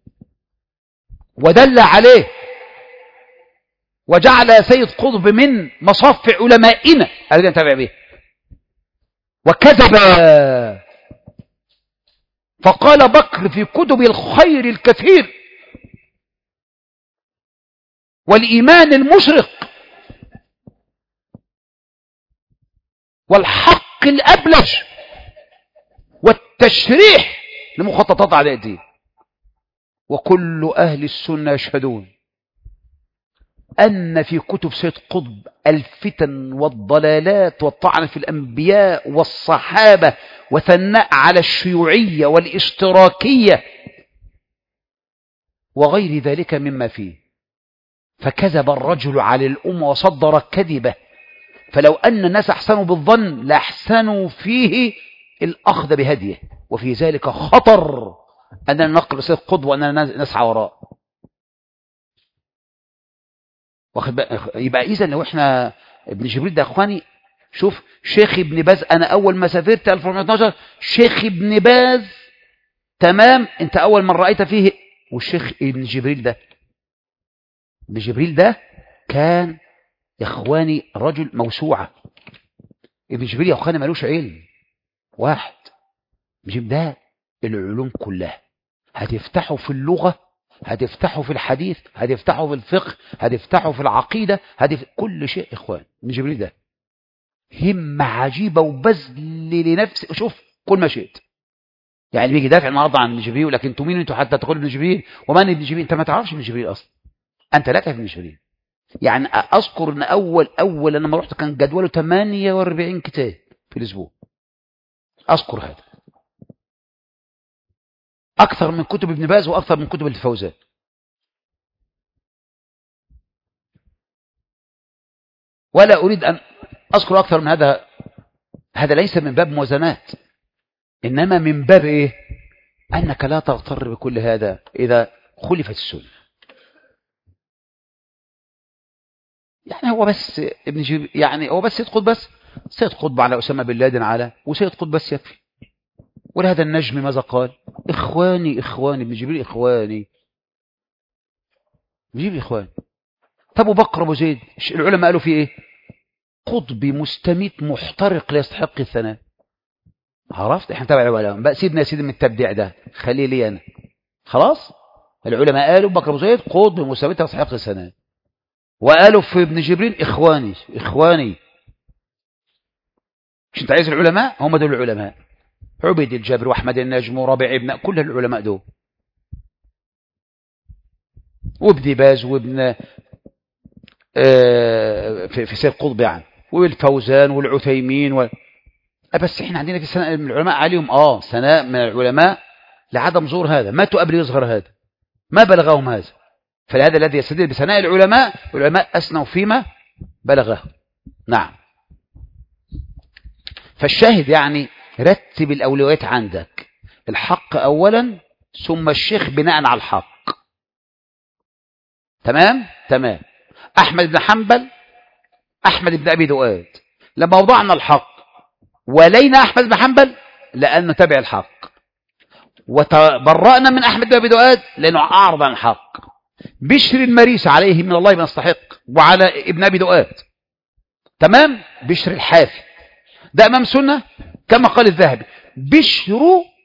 ودل عليه، وجعل سيد قطب من مصاف علمائنا الذين نتابع به، وكذب. فقال بكر في كتب الخير الكثير والإيمان المشرق والحق الأبلج والتشريح لمخططات أعداء الدين، وكل أهل السنة يشهدون أن في كتب سيد قطب الفتن والضلالات والطعن في الأنبياء والصحابة وثناء على الشيوعية والاشتراكية وغير ذلك مما فيه. فكذب الرجل على الأمة وصدر كذبه. فلو أن الناس أحسنوا بالظن لأحسنوا فيه الأخذ بهديه، وفي ذلك خطر أننا نقل سيد قطب وأننا نسعى وراء. يبقى إذا لو إحنا ابن جبريل ده أخواني، شوف شيخ ابن باز، أنا أول ما سافرت 2012 شيخ ابن باز، تمام، أنت أول من رأيت فيه. والشيخ ابن جبريل ده، ابن جبريل ده كان يا إخواني رجل موسوعة. ابن جبريل يا أخواني ملوش علم واحد، ابن ده العلوم كلها، هتفتحوا في اللغة، هتفتحوا في الحديث، هتفتحوا في الفقه، هتفتحوا في العقيدة، كل شيء. إخوان ابن جبريل ده همة عجيبة وبذل لي لنفسي، شوف كل ما شئت. يعني بيجي دافع النهارده عن ابن جبريل، لكن انتوا مين انتوا حتى تقول ابن جبريل؟ ومن ابن جبريل؟ انت ما تعرفش ابن جبريل اصلا، انت لا تعرف ابن جبريل. يعني اذكر ان اول انا ما رحت كان جدوله 48 كتاب في الاسبوع، اذكر هذا اكثر من كتب ابن باز واكثر من كتب الفوزان. ولا اريد ان اذكر اكثر من هذا. هذا ليس من باب موازنات، انما من باب ايه؟ انك لا تغتر بكل هذا اذا خلفت السنه. يعني هو بس ابن جبريل، يعني هو بس سيد قطب، بس سيد قطب على اسامه بن لادن على، وسيد قطب بس يكفي. ولهذا النجم ماذا قال؟ اخواني ابن جبريل اخواني، ابن جبريل اخواني. طب ابو بكر ابو زيد العلماء قالوا فيه ايه؟ قطبي مستميت محترق لا يستحق الثناء. عرفت؟ احنا تابع العلماء بقى، سيدنا يا سيدي من التبديع ده خليه لي انا خلاص. العلماء قالوا بكر ابو زيد قطبي مستميت لا يستحق الثناء، وقالوا في ابن جبريل اخواني. مش انت عايز العلماء؟ هم دول العلماء، عبيد الجابر واحمد النجم ورابع ابن، كل العلماء دول، وابن باز وابن في سيد قطب يعني، والفوزان والعثيمين بس احنا عندنا في سنة من العلماء عليهم سناء من العلماء لعدم ظهور هذا، ماتوا قبل يظهر هذا، ما بلغهم هذا. فلهذا الذي يستدل بثناء العلماء أثنوا فيما بلغه. نعم. فالشاهد يعني رتب الأولويات عندك، الحق أولا ثم الشيخ بناء على الحق. تمام. أحمد بن حنبل، أحمد بن أبي دؤاد، لما وضعنا الحق ولينا أحمد بن حنبل لأنه تبع الحق، وتبرأنا من أحمد بن أبي دؤاد لأنه أعرض عن الحق. بشر المريس عليه من الله ما يستحق، وعلى ابن أبي دؤاد. تمام. بشر الحافي ده أمام سنة كما قال الذهبي، بشر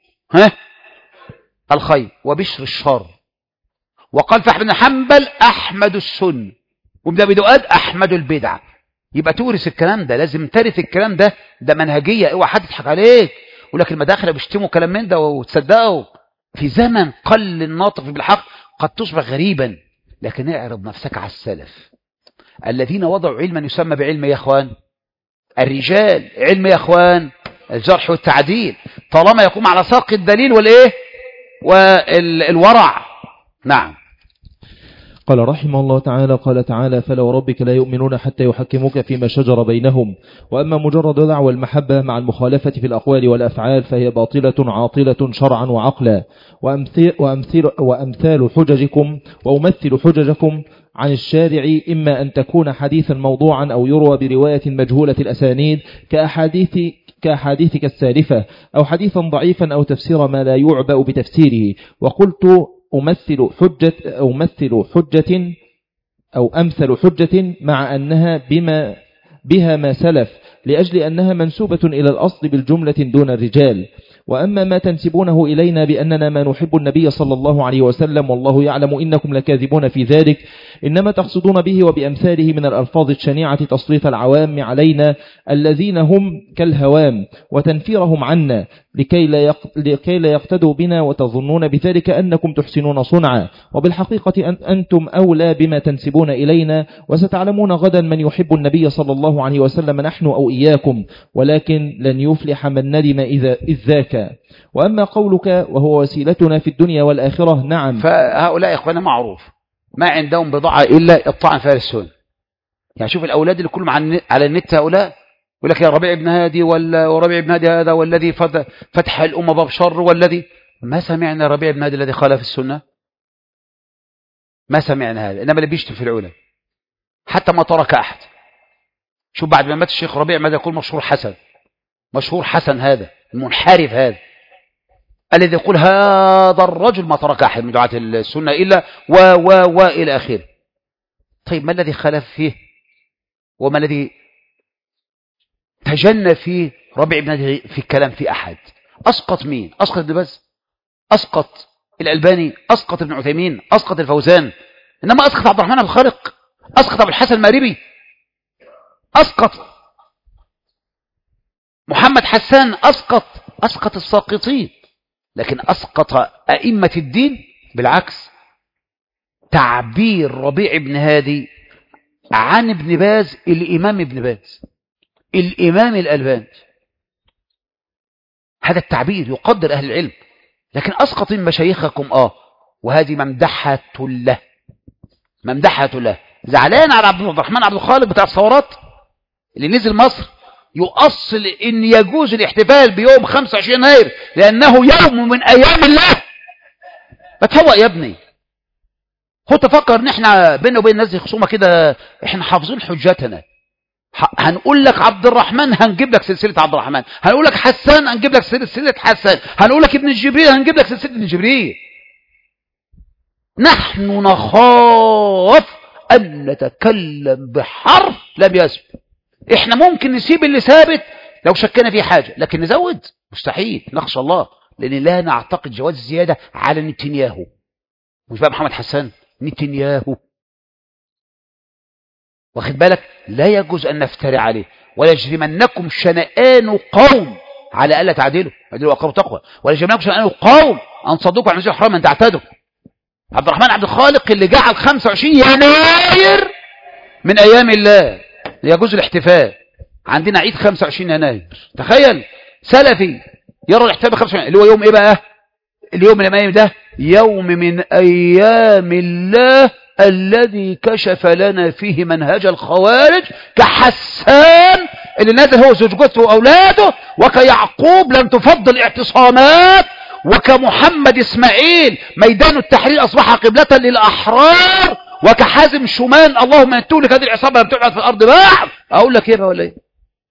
الخير وبشر الشر. وقال في أحمد بن حنبل أحمد السنة، وابن أبي دؤاد أحمد البدعة. يبقى تورث الكلام ده، لازم ترث الكلام ده، ده منهجية. اوعى حد يضحك عليك ولكن المداخل بيشتموا كلام من ده وتصدقوا. في زمن قل الناطق بالحق قد تصبح غريبا، لكن اعرض نفسك على السلف الذين وضعوا علما يسمى بعلم يا اخوان الرجال، علم يا اخوان الجرح والتعديل، طالما يقوم على ساق الدليل والايه والورع. نعم. قال رحمه الله تعالى: قال تعالى: فلا وربك لا يؤمنون حتى يحكموك فيما شجر بينهم، وأما مجرد دعوى المحبة مع المخالفة في الأقوال والأفعال فهي باطلة عاطلة شرعا وعقلا. وأمثال حججكم عن الشارع إما أن تكون حديثا موضوعا أو يروى برواية مجهولة الأسانيد كأحاديثك السالفة، أو حديثا ضعيفا، أو تفسير ما لا يعبأ بتفسيره. وقلت أمثل حجة مع أنها بها ما سلف، لأجل أنها منسوبة إلى الأصل بالجملة دون الرجال. وأما ما تنسبونه إلينا بأننا ما نحب النبي صلى الله عليه وسلم والله يعلم إنكم لكاذبون في ذلك، إنما تقصدون به وبأمثاله من الألفاظ الشنيعة تصريف العوام علينا الذين هم كالهوام، وتنفيرهم عنا لكي لا يقتدوا بنا، وتظنون بذلك أنكم تحسنون صنعا، وبالحقيقة أنتم أولى بما تنسبون إلينا، وستعلمون غدا من يحب النبي صلى الله عليه وسلم، نحن أو إياكم، ولكن لن يفلح من ندم إذ ذاك. وأما قولك وهو وسيلتنا في الدنيا والآخرة، نعم. فهؤلاء إخوانا معروف ما عندهم بضاعة إلا الطعن في السنة. يعني شوف الأولاد اللي كلهم على النت هؤلاء يقول لك يا ربيع ابن هادي وربيع ابن هادي هذا والذي فتح الأمة باب شر، والذي ما سمعنا ربيع ابن هادي الذي خالف السنة، ما سمعنا هذا، إنما اللي بيشتم في العلماء حتى ما ترك أحد. شوف بعد ما مات الشيخ ربيع ماذا يقول؟ مشهور حسن هذا المنحرف هذا الذي يقول هذا الرجل ما ترك أحد من دعاة السنة إلا وإلى آخره. طيب ما الذي خالف فيه وما الذي تجنى فيه ربيع بن هادي في الكلام في أحد؟ أسقط مين؟ أسقط ابن باز، أسقط الألباني، أسقط ابن عثيمين، أسقط الفوزان، إنما أسقط عبد الرحمن الخالق، أسقط أبو الحسن الماربي، أسقط محمد حسان أسقط الساقطين، لكن أسقط أئمة الدين بالعكس. تعبير ربيع بن هادي عن ابن باز الإمام ابن باز، الإمام الألباني، هذا التعبير يقدر أهل العلم. لكن أسقط مشايخكم وهذه ممدحة له، ممدحة له. زعلان على عبد الرحمن عبد الخالق بتاع الثورات اللي نزل مصر يؤصل ان يجوز الاحتفال بيوم 25 يناير لانه يوم من ايام الله. بتهوأ يا ابني، هو تفكر ان احنا بيننا وبين الناس دي خصومه كده؟ احنا حافظين حجتنا. هنقول لك عبد الرحمن هنجيب لك سلسله عبد الرحمن، هنقول لك حسان هنجيب لك سلسله حسان، هنقول لك ابن الجبريل هنجيب لك سلسله ابن جبريل. نحن نخاف ان نتكلم بحرف لم يثبت. احنا ممكن نسيب اللي ثابت لو شكنا فيه حاجه، لكن نزود مستحيل، نخشى الله، لان لا نعتقد جواز الزياده على نتنياهو. مش بقى محمد حسان، نتنياهو، واخد بالك؟ لا يجوز ان نفتري عليه. ولا يجرمنكم شنآن قوم على الا تعدلوا، اعدلوا اقرب تقوى، ولا يجرمنكم شنآن قوم ان صدوكم عن المسجد الحرام ان تعتدوا. عبد الرحمن عبد الخالق اللي جعل 25 يناير من ايام الله يجوز الاحتفال. عندنا عيد 25 يناير، تخيل سلفي يرى الاحتفال ب 25 اللي هو يوم ايه بقى؟ اليوم من الايام ده يوم من ايام الله الذي كشف لنا فيه منهج الخوارج، كحسان اللي نزل هو زوجته واولاده، وكيعقوب لم تفضل اعتصامات، وكمحمد اسماعيل ميدان التحرير اصبح قبلة للاحرار، وكحازم شومان اللهم ان تهلك هذه العصابه لم تبعث في الارض بعد. اقول لك ايه بقى ولا ايه؟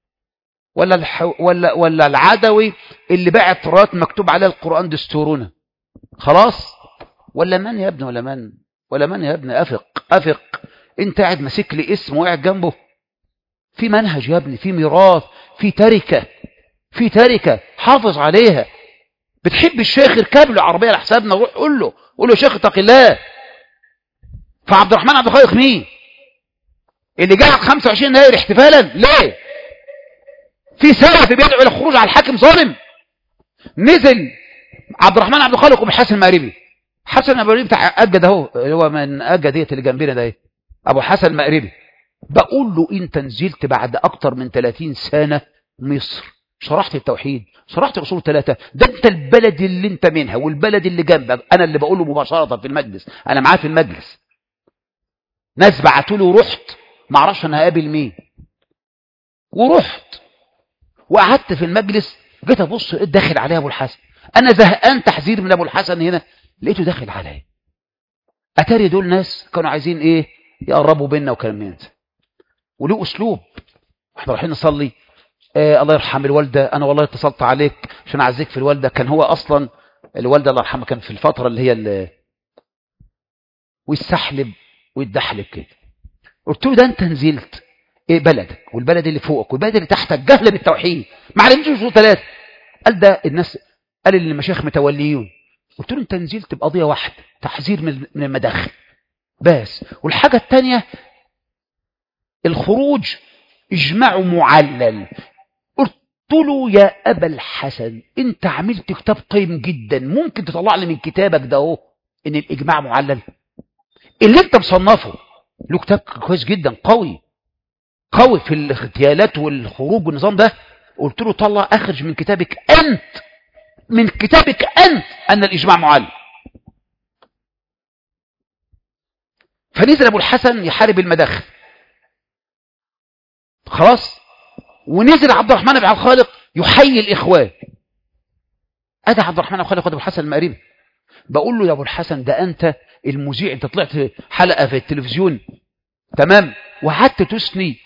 ولا العدوي اللي بعت رات مكتوب عليها القران دستورنا خلاص؟ ولا من يا ابني؟ ولا من يا ابني؟ افق. انت قاعد ماسك لي اسم وقاعد جنبه. في منهج يا ابني، في ميراث، في تركه حافظ عليها. بتحب الشيخ اركب له عربيه لحسابنا وروح قول له يا شيخ اتق الله. فعبد الرحمن عبد الخالق مين اللي جاء 25 يناير احتفالا؟ ليه؟ في سلف بيدعو الى الخروج على الحاكم ظالم. نزل عبد الرحمن عبد الخالق وحسن المقربي. حسن المقربي بتاع اجد اهو، اللي هو من اجد ديت اللي جنبنا ده، ابو حسن المقربي. بقول له انت نزلت بعد اكتر من 30 سنه مصر، شرحت التوحيد، شرحت الاصول 3، ده انت البلد اللي انت منها والبلد اللي جنبك. انا اللي بقول له مباشره في المجلس، انا معاه في المجلس. ناس بعتوا له ورحت، ما اعرفش انا هقابل مين، ورحت وقعدت في المجلس. جيت ابص لقيت داخل عليا ابو الحسن. انا زهقان تحذير من ابو الحسن هنا، لقيته داخل عليا. اتاري دول ناس كانوا عايزين ايه؟ يقربوا بيننا وكلام من ده، وليه اسلوب. احنا رايحين نصلي، الله يرحم الوالده، انا والله اتصلت عليك عشان اعزيك في الوالده. كان هو اصلا الوالده الله يرحمها كان في الفتره اللي هي ويستحلب ويتدحلب كده. قلت له ده انت نزلت ايه بلدك والبلد اللي فوقك والبلد اللي تحتك جهله بالتوحيد، ما علمتوش اصول 3. قال ده الناس، قال ان المشايخ متوليون. قلت له انت نزلت بقضيه واحده، تحذير من المداخل بس. والحاجه الثانيه الخروج اجماع معلل. قلت له يا ابا الحسن انت عملت كتاب قيم جدا، ممكن تطلع لي من كتابك ده اهو ان الاجماع معلل؟ اللي انت مصنفه له كتاب كويس جدا، قوي في الاغتيالات والخروج والنظام ده. قلت له طلع اخرج من كتابك انت ان الاجماع معلل. فنزل ابو الحسن يحارب المداخل خلاص، ونزل عبد الرحمن بن عبد الخالق يحيي الاخوان. ادى عبد الرحمن بن عبد الخالق ابو الحسن المقربي. بقول له يا ابو الحسن ده انت المذيع، انت طلعت حلقه في التلفزيون تمام وقعدت تثني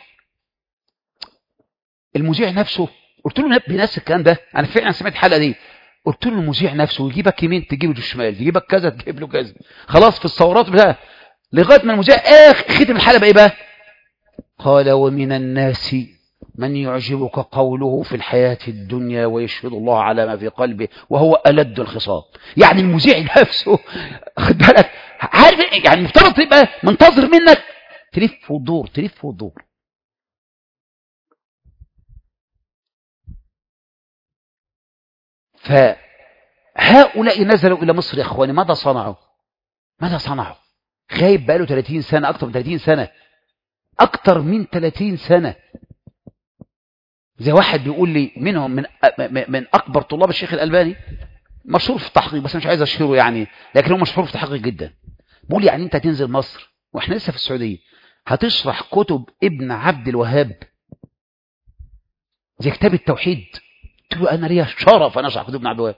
المذيع نفسه. قلت له بنفس الكلام ده، انا فعلا سمعت الحلقه دي. قلت له المذيع نفسه يجيبك يمين تجيب له شمال، يجيبك كذا تجيب له كذا، خلاص في الثورات بتاعه. لغايه ما المذيع ختم الحلقه بايه بقى؟ قال ومن الناس من يعجبك قوله في الحياة الدنيا ويشهد الله على ما في قلبه وهو ألد الخصام. يعني المذيع نفسه خد بالك، عارف يعني مفترض تبقى منتظر منك تلف وتدور. فهؤلاء نزلوا إلى مصر يا أخواني، ماذا صنعوا؟ ماذا صنعوا؟ غايب بقاله 30 سنة، أكثر من 30 سنة، أكثر من 30 سنة. زي واحد بيقول لي منهم من أكبر طلاب الشيخ الألباني، مشهور في التحقيق بس مش عايز أشهره يعني، لكن هو مشهور في التحقيق جدا. بيقول يعني أنت هتنزل مصر وإحنا لسه في السعودية هتشرح كتب ابن عبد الوهاب زي كتاب التوحيد؟ قلت له أنا ليا شرف أنا أشرح كتب ابن عبد الوهاب.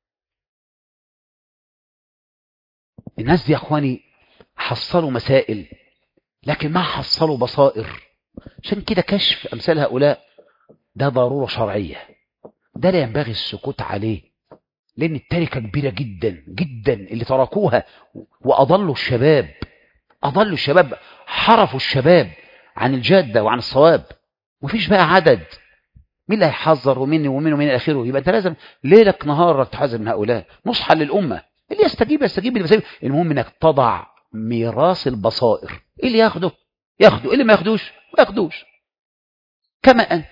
الناس دي يا أخواني حصلوا مسائل لكن ما حصلوا بصائر. عشان كده كشف أمثال هؤلاء ده ضرورة شرعية، ده لا ينبغي السكوت عليه، لأن التركة كبيرة جدا جدا اللي تركوها وأضلوا الشباب، أضلوا الشباب، حرفوا الشباب عن الجادة وعن الصواب. مفيش بقى عدد مين اللي هيحذر ومين ومين ومين آخره. يبقى أنت لازم ليلك نهارك تحذر من هؤلاء، نصحا للأمة. اللي يستجيب يستجيب، اللي يستجيب. المهم انك تضع ميراث البصائر، اللي ياخده ياخده، اللي ما ياخدوش ما ياخدوش كما أنت.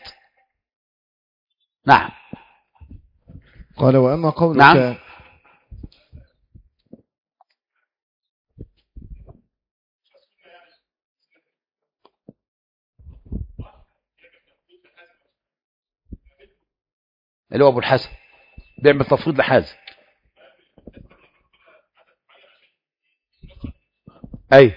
نعم. قال وأما قولك نعم. اللي هو أبو الحسن بيعمل تفويض لحازم. أي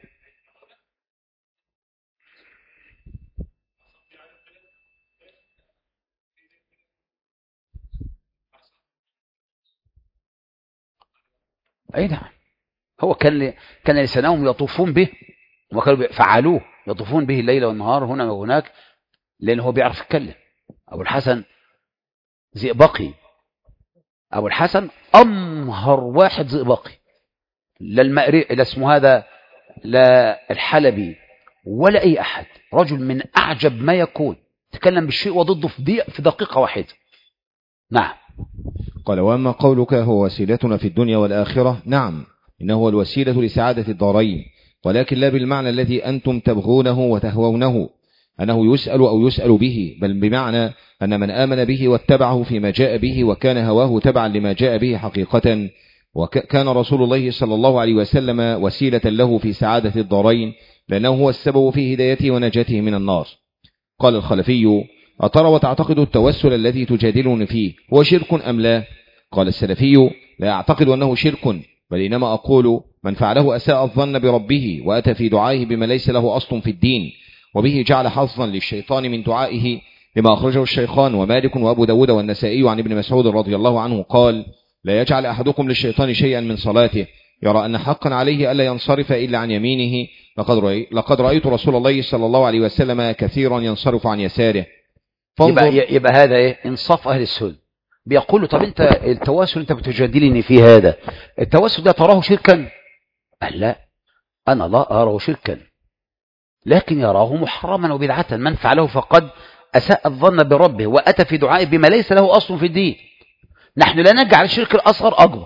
أي نعم. هو كان لسانهم يطوفون به وكانوا فعلوه، يطوفون به الليل والنهار هنا وهناك، لأنه هو بيعرف يتكلم. أبو الحسن زئبقي، أبو الحسن أمهر واحد زئبقي، لا المأري لا اسمه هذا لا الحلبي ولا أي أحد، رجل من أعجب ما يكون، تكلم بالشيء وضده في دقيقة واحدة. نعم. قال وأما قولك هو وسيلتنا في الدنيا والآخرة، نعم إنه هو الوسيلة لسعادة الدارين، ولكن لا بالمعنى الذي أنتم تبغونه وتهوونه أنه يسأل أو يسأل به، بل بمعنى أن من آمن به واتبعه فيما جاء به وكان هواه تبعا لما جاء به حقيقة، وكان رسول الله صلى الله عليه وسلم وسيلة له في سعادة الدارين، لأنه هو السبب في هدايته ونجاته من النار. قال الخلفي أترى وتعتقد التوسل الذي تجادلني فيه هو شرك أم لا؟ قال السلفي لا أعتقد أنه شرك، بل إنما أقول من فعله أساء الظن بربه وأتى في دعائه بما ليس له أصل في الدين، وبه جعل حظا للشيطان من دعائه، لما أخرجه الشيخان ومالك وأبو داود والنسائي عن ابن مسعود رضي الله عنه قال لا يجعل أحدكم للشيطان شيئا من صلاته يرى أن حقا عليه ألا ينصرف إلا عن يمينه، لقد رأيت رسول الله صلى الله عليه وسلم كثيرا ينصرف عن يساره. يبقى هذا إيه؟ انصاف أهل السنة. بيقولوا طب أنت التواسل أنت بتجادلني في هذا التواسل ده تراه شركا؟ قال لا، أنا لا أراه شركا، لكن يراه محرما وبدعة، من فعله فقد أساء الظن بربه وأتى في دعائه بما ليس له أصل في الدين. نحن لا نجعل الشرك الأصغر أكبر،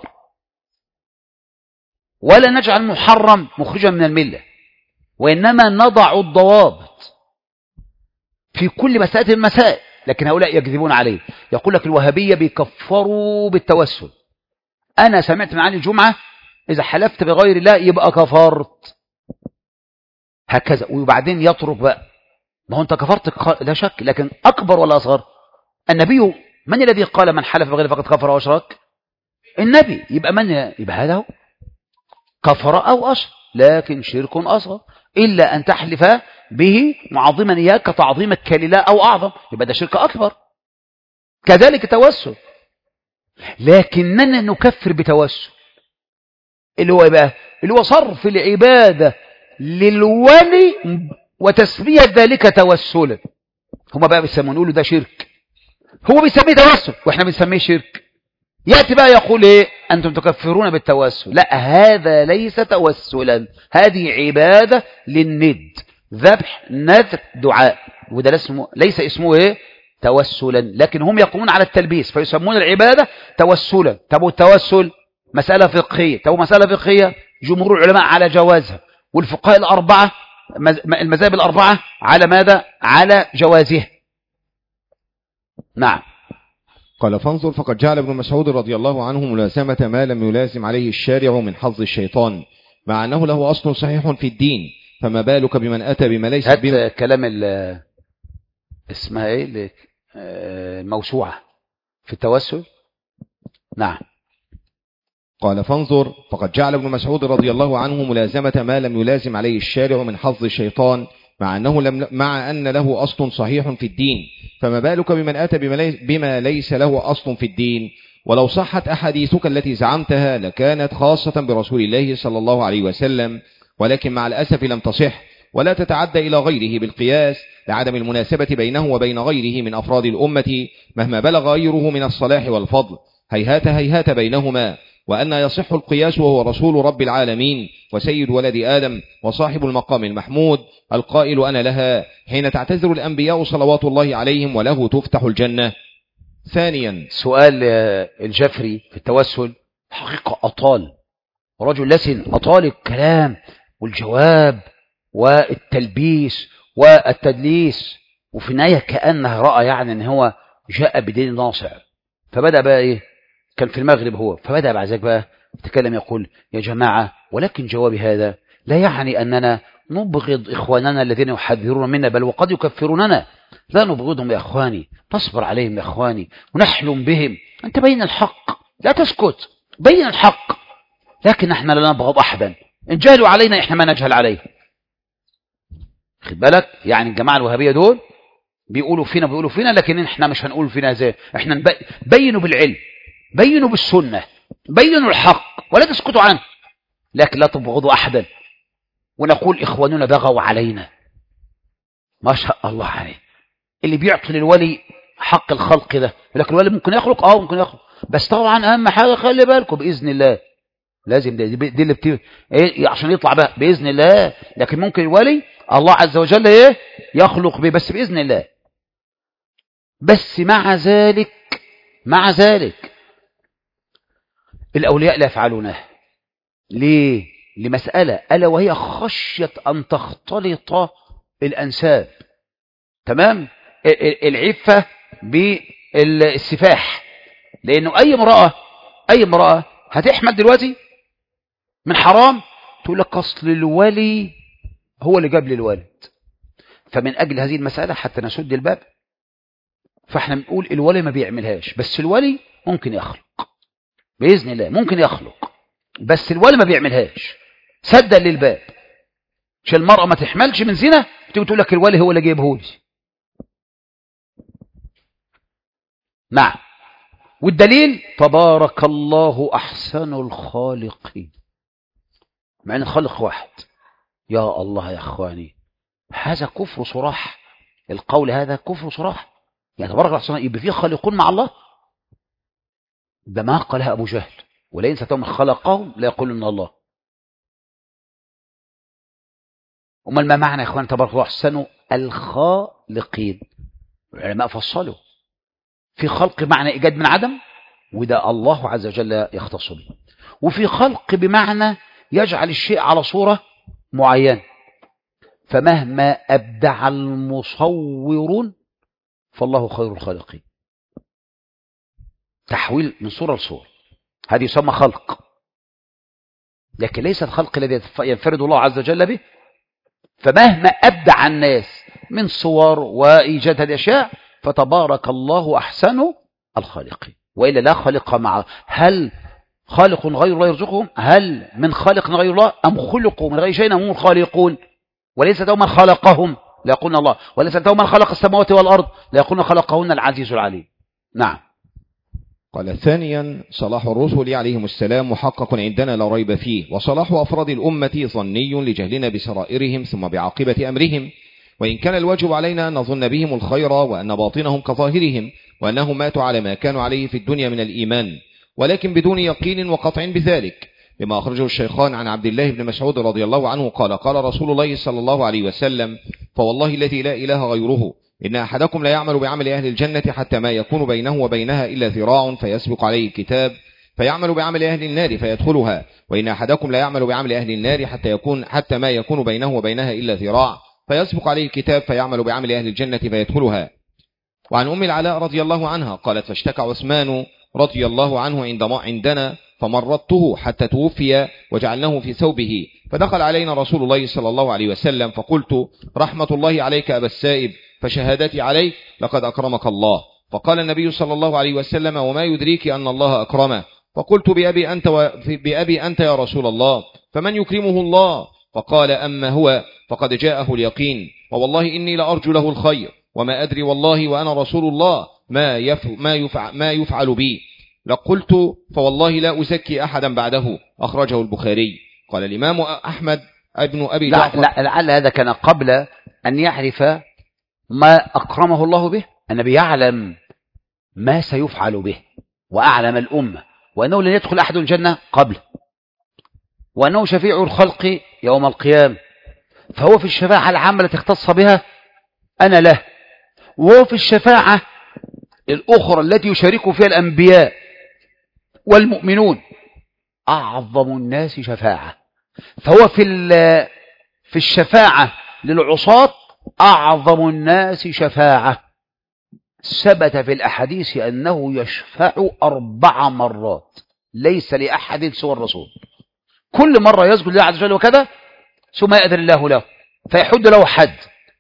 ولا نجعل المحرم مخرجا من الملة، وإنما نضع الضوابط في كل مسألة المسائل. لكن هؤلاء يكذبون عليه، يقول لك الوهابية بيكفروا بالتوسل. أنا سمعت من علي الجمعة إذا حلفت بغير الله يبقى كفرت، هكذا. وبعدين يترك بقى، ما هو أنت كفرت لا شك، لكن أكبر ولا أصغر؟ النبي من الذي قال من حلف بغير فقد كفر وأشرك؟ النبي. يبقى يبقى هذا هو كفر أو أشرك، لكن شرك أصغر، إلا أن تحلف به معظما إياك كتعظيمك لله أو أعظم، يبقى ده شرك أكبر. كذلك توسل، لكننا نكفر بتوسل اللي هو بقى اللي هو صرف العبادة للولي وتسمية ذلك توسلا. هما بقى بيسمونه يقولوا ده شرك، هو بيسميه توسل واحنا بنسميه شرك. يأتي بقى يقول ايه أنتم تكفرون بالتوسل، لا هذا ليس توسلا، هذه عبادة للند، ذبح نذر دعاء، وده ليس اسمه ايه توسلا، لكن هم يقومون على التلبيس فيسمون العبادة توسلا. طب التوسل مسألة فقهية، طب مسألة فقهية جمهور العلماء على جوازها، والفقهاء الأربعة المذاهب الأربعة على ماذا؟ على جوازها. نعم. قال فانظر فقد جعل ابن مسعود رضي الله عنه ملازمة ما لم يلازم عليه الشارع من حظ الشيطان مع أنه له أصل صحيح في الدين، فما بالك بمن أتى بما ليس هات كلام اسمها ايه الموسوعة في التوسل. نعم. قال فانظر فقد جعل ابن مسعود رضي الله عنه ملازمة ما لم يلازم عليه الشارع من حظ الشيطان مع أن له أصل صحيح في الدين، فما بالك بمن أتى بما ليس له أصل في الدين. ولو صحت أحاديثك التي زعمتها لكانت خاصة برسول الله صلى الله عليه وسلم، ولكن مع الأسف لم تصح ولا تتعدى إلى غيره بالقياس لعدم المناسبة بينه وبين غيره من أفراد الأمة مهما بلغ غيره من الصلاح والفضل. هيهات هيهات بينهما، وأن يصح القياس وهو رسول رب العالمين وسيد ولد آدم وصاحب المقام المحمود القائل أنا لها حين تعتذر الأنبياء صلوات الله عليهم وله تفتح الجنة. ثانيا، سؤال الجفري في التوسل حقيقة أطال، رجل لسن أطال الكلام والجواب والتلبيس والتدليس، وفي النهاية كأنه رأى يعني أن هو جاء بدين ناصع، فبدأ بقى إيه، كان في المغرب هو، فبدأ بعد ذلك بقى يتكلم يقول يا جماعة ولكن جوابي هذا لا يعني أننا نبغض إخواننا الذين يحذرون منا، بل وقد يكفروننا، لا نبغضهم يا إخواني، نصبر عليهم يا إخواني ونحلم بهم، أنت بين الحق لا تسكت، بين الحق، لكن احنا لا نبغض أحدا، إن جهلوا علينا احنا ما نجهل عليه. خد بالك، يعني الجماعة الوهابية دول بيقولوا فينا لكن احنا مش هنقول فينا زي، احنا بينوا بالعلم، بينوا بالسنة، بينوا الحق ولا تسكتوا عنه، لكن لا تبغضوا أحدا ونقول إخواننا بغوا علينا. ما شاء الله عليه، اللي بيعطي للولي حق الخلق ده، لكن الولي ممكن يخلق، ممكن يخلق، بس طبعا أهم حاجة خلي بالكم بإذن الله، لازم دي اللي إيه عشان يطلع بقى بإذن الله، لكن ممكن الولي الله عز وجل إيه يخلق به بس بإذن الله. بس مع ذلك الأولياء لا يفعلونه. ليه؟ لمسألة ألا وهي خشية أن تختلط الأنساب. تمام؟ العفة بالسفاح، لأنه أي امرأة هتحمل دلوقتي من حرام تقول لك أصل الولي هو اللي جاب لي الولد، فمن أجل هذه المسألة حتى نسد الباب فاحنا بنقول الولي ما بيعملهاش، بس الولي ممكن يخلق بإذن الله، ممكن يخلق بس الولي ما بيعملهاش سدا للباب، عشان المرأة ما تحملش من زنا تقول لك الولي هو اللي جايبه لي. نعم، والدليل تبارك الله أحسن الخالقين، مع أن الخالق واحد. يا الله يا أخواني، هذا كفر صراح، القول هذا كفر صراح، يعني تبارك الله أحسن، يبقى فيه خالقون مع الله، ده ما قالها أبو جهل، ولئن سألتهم خلقهم لا يقولون الله. أمال ما معنى يا أخوان تبارك الله أحسن الخالقين؟ العلماء فصلوا في خلق معنى إيجاد من عدم، وده الله عز وجل يختص به، وفي خلق بمعنى يجعل الشيء على صورة معينة، فمهما أبدع المصور فالله خير الخالقين، تحويل من صورة لصورة، هذه يسمى خلق، لكن ليس الخلق الذي ينفرد الله عز وجل به. فمهما أبدع الناس من صور وإيجاد هذه الأشياء فتبارك الله أحسن الخالقين، وإلا لا خالق معه. هل خالق غير الله يرزقهم؟ هل من خالق غير الله؟ أم خلقوا من غير شيء هم الخالقون؟ وليس لهم من خلقهم لا يقولون الله، وليس لهم من خلق السماوات والأرض لا يقولون خلقهن العزيز العليم. نعم. قال ثانيا، صلاح الرسل عليهم السلام محقق عندنا لا ريب فيه، وصلاح أفراد الأمة ظني لجهلنا بسرائرهم ثم بعاقبة أمرهم، وإن كان الواجب علينا أن نظن بهم الخير وأن باطنهم كظاهرهم وأنهم ماتوا على ما كانوا عليه في الدنيا من الإيمان، ولكن بدون يقين وقطع بذلك، لما أخرجه الشيخان عن عبد الله بن مسعود رضي الله عنه قال قال رسول الله صلى الله عليه وسلم: فوالله الذي لا إله غيره إن أحدكم لا يعمل بعمل أهل الجنة حتى ما يكون بينه وبينها إلا ذراع فيسبق عليه الكتاب فيعمل بعمل أهل النار فيدخلها، وإن أحدكم لا يعمل بعمل أهل النار حتى ما يكون بينه وبينها إلا ذراع فيسبق عليه الكتاب فيعمل بعمل أهل الجنة فيدخلها. وعن أم العلاء رضي الله عنها قالت فاشتكى عثمان رضي الله عنه عندنا فمرضته حتى توفي وجعلناه في ثوبه، فدخل علينا رسول الله صلى الله عليه وسلم فقلت رحمة الله عليك أبا السائب، فشهادتي عليك لقد أكرمك الله. فقال النبي صلى الله عليه وسلم وما يدريك أن الله أكرمه؟ فقلت بأبي أنت يا رسول الله، فمن يكرمه الله؟ فقال أما هو فقد جاءه اليقين، ووالله إني لأرجو له الخير، وما أدري والله وأنا رسول الله ما يفعل بي. لقلت فوالله لا أزكي أحدا بعده. أخرجه البخاري. قال الإمام أحمد ابن أبي جعفر لعل هذا كان قبل أن يعرف ما أكرمه الله به. النبي يعلم ما سيفعل به وأعلم الأمة، وأنه لن يدخل أحد الجنة قبل، وأنه شفيع الخلق يوم القيامة، فهو في الشفاعة العامة التي اختص بها أنا له، وهو في الشفاعة الأخرى التي يشارك فيها الأنبياء والمؤمنون أعظم الناس شفاعة، فهو في الشفاعة للعصاة أعظم الناس شفاعة. ثبت في الأحاديث أنه يشفع 4 مرات، ليس لأحد سوى الرسول، كل مرة يسجد لله عز وجل وكذا ثم يأذن الله له فيحد له حد،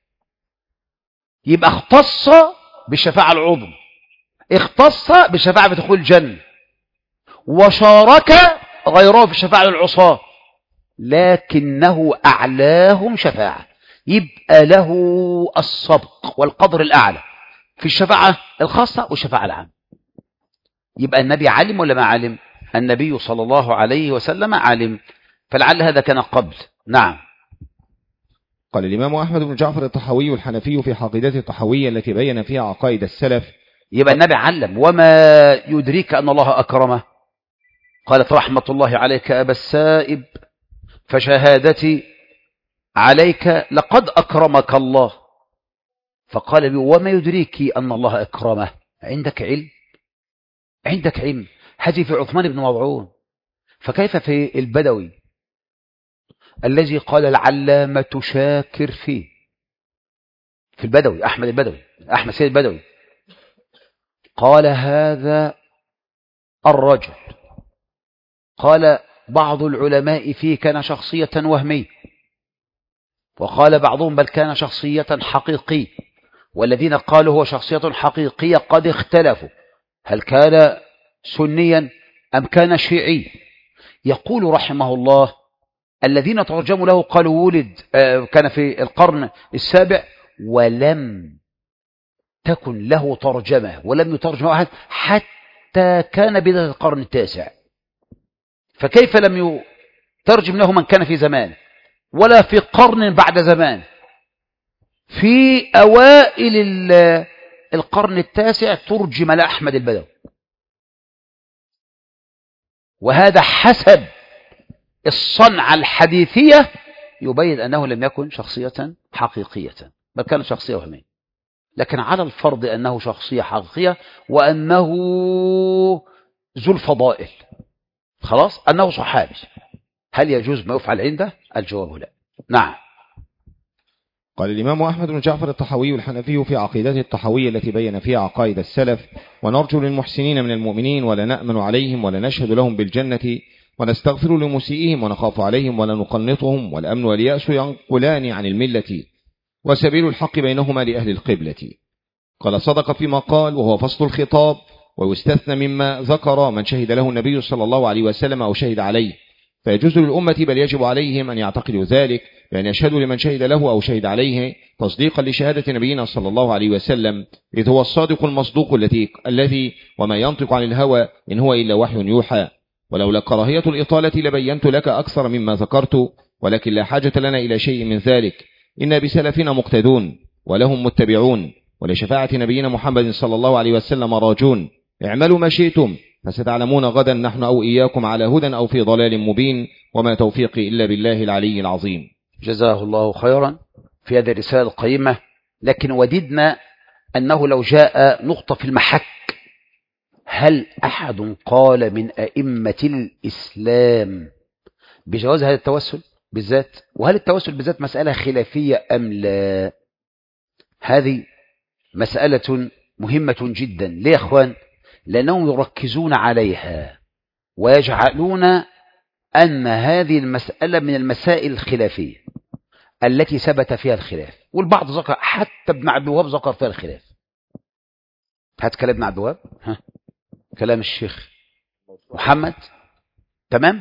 يبقى اختص بالشفاعة العظمى، اختص بالشفاعة في دخول الجنة، وشارك غيره في الشفاعة للعصاة، لكنه أعلاهم شفاعة، يبقى له السبق والقدر الأعلى في الشفاعة الخاصة والشفاعة العامة. يبقى النبي علم ولا ما علم؟ النبي صلى الله عليه وسلم علم، فلعل هذا كان قبل. نعم. قال الإمام أحمد بن جعفر الطحاوي الحنفي في حقيدته الطحاوية التي بين فيها عقائد السلف. يبقى النبي علم وما يدريك أن الله أكرمه؟ قالت رحمة الله عليك أبا السائب، فشهادتي عليك لقد أكرمك الله. فقال لي وما يدريك أن الله أكرمه؟ عندك علم؟ عندك علم؟ هذه في عثمان بن مظعون، فكيف في البدوي الذي قال العلامة شاكر فيه، في البدوي أحمد سيد البدوي قال هذا الرجل، قال بعض العلماء فيه كان شخصية وهمية، وقال بعضهم بل كان شخصية حقيقية، والذين قالوا هو شخصية حقيقية قد اختلفوا هل كان سنيا أم كان شيعي. يقول رحمه الله الذين ترجموا له قالوا ولد كان في القرن السابع ولم تكن له ترجمة ولم يترجم أحد حتى كان بداية القرن التاسع، فكيف لم يترجم له من كان في زمان ولا في قرن بعد زمان؟ في أوائل القرن التاسع ترجم لأحمد البدوي، وهذا حسب الصنعة الحديثية يبين أنه لم يكن شخصية حقيقية بل كان شخصية وهمية، لكن على الفرض أنه شخصية حقيقية وأنه ذو الفضائل، خلاص أنه صحابي، هل يجوز ما يفعل عنده؟ الجواب لا. نعم. قال الإمام أحمد بن جعفر الطحاوي الحنفي في عقيدته الطحاوية التي بين فيها عقائد السلف: ونرجو للمحسنين من المؤمنين ولا نأمن عليهم ولا نشهد لهم بالجنة، ونستغفر لمسيئهم ونخاف عليهم ولا نقنطهم، والأمن واليأس ينقلان عن الملة، وسبيل الحق بينهما لأهل القبلة. قال صدق فيما قال، وهو فصل الخطاب، ويستثنى مما ذكر من شهد له النبي صلى الله عليه وسلم أو شهد عليه، فيجوز للأمة بل يجب عليهم أن يعتقدوا ذلك بأن يشهدوا لمن شهد له أو شهد عليه تصديقا لشهادة نبينا صلى الله عليه وسلم، إذ هو الصادق المصدوق الذي وما ينطق عن الهوى إن هو إلا وحي يوحى. ولولا كراهية الإطالة لبينت لك أكثر مما ذكرت، ولكن لا حاجة لنا إلى شيء من ذلك، إن بسلفنا مقتدون ولهم متبعون، ولشفاعة نبينا محمد صلى الله عليه وسلم راجون. اعملوا ما شئتم فستعلمون غدا نحن أو إياكم على هدى أو في ضلال مبين، وما توفيقي إلا بالله العلي العظيم. جزاه الله خيرا في هذه الرسالة القيمة، لكن وددنا أنه لو جاء نقطة في المحك: هل أحد قال من أئمة الإسلام بجواز هذا التوسل بالذات؟ وهل التوسل بالذات مسألة خلافية أم لا؟ هذه مسألة مهمة جدا. ليه يا أخوان؟ لأنهم يركزون عليها ويجعلون أن هذه المسألة من المسائل الخلافية التي ثبت فيها الخلاف، والبعض ذكر، حتى ابن عبد الوهاب ذكر فيها الخلاف. هات كلام ابن عبد الوهاب، كلام الشيخ محمد، تمام.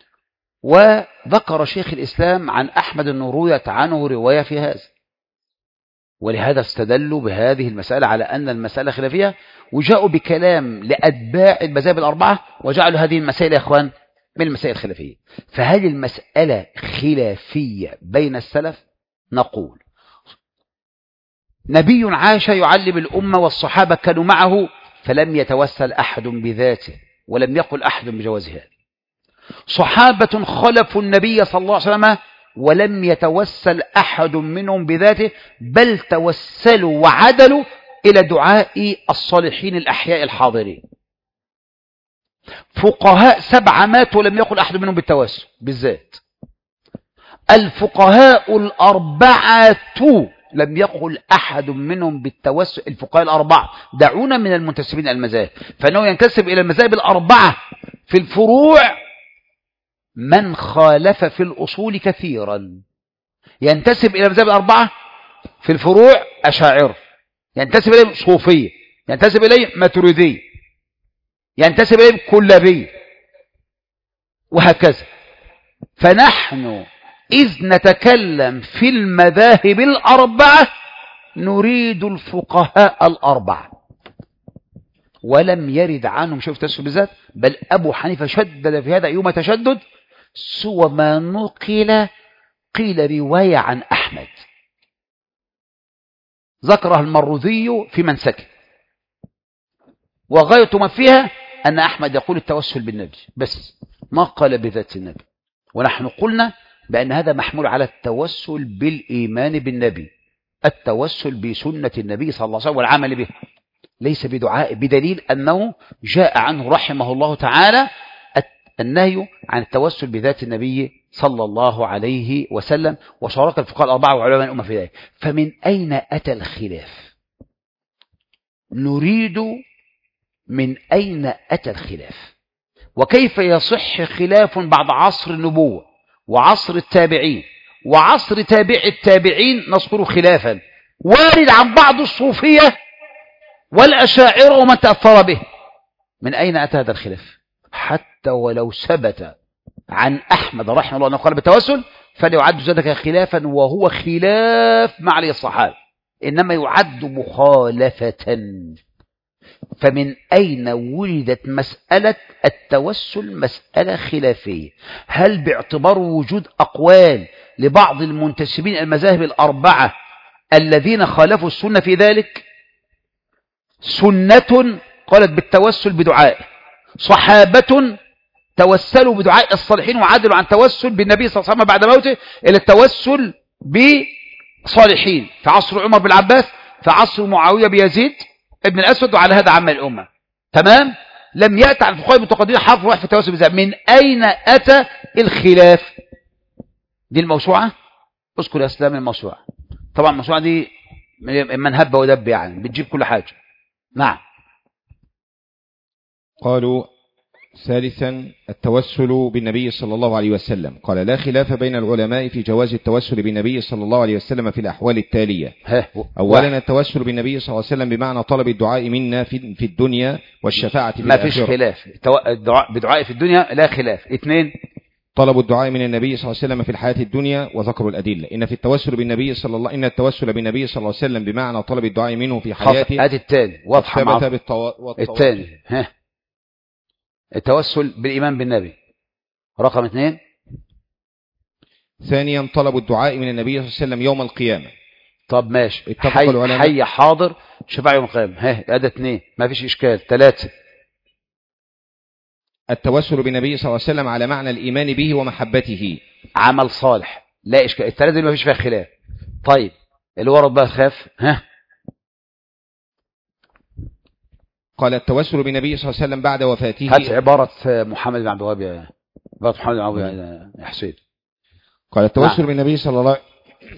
وذكر شيخ الإسلام عن أحمد أنه رويت عنه رواية في هذا، ولهذا استدلوا بهذه المسألة على أن المسألة خلافية، وجاءوا بكلام لأتباع المذاهب الأربعة وجعلوا هذه المسائل يا أخوان من المسائل الخلافية. فهل المسألة خلافية بين السلف؟ نقول نبي عاش يعلم الأمة والصحابة كانوا معه فلم يتوسل أحد بذاته ولم يقل أحد بجواز هذا. صحابة خلفوا النبي صلى الله عليه وسلم ولم يتوسل أحد منهم بذاته، بل توسلوا وعدلوا إلى دعاء الصالحين الأحياء الحاضرين. فقهاء 7 ماتوا ولم يقل أحد منهم بالتوسل بالذات. الفقهاء 4 لم يقل أحد منهم بالتوسل. الفقهاء 4 دعونا من المنتسبين إلى المذاهب، فإنه ينتسب إلى المذاهب 4 في الفروع من خالف في الأصول كثيرا. ينتسب إلى المذاهب 4 في الفروع أشاعرة، ينتسب إليه صوفية، ينتسب إليه ماتريدية، ينتسب إليه كلابية، وهكذا. فنحن إذ نتكلم في المذاهب 4 نريد الفقهاء 4، ولم يرد عنهم شوف تسهل بالذات، بل أبو حنيفة شدد في هذا يوم تشدد، سوى ما نقل قيل رواية عن أحمد ذكرها المروذي في منسكه، وغاية ما فيها أن أحمد يقول التوسل بالنبي بس، ما قال بذات النبي. ونحن قلنا بأن هذا محمول على التوسل بالإيمان بالنبي، التوسل بسنة النبي صلى الله عليه وسلم والعمل به، ليس بدعاء، بدليل أنه جاء عنه رحمه الله تعالى النهي عن التوسل بذات النبي صلى الله عليه وسلم، وشارك الفقهاء 4 وعلماء الأمة في ذلك. فمن أين أتى الخلاف؟ نريد من أين أتى الخلاف، وكيف يصح خلاف بعد عصر النبوة وعصر التابعين وعصر تابع التابعين نذكر خلافا وارد عن بعض الصوفية والأشاعرة ومن تأثر به. من أين أتى هذا الخلاف؟ حتى ولو ثبت عن أحمد رحمه الله أنه قال بالتوسل فليعد ذلك خلافا، وهو خلاف مع علي الصحابة، إنما يعد مخالفة. فمن أين ولدت مسألة التوسل مسألة خلافية؟ هل باعتبار وجود أقوال لبعض المنتسبين المذاهب 4 الذين خالفوا السنة في ذلك؟ سنة قالت بالتوسل بدعاء، صحابة توسلوا بدعاء الصالحين وعدلوا عن توسل بالنبي صلى الله عليه وسلم بعد موته إلى التوسل بصالحين في عصر عمر بن العباس، في عصر معاوية بيزيد ابن الأسود، وعلى هذا عمل الأمة. تمام؟ لم يأتي عن الفقهاء المتقدمين حرف واحد في التوسل بالذات. من أين أتى الخلاف؟ دي الموسوعة، اذكر يا اسلام الموسوعة. طبعا الموسوعة دي من هب ودب، يعني بتجيب كل حاجة. نعم. قالوا ثالثا التوسل بالنبي صلى الله عليه وسلم. قال لا خلاف بين العلماء في جواز التوسل بالنبي صلى الله عليه وسلم في الأحوال التالية. أولا التوسل بالنبي صلى الله عليه وسلم بمعنى طلب الدعاء منا في الدنيا والشفاعة في الآخرة. ما فيش خلاف، الدعاء بدعاء في الدنيا لا خلاف. 2 طلب الدعاء من النبي صلى الله عليه وسلم في الحياة الدنيا وذكر الأدلة. إن التوسل بالنبي صلى الله عليه وسلم بمعنى طلب الدعاء منه في حياته. هذه الثاني واضحة معه. الثاني التوسل بالإيمان بالنبي. رقم 2 ثانيا طلب الدعاء من النبي صلى الله عليه وسلم يوم القيامة. طب ماشي، حي حاضر شفاعة يوم القيامة. هذا 2 ما فيش إشكال. 3 التوسل بالنبي صلى الله عليه وسلم على معنى الإيمان به ومحبته، عمل صالح، لا إشكال. 3 دي ما فيش فيها خلاف. طيب اللي ورد بقى خاف. قال التوسل بالنبي صلى الله عليه وسلم بعد وفاته. هات عبارة محمد بن عبد الوهاب يا حسين. قال التوسل بالنبي صلى الله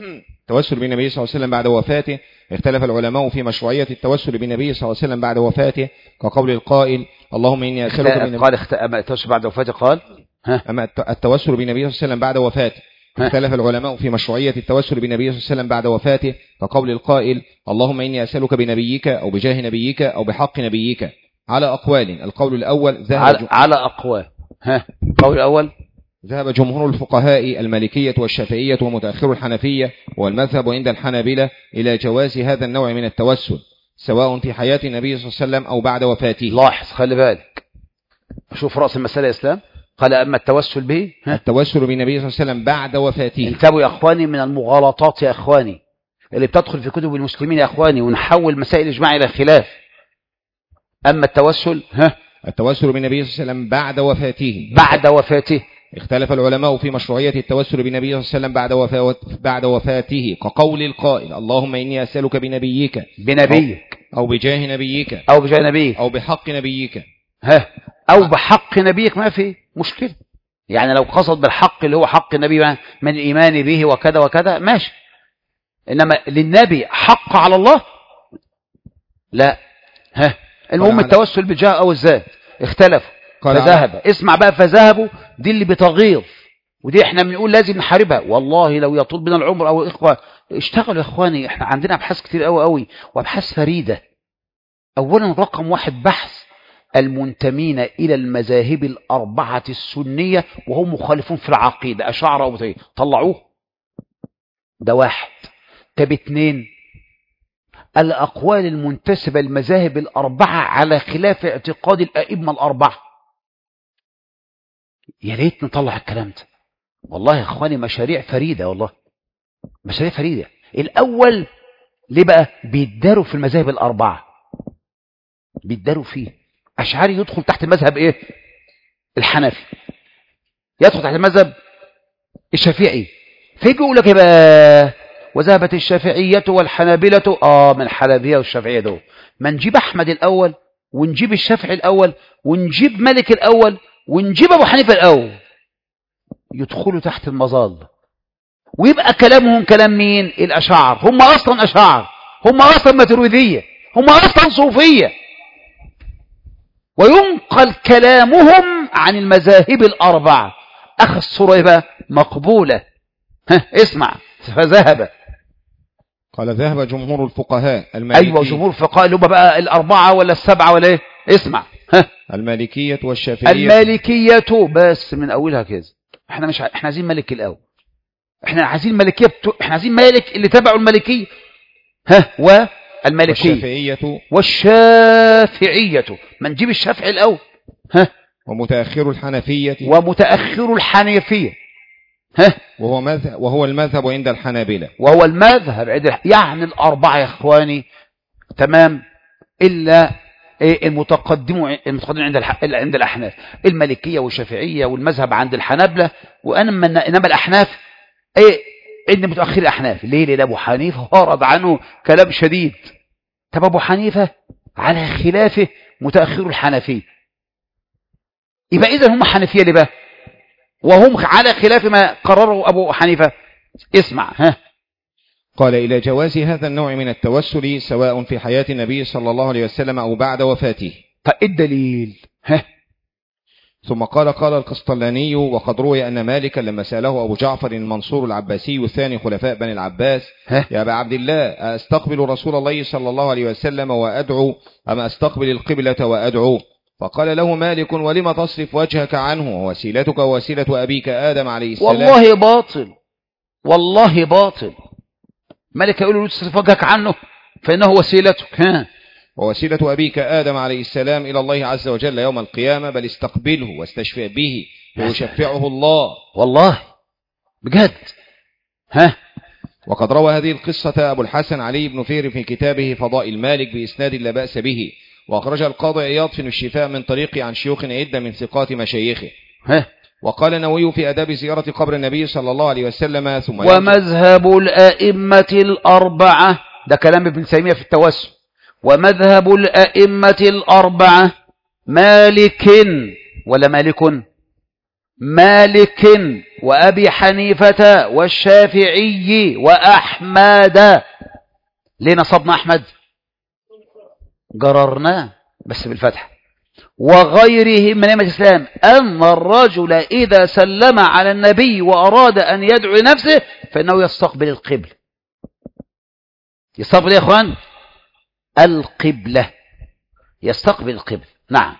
التوسل بالنبي صلى الله عليه وسلم بعد وفاته. اختلف العلماء في مشروعية التوسل بالنبي صلى الله عليه وسلم بعد وفاته، كقول القائل اللهم إني أسألك قال التوسل بعد وفاته قال أما التوسل بالنبي صلى الله عليه وسلم بعد وفاته. اختلف العلماء في مشروعية التوسل بالنبي صلى الله عليه وسلم بعد وفاته، كقول القائل اللهم إني أسألك بنبيك أو بجاه نبيك أو بحق نبيك، على أقوال. القول الأول على أقوال. القول الأول ذهب جمهور الفقهاء المالكية والشافعية ومتأخر الحنفية والمذهب عند الحنابلة إلى جواز هذا النوع من التوسل، سواء في حياة النبي صلى الله عليه وسلم أو بعد وفاته. لاحظ، خلي بالك، شوف رأس المسألة يا إسلام. قال أما التوسل به التوسل بالنبي صلى الله عليه وسلم بعد وفاته. انتبهوا يا أخواني من المغالطات يا أخواني اللي بتدخل في كتب المسلمين يا أخواني، ونحول مسائل الإجماع إلى خلاف. أما التوسل التوسل بالنبي صلى الله عليه وسلم بعد وفاته. بعد وفاته اختلف العلماء في مشروعية التوسل بالنبي صلى الله عليه وسلم بعد وفاته، كقول القائل اللهم إني أسألك بنبيك أو بجاه نبيك أو بحق نبيك. أو بحق نبيك ما في مشكلة، يعني لو قصد بالحق اللي هو حق النبي من الإيمان به وكذا وكذا ماشي، إنما للنبي حق على الله لا. المهم التوسل بجاه أو الذات اختلفوا فذهب. اسمع بقى، فذهبوا دي اللي بتغيظ، ودي احنا بنقول لازم نحاربها. والله لو يطول بنا العمر او الاخوه اشتغلوا يا اخواني، احنا عندنا ابحاث كتير قوي قوي وابحاث فريده. اولا رقم واحد بحث المنتمين الى المذاهب الاربعه السنيه وهم مخالفون في العقيده، اشاعره ومتأخرين، طلعوه. ده واحد. طب اتنين، الأقوال المنتسبة للمذاهب الأربعة على خلاف اعتقاد الأئمة الأربعة. يا ريت نطلع الكلام ده، والله يا إخواني مشاريع فريدة، والله مشاريع فريدة. الأول ليه بقى بيداروا في المذاهب الأربعة؟ بيداروا فيه. أشعري يدخل تحت المذهب إيه؟ الحنفي، يدخل تحت المذهب الشافعي، فيجي يقول لك إيه بقى؟ وذهبت الشافعية والحنابلة من الحنابلة والشافعية دول، ما نجيب أحمد الأول ونجيب الشافعي الأول ونجيب مالك الأول ونجيب أبو حنيفة الأول، يدخلوا تحت المظال، ويبقى كلامهم كلام مين؟ الأشاعر. هم أصلا أشاعر، هم أصلا ماتريدية، هم أصلا صوفية، وينقل كلامهم عن المذاهب الأربعة. أخذ الصورة يبقى مقبولة. اسمع، فذهب قال ذهب جمهور الفقهاء المالكية. أيوة جمهور الفقهاء اللي هم بقى الأربعة ولا السبعة ولا إيه؟ اسمع، المالكية والشافعية. المالكية بس من أولها كده. احنا عايزين مالك الأول، احنا عايزين مالكية احنا عايزين مالك اللي تبعوا المالكية. والمالكية والشافعية ما نجيب الشافعي الأول. ومتأخر الحنفية وهو المذهب عند الحنابلة. وهو المذهب عند يعني الأربعة يا إخواني، تمام، إلا المتقدمون عند الأحناف، المالكية والشافعية والمذهب عند الحنابلة. إنما الأحناف عند متأخر الأحناف. ليه؟ لأن أبو حنيفة ورد عنه كلام شديد. طب أبو حنيفة على خلافه متأخر الحنفية، يبقى إذا هم حنفية ليه بقى؟ وهم على خلاف ما قرره أبو حنيفة. اسمع، قال إلى جواز هذا النوع من التوسل سواء في حياة النبي صلى الله عليه وسلم أو بعد وفاته. فالدليل ثم قال القسطلاني وقد روي أن مالكا لما سأله أبو جعفر المنصور العباسي الثاني خلفاء بني العباس يا أبا عبد الله أستقبل رسول الله صلى الله عليه وسلم وأدعو أم أستقبل القبلة وأدعو؟ فقال له مالك ولم تصرف وجهك عنه ووسيلتك ووسيلة أبيك آدم عليه السلام. والله باطل. مالك يقول له تصرف وجهك عنه فإنه وسيلتك ووسيلة أبيك آدم عليه السلام إلى الله عز وجل يوم القيامة، بل استقبله واستشفع به ويشفعه الله. والله بجد. وقد روى هذه القصة أبو الحسن علي بن فهر في كتابه فضائل مالك بإسناد لا بأس به، وأخرج القاضي عياض في الشفاء من طريق عن شيوخ عدة من ثقات مشايخه. وقال النووي في آداب زيارة قبر النبي صلى الله عليه وسلم ثم ومذهب الأئمة الأربعة، ده كلام ابن تيمية في التوسل، ومذهب الأئمة الأربعة مالك ولا مالك؟ مالك وأبي حنيفة والشافعي وأحمد. ليه نصبنا أحمد؟ جررناه بس بالفتح. وغيرهم من أئمة الإسلام أن الرجل إذا سلم على النبي وأراد أن يدعو لنفسه فإنه يستقبل القبلة. يستقبل يا إخوان القبلة، يستقبل القبلة. نعم.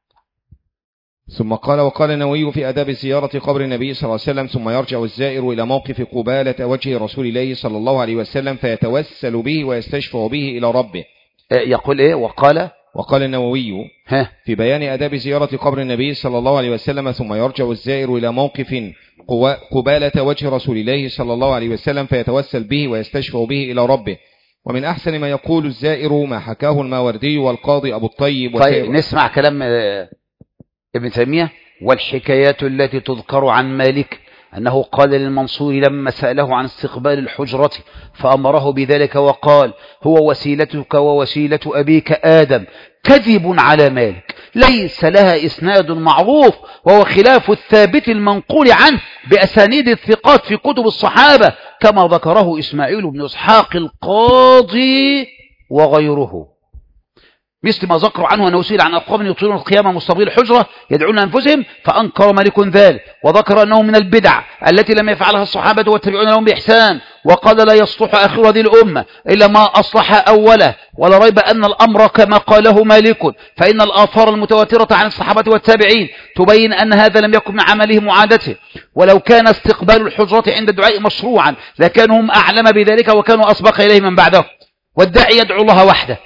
ثم قال وقال النووي في آداب زيارة قبر النبي صلى الله عليه وسلم ثم يرجع الزائر إلى موقف قبالة وجه رسول الله صلى الله عليه وسلم فيتوسل به ويستشفع به إلى ربه. يقول إيه؟ وقال النووي في بيان آداب زيارة قبر النبي صلى الله عليه وسلم ثم يرجع الزائر إلى موقف قبالة وجه رسول الله صلى الله عليه وسلم فيتوسل به ويستشفع به إلى ربه. ومن أحسن ما يقول الزائر ما حكاه الماوردي والقاضي أبو الطيب. طيب نسمع كلام ابن تيمية. والحكايات التي تذكر عن مالك أنه قال للمنصور لما سأله عن استقبال الحجرة فأمره بذلك وقال هو وسيلتك ووسيلة أبيك آدم، كذب على مالك ليس لها إسناد معروف، وهو خلاف الثابت المنقول عنه بأسانيد الثقات في كتب الصحابة كما ذكره إسماعيل بن إسحاق القاضي وغيره، مثل ما ذكروا عنه أنه سئل عن أقوام يطيلون القيامة مستقبل الحجرة يدعون أنفسهم فأنكر مالك ذلك، وذكر أنه من البدع التي لم يفعلها الصحابة والتابعون لهم بإحسان، وقال لا يصلح آخر هذه الأمة إلا ما أصلح أوله، ولا ريب أن الأمر كما قاله مالك، فإن الآثار المتواترة عن الصحابة والتابعين تبين أن هذا لم يكن من عملهم وعادته، ولو كان استقبال الحجرة عند الدعاء مشروعا لكانوا هم أعلم بذلك وكانوا أسبق إليه من بعده. والداعي يدعو الله وحده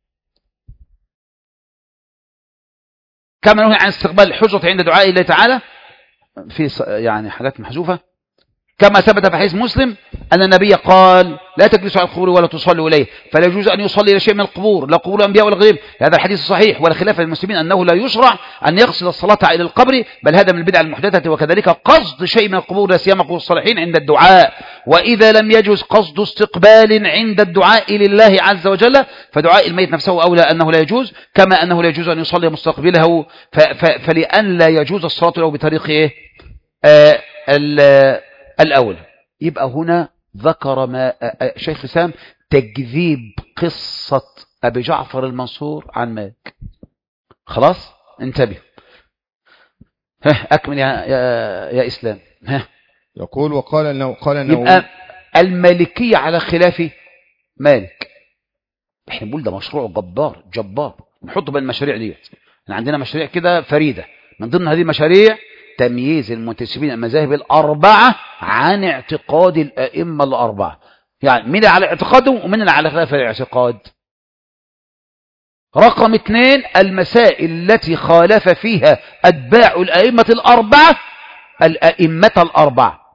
كما نهي عن استقبال الحجرة عند دعاء الله تعالى في يعني حاجات محذوفة، كما ثبت في حديث مسلم أن النبي قال لا تجلسوا على القبور ولا تصلوا إليه، فلا يجوز أن يصلي إلى شيء من القبور لا قبور الأنبياء ولا غيرهم. هذا الحديث صحيح، ولا خلاف للمسلمين أنه لا يشرع أن يقصد الصلاة إلى القبر، بل هذا من البدع المحدثة، وكذلك قصد شيء من القبور لا سيما قبور الصالحين عند الدعاء. وإذا لم يجوز قصد استقبال عند الدعاء لله عز وجل فدعاء الميت نفسه أولى أنه لا يجوز، كما أنه لا يجوز أن يصلي مستقبله، فلأن لا يجوز الصلاة له بطريق إيه؟ الأول. يبقى هنا ذكر ما شيخ الإسلام تكذيب قصة أبي جعفر المنصور عن مالك. خلاص انتبه. أكمل يا إسلام. يقول وقال أنه يبقى المالكية على خلاف مالك. احنا بنقول ده مشروع جبار نحطه بين المشاريع دي. عندنا مشاريع كده فريدة، من ضمن هذه المشاريع تمييز المنتسبين المذاهب الأربعة عن اعتقاد الأئمة الأربعة، يعني من على اعتقادهم ومن على خلاف الاعتقاد. رقم 2 المسائل التي خالف فيها أتباع الأئمة الأربعة.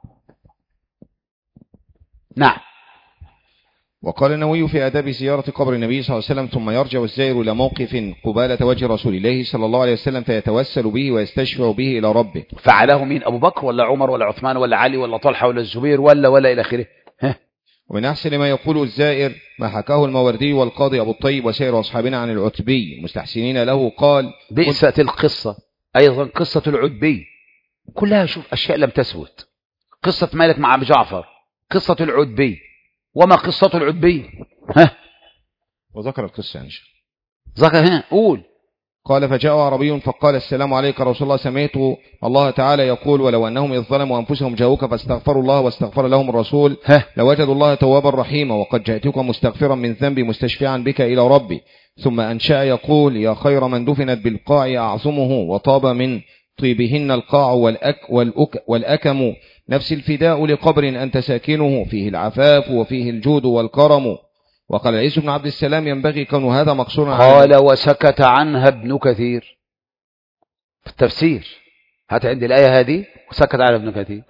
نعم. وقال النووي في آداب زيارة قبر النبي صلى الله عليه وسلم ثم يرجع الزائر إلى موقف قبالة وجه رسول الله صلى الله عليه وسلم فيتوسل به ويستشفع به إلى ربه. فعله مين؟ أبو بكر ولا عمر ولا عثمان ولا علي ولا طلحة ولا الزبير ولا إلى آخره. ومن أحسن ما يقول الزائر ما حكاه الماوردي والقاضي أبو الطيب وسائر أصحابنا عن العتبي مستحسنين له قال بئست القصة، أيضا قصة العتبي كلها شوف أشياء لم تثبت. قصة مالك مع أبي جعفر، قصة العتبي، وما قصة العتبي؟ وذكر القصة يعني ذكر قول. قال فجاء عربي فقال السلام عليك رسول الله، سمعت الله تعالى يقول ولو أنهم إذ ظلموا أنفسهم جاءوك فاستغفروا الله واستغفر لهم الرسول لوجدوا الله توابا رحيما وقد جئتك مستغفرا من ذنبي مستشفعا بك إلى ربي. ثم أنشأ يقول يا خير من دفنت بالقاع أعظمه وطاب من طيبهن القاع والأكم نفس الفداء لقبر أنت ساكنه فيه العفاف وفيه الجود والكرم. وقال عيسى بن عبد السلام ينبغي كون هذا مقصورا قال وسكت عنها ابن كثير في التفسير. هات عندي الآية هذه وسكت عنها ابن كثير.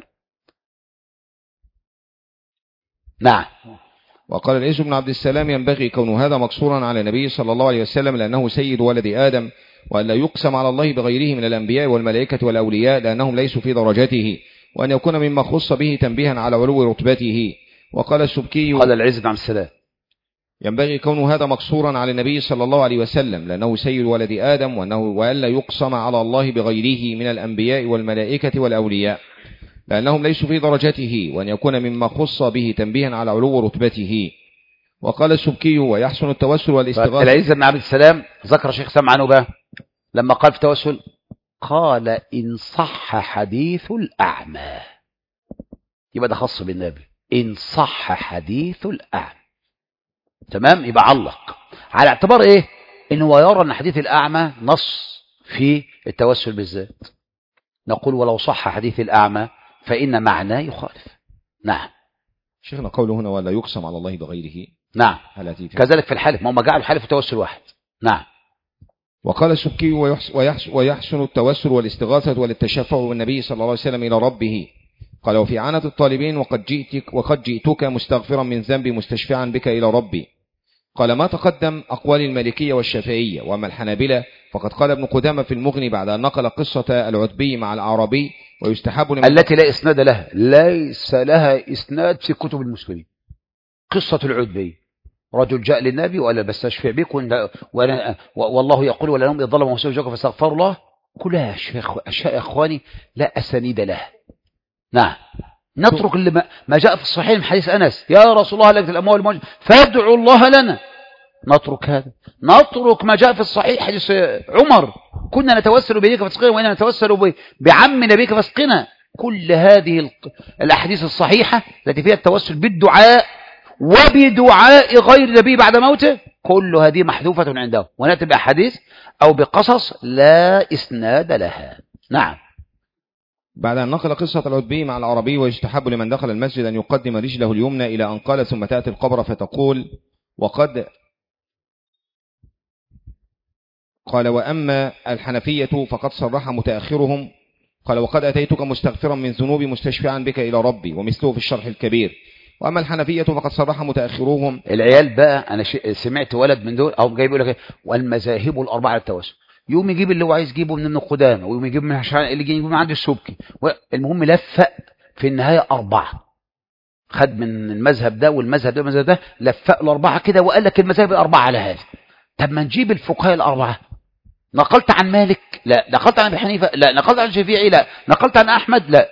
نعم. وقال عيسى بن عبد السلام ينبغي كون هذا مقصورا على النبي صلى الله عليه وسلم لأنه سيد ولد آدم، وأن لا يقسم على الله بغيره من الأنبياء والملائكة والأولياء لأنهم ليسوا في درجته، وأن يكون مما خص به تنبيها على علو رتبته. وقال السبكي قال العز بن عبد السلام ينبغي كون هذا مقصورا على النبي صلى الله عليه وسلم، لأنه سيد ولد آدم، وألا يقسم على الله بغيره من الأنبياء والملائكة والأولياء، لأنهم ليسوا في درجته، وأن يكون مما خص به تنبيها على علو رتبته. وقال السبكي: ويحسن التوسل والاستغاثة. العزة بن عبد السلام ذكر شيخ سمع عنه بقى لما قال في التوسل، قال إن صح حديث الأعمى. يبقى ده خاص بالنبي، إن صح حديث الأعمى. تمام، يبقى علق على اعتبار إيه؟ إن هو يرى أن حديث الأعمى نص في التوسل بالذات. نقول ولو صح حديث الأعمى فإن معناه يخالف. نعم شيخنا قوله هنا ولا يقسم على الله بغيره. نعم كذلك في الحلف، ما هم جعلوا الحلف التوسل واحد. نعم. وقال السبكي: ويحسن التوسل والاستغاثة والتشفع بالنبي صلى الله عليه وسلم إلى ربه. قال: وفي عنة الطالبين: وقد جئتك مستغفرا من ذنبي مستشفعا بك إلى ربي. قال: ما تقدم أقوال المالكية والشافعية. وأما الحنابلة فقد قال ابن قدامة في المغني بعد أن نقل قصة العتبي مع الأعرابي: ويستحب التي لا إسناد لها، ليس لها إسناد في كتب المسلمين. قصة العتبي، رجل جاء للنبي وقال: بستشفع بك والله يقول ولا نوم الظلم ومسوي جوك فاستغفر الله. كلها أشياء يا إخواني لا أسانيد لها. نعم. نترك ما جاء في الصحيح من حديث أنس: يا رسول الله لك الأموال الموجودة فادعوا الله لنا. نترك هذا، نترك ما جاء في الصحيح حديث عمر: كنا نتوسل بيك فاسقنا وإنا نتوسل بعم نبيك فاسقنا. كل هذه الأحاديث الصحيحة التي فيها التوسل بالدعاء وبدعاء غير النبي بعد موته، كل هذه محذوفة عنده، ونأتي بأحاديث أو بقصص لا إسناد لها. نعم. بعد أن نقل قصة العتبي مع العربي: ويستحب لمن دخل المسجد أن يقدم رجله اليمنى إلى أن قال: ثم تأتي القبر فتقول. قال: وأما الحنفية فقد صرح متأخرهم. قال: وقد أتيتك مستغفرا من ذنوبي مستشفعا بك إلى ربي، ومثله في الشرح الكبير. وأما الحنفية فقد صرح متأخرهم. العيال بقى أنا سمعت ولد من دول أو جاي بيقول لك: والمذاهب الأربعة للتوسل. يوم يجيب اللي هو عايز يجيبه من ابن قدامة، ويوم يجيب من اللي يجيب من عند السبكي. المهم لفق في النهاية أربعة، خد من المذهب ده والمذهب ده والمذهب ده، لفق الأربعة كده وقال لك المذاهب الأربعة على هذا. طب ما نجيب الفقهاء الأربعة. نقلت عن مالك؟ لا. نقلت عن ابي حنيفه؟ لا. نقلت عن الشافعي؟ لا. نقلت عن احمد؟ لا.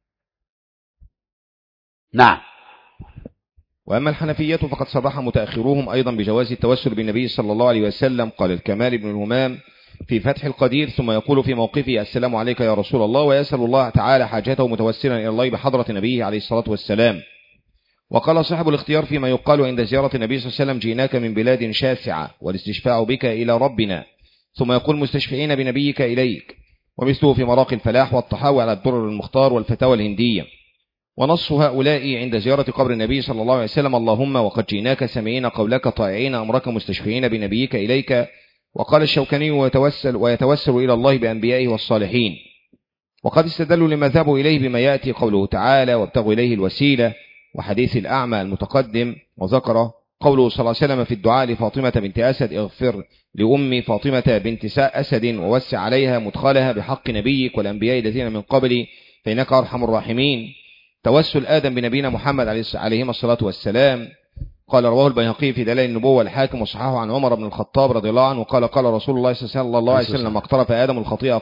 نعم. وأما الحنفية فقد صرح متأخروهم أيضا بجواز التوسل بالنبي صلى الله عليه وسلم. قال الكمال بن الهمام في فتح القدير: ثم يقول في موقفه: السلام عليك يا رسول الله، ويسأل الله تعالى حاجته متوسلا إلى الله بحضرة نبيه عليه الصلاة والسلام. وقال صاحب الاختيار فيما يقال عند زيارة النبي صلى الله عليه وسلم: جئناك من بلاد شاسعة والاستشفاع بك إلى ربنا. ثم يقول: مستشفعين بنبيك إليك. ومثله في مراقي الفلاح والطحاوي على الدرر المختار والفتاوى الهندية. ونص هؤلاء عند زيارة قبر النبي صلى الله عليه وسلم: اللهم وقد جئناك سامعين قولك طائعين أمرك مستشفعين بنبيك إليك. وقال الشوكاني: ويتوسل إلى الله بأنبيائه والصالحين. وقد استدلوا لما ذهبوا إليه بما يأتي قوله تعالى: وابتغوا إليه الوسيلة، وحديث الأعمى المتقدم. وذكر قوله صلى الله عليه وسلم في الدعاء لفاطمة بنت أسد: اغفر لأمي فاطمة بنت أسد ووسع عليها مدخلها بحق نبيك والأنبياء الذين من قبلي فإنك أرحم الراحمين. توسل آدم بنبينا محمد عليهما الصلاة والسلام. قال: رواه البيهقي في دلائل النبوة والحاكم وصححه عن عمر بن الخطاب رضي الله عنه. وقال: قال رسول الله صلى الله عليه وسلم: لما اقترف آدم الخطيئة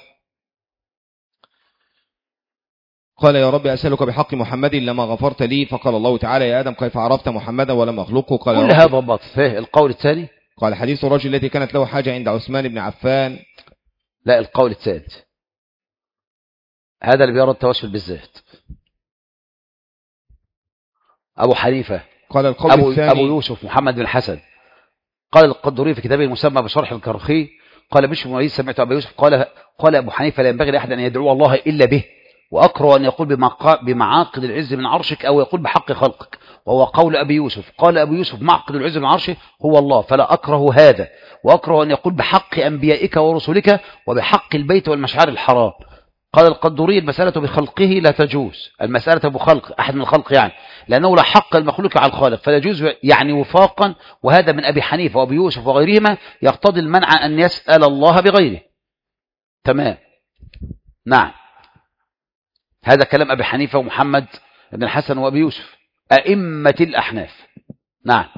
قال: يا رب أسألك بحق محمد لما غفرت لي. فقال الله تعالى: يا آدم كيف عرفت محمدا ولم أخلقه؟ قال: كل هذا ضبط. القول الثاني قال: حديث الرجل التي كانت له حاجة عند عثمان بن عفان. لا، القول الثالث هذا اللي بيرى التوسل بالذات. أبو حنيفة قال القول الثاني أبو يوسف محمد بن الحسن. قال القدوري في كتابه المسمى بشرح الكرخي: قال بشر بن وليد سمعت أبو يوسف قال أبو حنيفة: لا ينبغي لأحد أن يدعو الله إلا به، وأكره أن يقول بمعاقد العز من عرشك أو يقول بحق خلقك، وهو قول أبي يوسف. قال أبو يوسف: معقد العز من عرشه هو الله، فلا أكره هذا، وأكره أن يقول بحق أنبيائك ورسلك وبحق البيت والمشعر الحرام. قال القدوري: المسألة بخلقه لا تجوز، المسألة بخلق أحد من الخلق يعني، لأنه لا حق المخلوق على الخالق فلا يجوز يعني وفاقا. وهذا من أبي حنيفة وأبي يوسف وغيرهما يقتضي المنع أن يسأل الله بغيره. تمام. نعم. هذا كلام أبي حنيفة ومحمد بن الحسن وأبي يوسف أئمة الأحناف. نعم.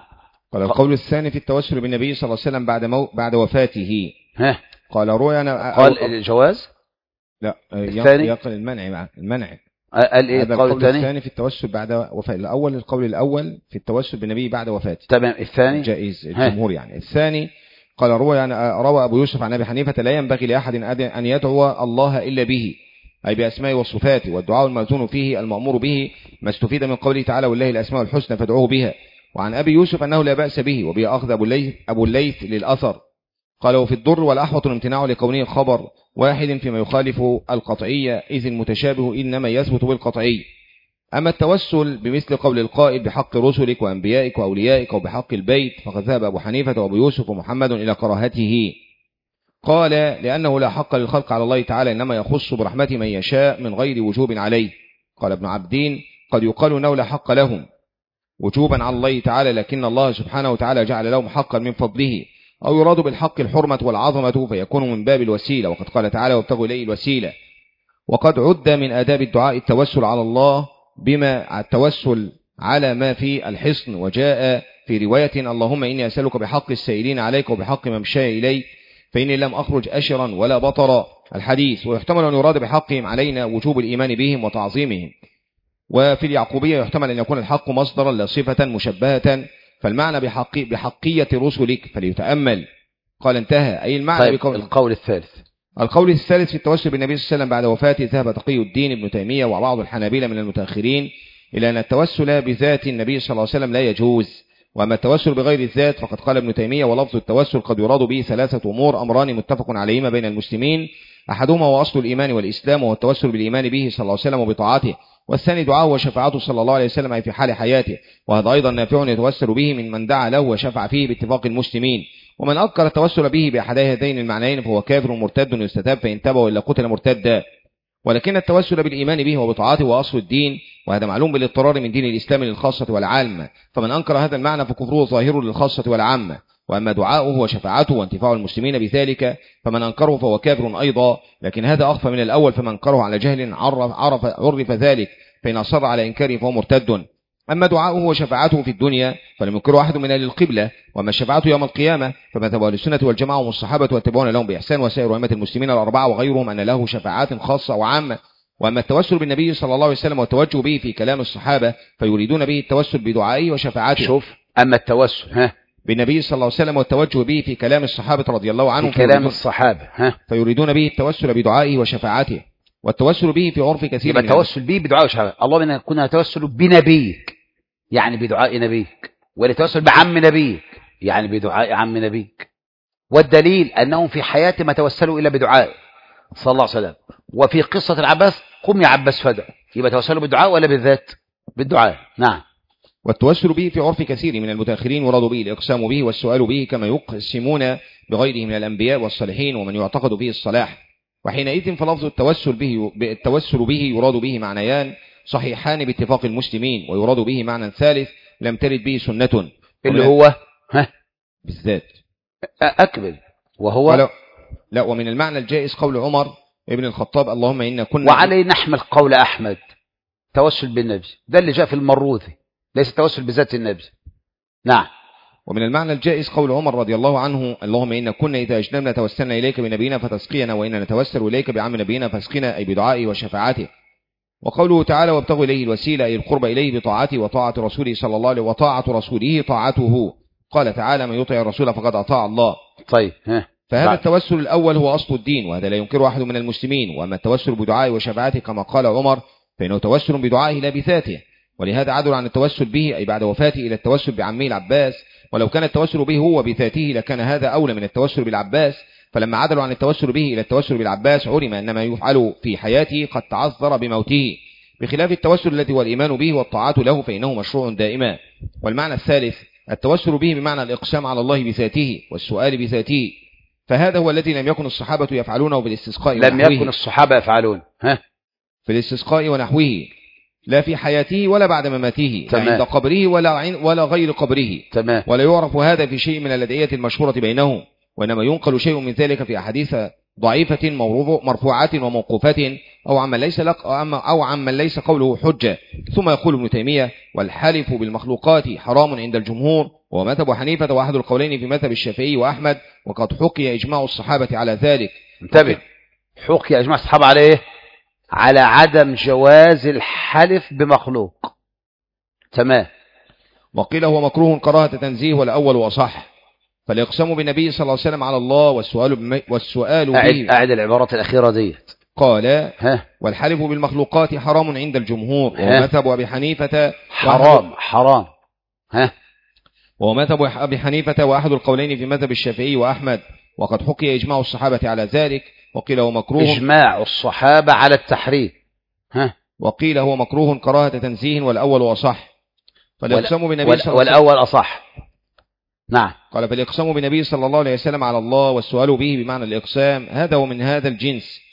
قال القول الثاني في التوسل بالنبي صلى الله عليه وسلم بعد وفاته. قال روي أنا قال الجواز. لا الثاني يقل المنع. قال ايه القول الثاني في التوسل بعد وفاة الأول. القول الأول في التوسل بالنبي بعد وفاته. تمام. الثاني جائز الجمهور يعني. الثاني قال روى أبو يوسف عن أبي حنيفة لا ينبغي لأحد أن يدعو الله إلا به، أي بأسماء وصفاته، والدعاء المأذون فيه المأمور به، ما استفيد من قوله تعالى والله الأسماء الحسنى فادعوه بها. وعن أبي يوسف أنه لا بأس به، وبه أخذ أبو الليث للأثر. قال وفي الضر والأحوط الامتناع لكونه خبر واحد فيما يخالف القطعية، إذ المتشابه إنما يثبت بالقطعي. أما التوسل بمثل قول القائل بحق رسلك وأنبيائك وأوليائك وبحق البيت، فقد ذهب أبو حنيفة وأبو يوسف ومحمد إلى كراهته. قال لأنه لا حق للخلق على الله تعالى، إنما يخص برحمته من يشاء من غير وجوب عليه. قال ابن عبدين قد يقال أنه لا حق لهم وجوبا على الله تعالى، لكن الله سبحانه وتعالى جعل لهم حقا من فضله، أو يراد بالحق الحرمة والعظمة فيكون من باب الوسيلة، وقد قال تعالى وابتغوا إليه الوسيلة. وقد عد من آداب الدعاء التوسل على الله بما التوسل على ما في الحصن، وجاء في رواية اللهم إني أسألك بحق السائلين عليك وبحق ممشاي إليك فإني لم أخرج أشرا ولا بطرا الحديث. ويحتمل أن يراد بحقهم علينا وجوب الإيمان بهم وتعظيمهم. وفي اليعقوبية يحتمل أن يكون الحق مصدرا لا صفة مشبهة، فالمعنى بحقية رسلك فليتأمل. قال انتهى، أي المعنى. طيب القول الثالث في التوسل بالنبي صلى الله عليه وسلم بعد وفاته، ذهب تقي الدين ابن تيمية وبعض الحنابلة من المتأخرين إلى أن التوسل بذات النبي صلى الله عليه وسلم لا يجوز، وأما التوسل بغير الذات فقد قال ابن تيمية ولفظ التوسل قد يراد به ثلاثة أمور، أمران متفق عليهما بين المسلمين، أحدهما هو أصل الإيمان والإسلام وهو التوسل بالإيمان به صلى الله عليه وسلم وبطاعته، والثاني دعاءه وشفاعته صلى الله عليه وسلم أي في حال حياته، وهذا أيضا نافع يتوسل به من دعا له وشفع فيه باتفاق المسلمين. ومن أنكر التوسل به بأحد هذين المعنيين فهو كافر مرتد يستتاب فإن تاب إلا قتل مرتدا. ولكن التوسل بالإيمان به وبطاعته وأصل الدين، وهذا معلوم بالاضطرار من دين الإسلام للخاصة والعامة، فمن أنكر هذا المعنى فكفره ظاهر للخاصة والعامة. وأما دعاؤه وشفاعته وانتفاع المسلمين بذلك فمن أنكره فهو كافر أيضا، لكن هذا أخفى من الأول، فمن أنكره على جهل عرف ذلك، فإن أصر على إنكاره فهو مرتد. أما دعاؤه وشفاعته في الدنيا فلم ينكره أحد من أهل القبلة، وأما شفاعته يوم القيامة فمذهب أهل السنة والجماعة والصحابة والتابعون لهم بإحسان وسائر أئمة المسلمين الأربعة وغيرهم أن له شفاعات خاصة وعامة. وأما التوسل بالنبي صلى الله عليه وسلم والتوجه به في كلام الصحابة فيريدون به التوسل بدعائه وشفاعته. شوف، أما التوسل بالنبي صلى الله عليه وسلم والتوجه به في كلام الصحابة رضي الله عنهم في كلام الصحابة فيريدون به التوسل بدعائه وشفاعته، والتوسل به في عرف كثير. يبقى التوسل به بدعائه وشفاعته. اللهم إنا كنا نتوسل بنبيك يعني بدعاء نبيك، والتوسل بعم نبيك يعني بدعاء عم نبيك. والدليل أنهم في حياته ما توسلوا إلا بدعاء صلى الله عليه وسلم. وفي قصة العباس قم يا عباس فدع، يبقى توسلوا بالدعاء ولا بالذات؟ بالدعاء. نعم. والتوسل به في عرف كثير من المتأخرين يراد به الإقسام به والسؤال به، كما يقسمون بغيره من الأنبياء والصالحين ومن يعتقد به الصلاح. وحينئذ فلفظ التوسل به يراد به معنيان صحيحان باتفاق المسلمين، ويراد به معنى ثالث لم ترد به سنة اللي هو بالذات. أكمل. وهو لا، ومن المعنى الجائز قول عمر ابن الخطاب اللهم إنا كنا، وعليه نحمل قول أحمد توسل بالنبي، ده اللي جاء في المروذي، ليس التوسل بذات النبي. نعم. ومن المعنى الجائز قول عمر رضي الله عنه اللهم إنا كنا إذا أجنبنا توسلنا إليك بنبينا فتسقينا، وإنا نتوسل إليك بعم نبينا فاسقنا، أي بدعائه وشفاعته. وقوله تعالى وابتغوا إليه الوسيلة أي القرب إليه بطاعته وطاعة رسوله صلى الله عليه، وطاعة رسوله طاعته. قال تعالى من يطع الرسول فقد أطاع الله. طيب فهذا التوسل الأول هو أصل الدين، وهذا لا ينكره أحد من المسلمين. وأما التوسل بدعائه وشفاعته كما قال عمر فإنه توسل بدعائه لا بذاته، ولهذا عدل عن التوسل به أي بعد وفاته إلى التوسل بعمه العباس، ولو كان التوسل به هو بذاته لكان هذا أولى من التوسل بالعباس، فلما عدلوا عن التوسل به إلى التوسل بالعباس علم أن ما يفعل في حياته قد تعذر بموته، بخلاف التوسل الذي هو الإيمان به والطاعات له فإنه مشروع دائما. والمعنى الثالث التوسل به بمعنى الإقسام على الله بذاته والسؤال بذاته، فهذا هو الذي لم يكن الصحابة يفعلونه بالاستسقاء ونحوه. لم يكن الصحابة يفعلون في الاستسقاء ونحوه، لا في حياته ولا بعد مماته، لا عند قبره ولا غير قبره. تمام. ولا يعرف هذا في شيء من الأدعية المشهورة بينهم، وإنما ينقل شيء من ذلك في أحاديث ضعيفة مرفوعة وموقوفة أو عمن ليس قوله حجة. ثم يقول ابن تيمية: والحلف بالمخلوقات حرام عند الجمهور، وهو مذهب حنيفة وأحد القولين في مذهب الشافعي وأحمد، وقد حكي إجماع الصحابة على ذلك. انتبه، حكي إجماع الصحابة على إيه؟ على عدم جواز الحلف بمخلوق. تمام. وقيل هو مكروه كراهة تنزيه، والأول وصح، فالإقسام بالنبي صلى الله عليه وسلم على الله والسؤال به. أعد العبارات الأخيرة ديت. قال: والحلف بالمخلوقات حرام عند الجمهور، وهو مذهب أبي حنيفة حرام. وهو مذهب أبي حنيفة وأحد القولين في مذهب الشافعي وأحمد، وقد حكي إجماع الصحابة على ذلك. وقيل هو مكروه إجماع الصحابة على التحريم. وقيل هو مكروه كراهة تنزيه، والأول وصح، فالإقسام بالنبي صلى الله عليه وسلم والأول أصح. نعم. قال: فالإقسام بالنبي صلى الله عليه وسلم على الله والسؤال به بمعنى الإقسام هذا ومن هذا الجنس.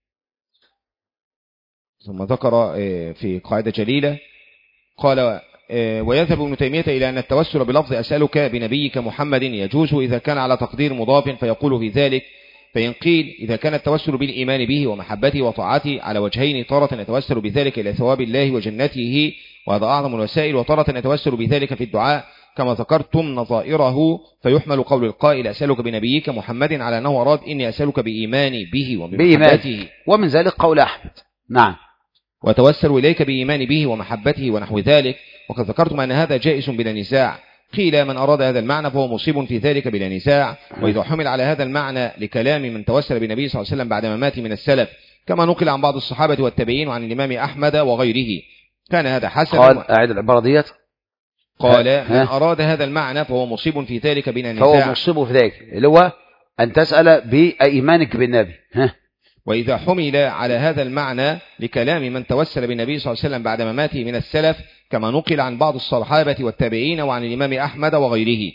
ثم ذكر في قاعدة جليلة قال: ويذهب ابن تيمية إلى أن التوسل بلفظ أسألك بنبيك محمد يجوز إذا كان على تقدير مضاف، فيقول في ذلك: فإن قيل إذا كان التوسل بالإيمان به ومحبته وطاعته على وجهين، تارة نتوسل بذلك إلى ثواب الله وجنته وهذا أعظم الوسائل، وتارة نتوسل بذلك في الدعاء كما ذكرتم نظائره، فيحمل قول القائل أسألك بنبيك محمد على أنه أراد إني أسألك بإيماني به وبمحبته، ومن ذلك قول أحمد. نعم. وتوسل إليك بإيمان به ومحبته ونحو ذلك، وقد ذكرتم أن هذا جائز بلا نزاع. قيل من أراد هذا المعنى فهو مصيب في ذلك بلا نزاع، وإذا حمل على هذا المعنى لكلام من توسل بالنبي صلى الله عليه وسلم بعد مماته من السلف، كما نقل عن بعض الصحابة والتابعين وعن الإمام أحمد وغيره، كان هذا حسنا. قال: أعد العبارة ديت. قال: من أراد هذا المعنى فهو مصيب في ذلك بلا نزاع. فهو مصيب في ذلك اللي هو أن تسأل بإيمانك بالنبي. وإذا حمل على هذا المعنى لكلام من توسل بالنبي صلى الله عليه وسلم بعد مماته من السلف، كما نقل عن بعض الصحابة والتابعين وعن الإمام أحمد وغيره،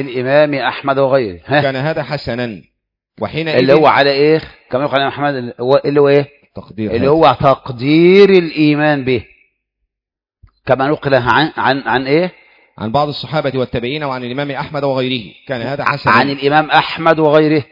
كان هذا حسنا. وحينئذ اللي هو على إيه؟ كما يقول الإمام أحمد اللي هو إيه؟ اللي هو تقدير الإيمان به، كما نقل عن إيه؟ عن بعض الصحابة والتابعين وعن الإمام أحمد وغيره، كان هذا حسنا. عن الإمام أحمد وغيره.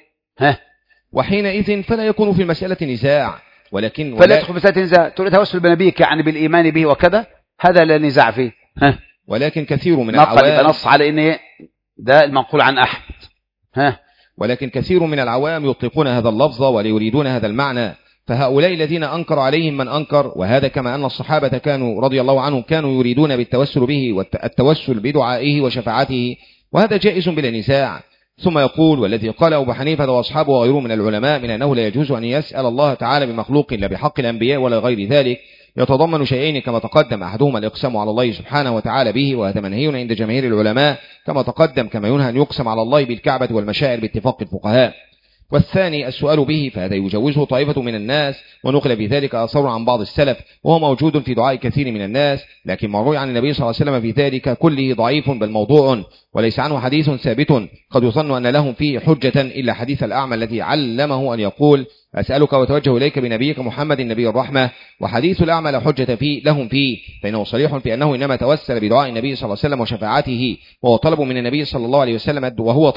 وحينئذ فلا يكون في المسألة نزاع، فلا يدخل في مسألة نزاع. تقول توسل بنبيك يعني بالإيمان به وكذا، هذا لا نزاع فيه. ولكن كثير من العوام نص على إن ده المنقول عن أحمد. ولكن كثير من العوام يطلقون هذا اللفظ ولا يريدون هذا المعنى، فهؤلاء الذين أنكر عليهم من أنكر، وهذا كما أن الصحابة كانوا رضي الله عنهم كانوا يريدون بالتوسل به والتوسل بدعائه وشفاعته، وهذا جائز بلا نزاع. ثم يقول: والذي قال أبو حنيفة وأصحابه وغيره من العلماء من أنه لا يجوز أن يسأل الله تعالى بمخلوق لا بحق الأنبياء ولا غير ذلك، يتضمن شيئين كما تقدم: أحدهما الإقسام على الله سبحانه وتعالى به، وهذا منهي عند جماهير العلماء كما تقدم، كما ينهى أن يقسم على الله بالكعبة والمشاعر باتفاق الفقهاء. والثاني السؤال به، فهذا يجوزه طائفة من الناس، ونقل بذلك آثار عن بعض السلف، وهو موجود في دعاء كثير من الناس، لكن ما روي عن النبي صلى الله عليه وسلم في ذلك كله ضعيف بل موضوع، وليس عنه حديث ثابت قد يظن أن لهم فيه حجة إلا حديث الأعمى الذي علمه أن يقول: أسألك وتوجه إليك بنبيك محمد النبي الرحمة. وحديث الأعمى لا حجة فيه لهم فيه، فإنه صريح في أنه إنما توسل بدعاء النبي صلى الله عليه وسلم وشفاعته، وهو طلب من النبي صلى الله عليه وسلم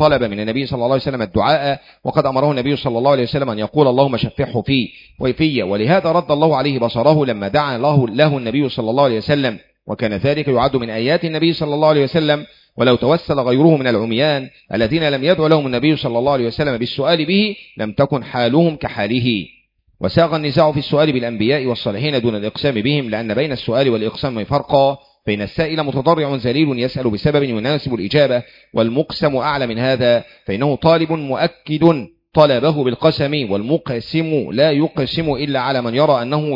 الدعاء، وقد أمره النبي صلى الله عليه وسلم أن يقول: اللهم شفعه فيه وفي. ولهذا رد الله عليه بصره لما دعا له النبي صلى الله عليه وسلم، وكان ذلك يعد من آيات النبي صلى الله عليه وسلم. ولو توسل غيره من العميان الذين لم يدعو لهم النبي صلى الله عليه وسلم بالسؤال به لم تكن حالهم كحاله. وساغ النزاع في السؤال بالأنبياء والصالحين دون الإقسام بهم، لأن بين السؤال والإقسام فرقا، فإن السائل متضرع ذليل يسأل بسبب يناسب الإجابة، والمقسم أعلى من هذا، فإنه طالب مؤكد طلبه بالقسم، والمقسم لا يقسم إلا على من يرى أنه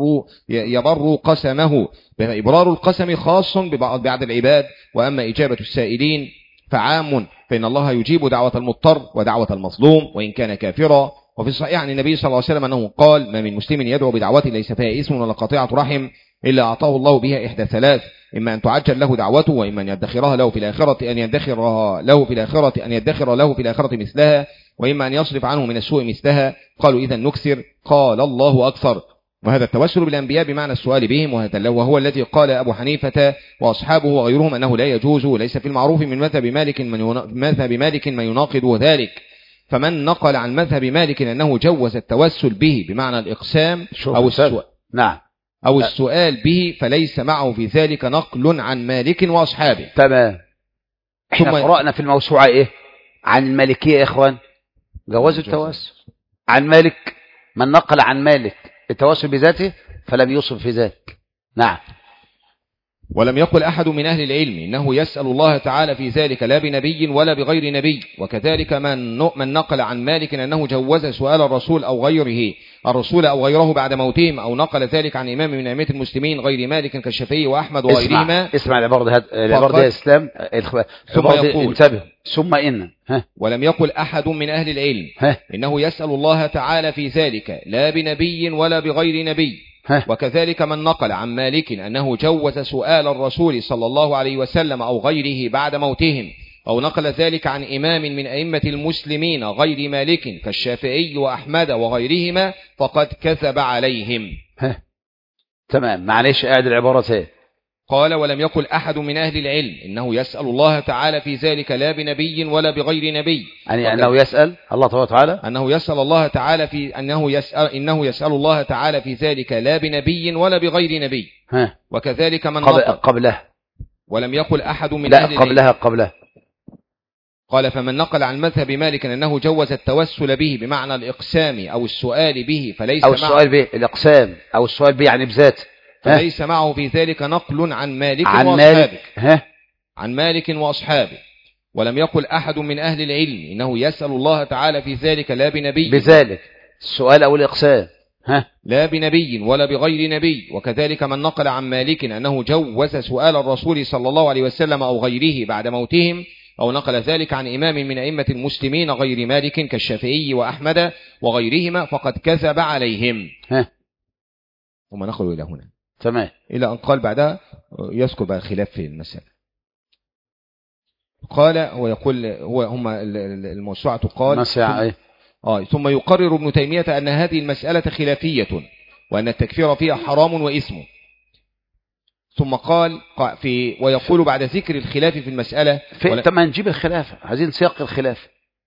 يبر قسمه، فإبرار القسم خاص ببعض العباد، وأما إجابة السائلين فعام، فإن الله يجيب دعوة المضطر ودعوة المظلوم وإن كان كافرا. وفي الصحيح عن النبي صلى الله عليه وسلم أنه قال: ما من مسلم يدعو بدعوة ليس فيها اسم ولا قطيعة رحم إلا أعطاه الله بها إحدى ثلاث: إما أن تعجل له دعوته، وإما أن يدخرها له في الآخرة مثلها، وإما أن يصرف عنه من السوء مثلها. قالوا: إذا نكثر. قال: الله أكثر. وهذا التوسل بالأنبياء بمعنى السؤال بهم، وهو الذي قال أبو حنيفة وأصحابه وغيرهم أنه لا يجوز، وليس في المعروف من مذهب مالك ما يناقض ذلك، فمن نقل عن مذهب مالك أنه جوز التوسل به بمعنى الإقسام نعم أو السؤال به فليس معه في ذلك نقل عن مالك وأصحابه. تمام. احنا قرأنا في الموسوعة ايه عن المالكية يا اخوان؟ جواز التوسل. عن مالك من نقل عن مالك التوسل بذاته فلم يوصف في ذلك. نعم. ولم يقل أحد من أهل العلم إنه يسأل الله تعالى في ذلك لا بنبي ولا بغير نبي. وكذلك من نقل عن مالك أنه جوز سؤال الرسول أو غيره بعد موتهم، أو نقل ذلك عن إمام من أئمة المسلمين غير مالك كالشافعي وأحمد وغيرهما. اسمع العبارة دي يا إسلام. ثم يقول ثم إن ولم يقل أحد من أهل العلم إنه يسأل الله تعالى في ذلك لا بنبي ولا بغير نبي. وكذلك من نقل عن مالك أنه جوز سؤال الرسول صلى الله عليه وسلم أو غيره بعد موتهم، أو نقل ذلك عن إمام من أئمة المسلمين غير مالك كالشافعي وأحمد وغيرهما فقد كذب عليهم. تمام. معلش قاعد العبارتين. قال ولم يقل أحد من أهل العلم إنه يسأل الله تعالى في ذلك لا بنبي ولا بغير نبي. يعني أنه يسأل الله تعالى أنه يسأل الله تعالى في إنه يسأل الله تعالى في ذلك لا بنبي ولا بغير نبي. وكذلك من قبله. ولم يقل أحد من أهل العلم قبله. قال فمن نقل عن مذهب مالك أنه جوز التوسل به بمعنى الإقسام أو السؤال به فليس أو السؤال به الإقسام أو السؤال به يعني بذاته فليس معه في ذلك نقل عن مالك عن مالك وأصحابه. ولم يقل أحد من أهل العلم إنه يسأل الله تعالى في ذلك لا بنبي بذلك السؤال أو الإقسام لا بنبي ولا بغير نبي. وكذلك من نقل عن مالك أنه جوز سؤال الرسول صلى الله عليه وسلم أو غيره بعد موتهم، أو نقل ذلك عن إمام من أئمة المسلمين غير مالك كالشافعي وأحمد وغيرهما فقد كذب عليهم. ثم نقل إلى هنا. تمام. إلى أن قال بعدها يذكر بقى الخلاف في المسألة. قال ويقول هم الموسوعة قال ثم يقرر ابن تيمية أن هذه المسألة خلافية وأن التكفير فيها حرام وإثم. ثم قال ويقول بعد ذكر الخلاف في المسألة تمام نجيب الخلاف، عايزين سياق الخلاف.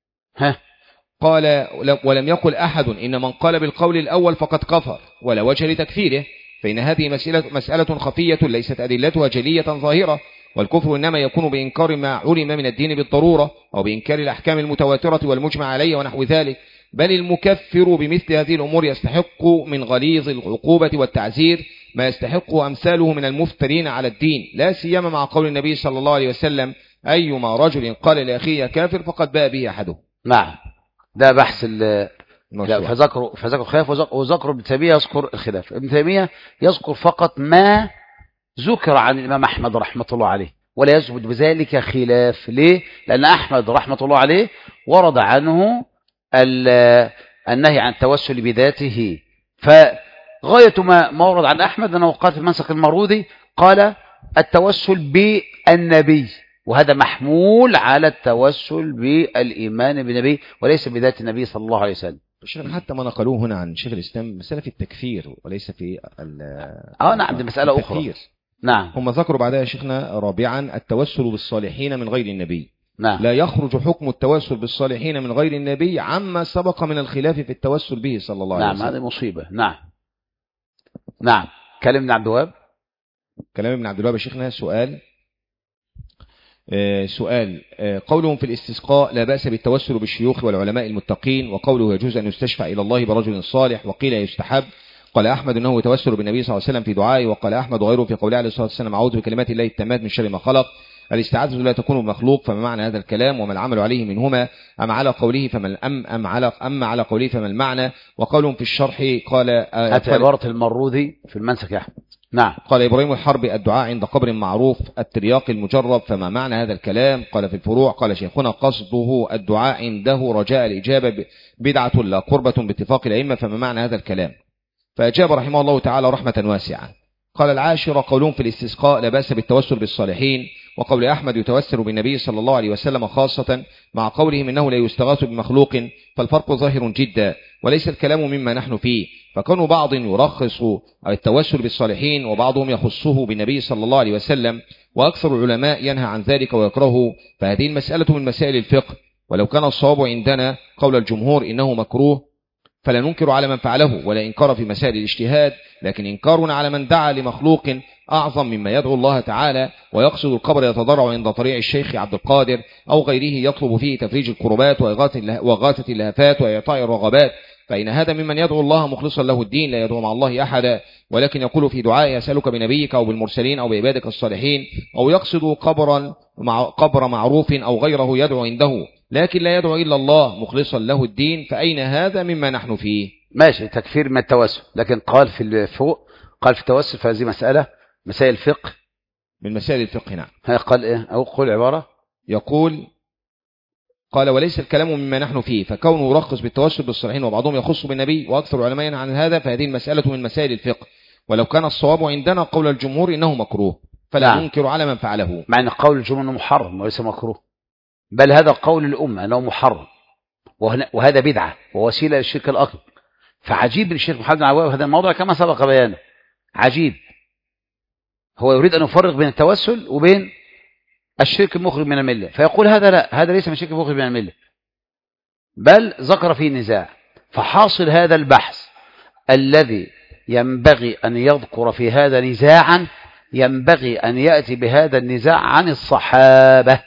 قال ولم يقل أحد إن من قال بالقول الأول فقد كفر ولا وجه لتكفيره، فإن هذه مسألة خفية ليست أدلتها جلية ظاهرة، والكفر إنما يكون بإنكار ما علم من الدين بالضرورة أو بإنكار الأحكام المتواترة والمجمع عليه ونحو ذلك. بل المكفر بمثل هذه الأمور يستحق من غليظ العقوبة والتعزير ما يستحق أمثاله من المفترين على الدين، لا سيما مع قول النبي صلى الله عليه وسلم أيما رجل قال لأخيه كافر فقد باء به أحده. نعم. ده بحث فذكروا الخلاف وذكروا ابن تيمية يذكر الخلاف. ابن تيمية يذكر فقط ما ذكر عن الإمام أحمد رحمة الله عليه ولا يثبت بذلك خلاف. ليه؟ لأن أحمد رحمة الله عليه ورد عنه النهي عن التوسل بذاته، فغاية ما ورد عن أحمد أنه قال في المنسك المرودي قال التوسل بالنبي، وهذا محمول على التوسل بالإيمان بالنبي وليس بذات النبي صلى الله عليه وسلم. حتى ما نقلوه هنا عن شيخ الإسلام مسألة في التكفير وليس في نعم دي مسألة أخرى. نعم. هم ذكروا بعدها يا شيخنا رابعا التوسل بالصالحين من غير النبي. نعم. لا يخرج حكم التوسل بالصالحين من غير النبي عما سبق من الخلاف في التوسل به صلى الله عليه وسلم. نعم هذه مصيبة. نعم. كلام ابن عبد الوهاب. كلام ابن عبد الوهاب يا شيخنا سؤال قولهم في الاستسقاء لا بأس بالتوسل بالشيوخ والعلماء المتقين، وقوله يجوز أن يستشفع إلى الله برجل صالح، وقيل يستحب. قال أحمد أنه يتوسل بالنبي صلى الله عليه وسلم في دعائه، وقال أحمد وغيره في قوله عليه الصلاة والسلام أعوذ بكلمات الله التامات من شر ما خلق. الاستعاذة لا تكون بمخلوق، فما معنى هذا الكلام وما العمل عليه منهما؟ أم على قوله على قوله فما المعنى؟ وقولهم في الشرح قال عبارة المرودي في المنسك يا أحمد. نعم. قال إبراهيم الحرب الدعاء عند قبر معروف الترياق المجرب، فما معنى هذا الكلام؟ قال في الفروع قال شيخنا قصده الدعاء عنده رجاء الإجابة بدعة لا قربة باتفاق الأئمة، فما معنى هذا الكلام؟ فأجاب رحمه الله تعالى رحمة واسعة. قال العاشرة قولهم في الاستسقاء لا بأس بالتوسل بالصالحين، وقول أحمد يتوسل بالنبي صلى الله عليه وسلم خاصة مع قولهم إنه لا يستغاث بمخلوق، فالفرق ظاهر جدا وليس الكلام مما نحن فيه. فكانوا بعض يرخص التوسل بالصالحين وبعضهم يخصه بالنبي صلى الله عليه وسلم، وأكثر العلماء ينهى عن ذلك ويكرهه. فهذه المسألة من مسائل الفقه، ولو كان الصواب عندنا قول الجمهور إنه مكروه فلا ننكر على من فعله ولا إنكار في مسائل الاجتهاد، لكن إنكارنا على من دعا لمخلوق أعظم مما يدعو الله تعالى ويقصد القبر يتضرع عند طريع الشيخ عبد القادر أو غيره يطلب فيه تفريج الكربات وإغاثة اللهفات وإعطاء الرغبات، فإن هذا ممن يدعو الله مخلصا له الدين لا يدعو مع الله أحدا، ولكن يقول في دعاء يسألك بنبيك أو بالمرسلين أو بعبادك الصالحين، أو يقصد قبر معروف أو غيره يدعو عنده، لكن لا يدعو إلا الله مخلصا له الدين، فأين هذا مما نحن فيه؟ ماشي، تكفير من التوسل، لكن قال في فوق، قال في التوسل فهذه مسألة مسائل الفقه، من مسائل الفقه. نعم. قال إيه؟ أو قول عبارة يقول قال وليس الكلام مما نحن فيه، فكونه يرخص بالتوسل بالصالحين وبعضهم يخص بالنبي وأكثر علماء عن هذا، فهذه المسألة من مسائل الفقه، ولو كان الصواب عندنا قول الجمهور إنه مكروه فلا ننكر على من فعله، مع أن قول الجمهور إنه محرم وليس مكروه، بل هذا قول الأمة أنه محرم وهذا بدعة ووسيلة للشرك الأكبر. فعجيب للشيخ محمد بن عواب هذا الموضوع كما سبق بيانه، عجيب، هو يريد أن يفرق بين التوسل وبين الشرك المخرج من الملة، فيقول هذا لا، هذا ليس من الشرك المخرج من الملة، بل ذكر فيه نزاع. فحاصل هذا البحث الذي ينبغي أن يذكر في هذا نزاعا، ينبغي أن يأتي بهذا النزاع عن الصحابة،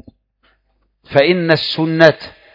فإن السنة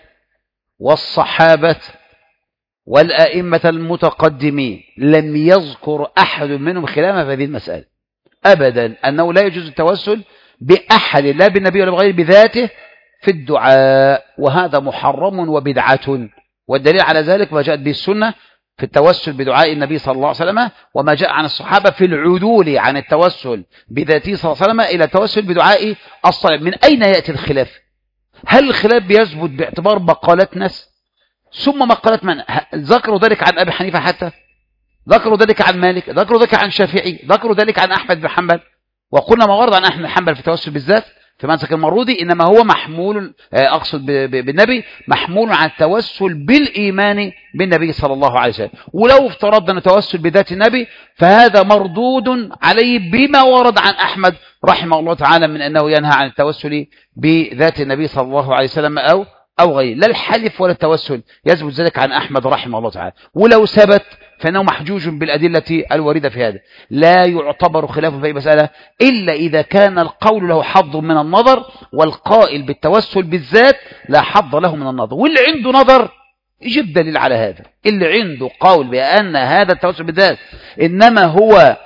والصحابة والأئمة المتقدمين لم يذكر أحد منهم خلافا في هذه المسألة أبدا، أنه لا يجوز التوسل بأحد لا بالنبي ولا بغيره بذاته في الدعاء، وهذا محرم وبدعة. والدليل على ذلك ما جاءت به السنة في التوسل بدعاء النبي صلى الله عليه وسلم، وما جاء عن الصحابة في العدول عن التوسل بذاته صلى الله عليه وسلم إلى التوسل بدعاء الصالح. من أين يأتي الخلاف؟ هل الخلاف بيثبت باعتبار مقالات ناس ثم مقالات من؟ ذكروا ذلك عن أبي حنيفة، حتى ذكروا ذلك عن مالك، ذكروا ذلك عن شافعي، ذكروا ذلك عن أحمد بن حنبل. وقلنا ما ورد عن أحمد بن حنبل في التوسل بالذات في منسك المرودي إنما هو محمول، أقصد بالنبي، محمول عن التوسل بالإيمان بالنبي صلى الله عليه وسلم. ولو افترضنا التوسل بذات النبي فهذا مردود عليه بما ورد عن أحمد رحمه الله تعالى من أنه ينهى عن التوسل بذات النبي صلى الله عليه وسلم أو غيره، لا الحلف ولا التوسل يثبت ذلك عن أحمد رحمه الله تعالى، ولو ثبت فإنه محجوج بالأدلة الواردة في هذا. لا يعتبر خلافه في أي مسألة إلا إذا كان القول له حظ من النظر، والقائل بالتوسل بالذات لا حظ له من النظر، واللي عنده نظر يجيب دليل على هذا. اللي عنده قول بأن هذا التوسل بالذات إنما هو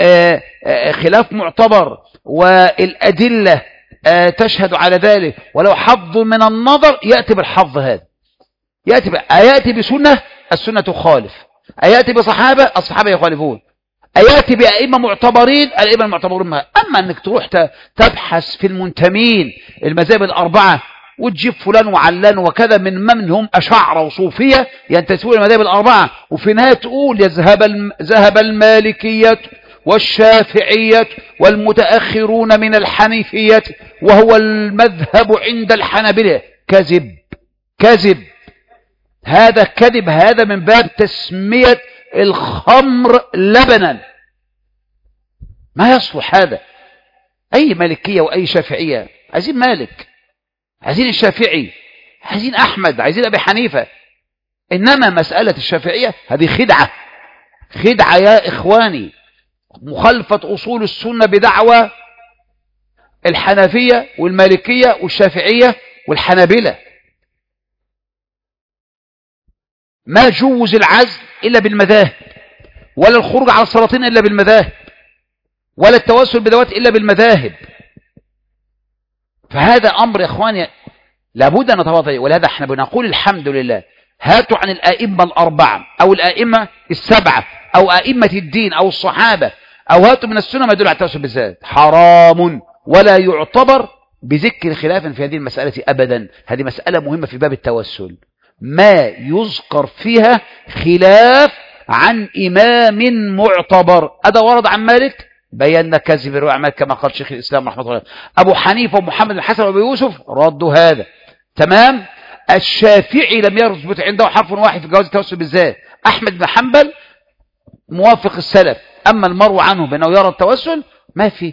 خلاف معتبر والأدلة تشهد على ذلك ولو حظ من النظر، يأتي بالحظ هذا، يأتي بسنة، السنة تخالف، أياتي بصحابة، الصحابة يخالفون، أياتي بأئمة معتبرين، الأئمة المعتبرون ما. أما أنك تروح تبحث في المنتمين المذاهب الأربعة وتجيب فلان وعلان وكذا من هم أشاعرة وصوفية ينتسبون المذاهب الأربعة، وفي النهاية تقول ذهب المالكية والشافعية والمتأخرون من الحنيفية وهو المذهب عند الحنابلة. كذب، هذا كذب، هذا من باب تسمية الخمر لبنا، ما يصلح هذا. أي مالكية وأي شافعية عايزين مالك، عايزين الشافعي، عايزين أحمد، عايزين أبي حنيفة، إنما مسألة الشافعية هذه خدعة يا إخواني، مخالفة أصول السنة بدعوى الحنفية والمالكية والشافعية والحنابلة. ما جوز العزل إلا بالمذاهب، ولا الخروج على السلاطين إلا بالمذاهب، ولا التوسل بدوات إلا بالمذاهب. فهذا أمر يا إخواني لابد أن نتواضع، ولهذا احنا بنقول الحمد لله. هاتوا عن الآئمة الأربعة أو الآئمة السبعة أو آئمة الدين أو الصحابة، أو هاتوا من السنة ما يدل على التوسل بالذات، حرام ولا يعتبر بذكر خلاف في هذه المسألة أبدا. هذه مسألة مهمة في باب التوسل، ما يذكر فيها خلاف عن إمام معتبر. هذا ورد عن مالك، بينا كذب رواية مالك كما قال شيخ الإسلام رحمه الله. أبو حنيفة ومحمد بن الحسن وأبو يوسف ردوا هذا تمام. الشافعي لم يثبت عنده حرف واحد في جواز التوسل بالذات. أحمد بن حنبل موافق السلف، أما المروي عنه بأنه يرى التوسل ما فيه،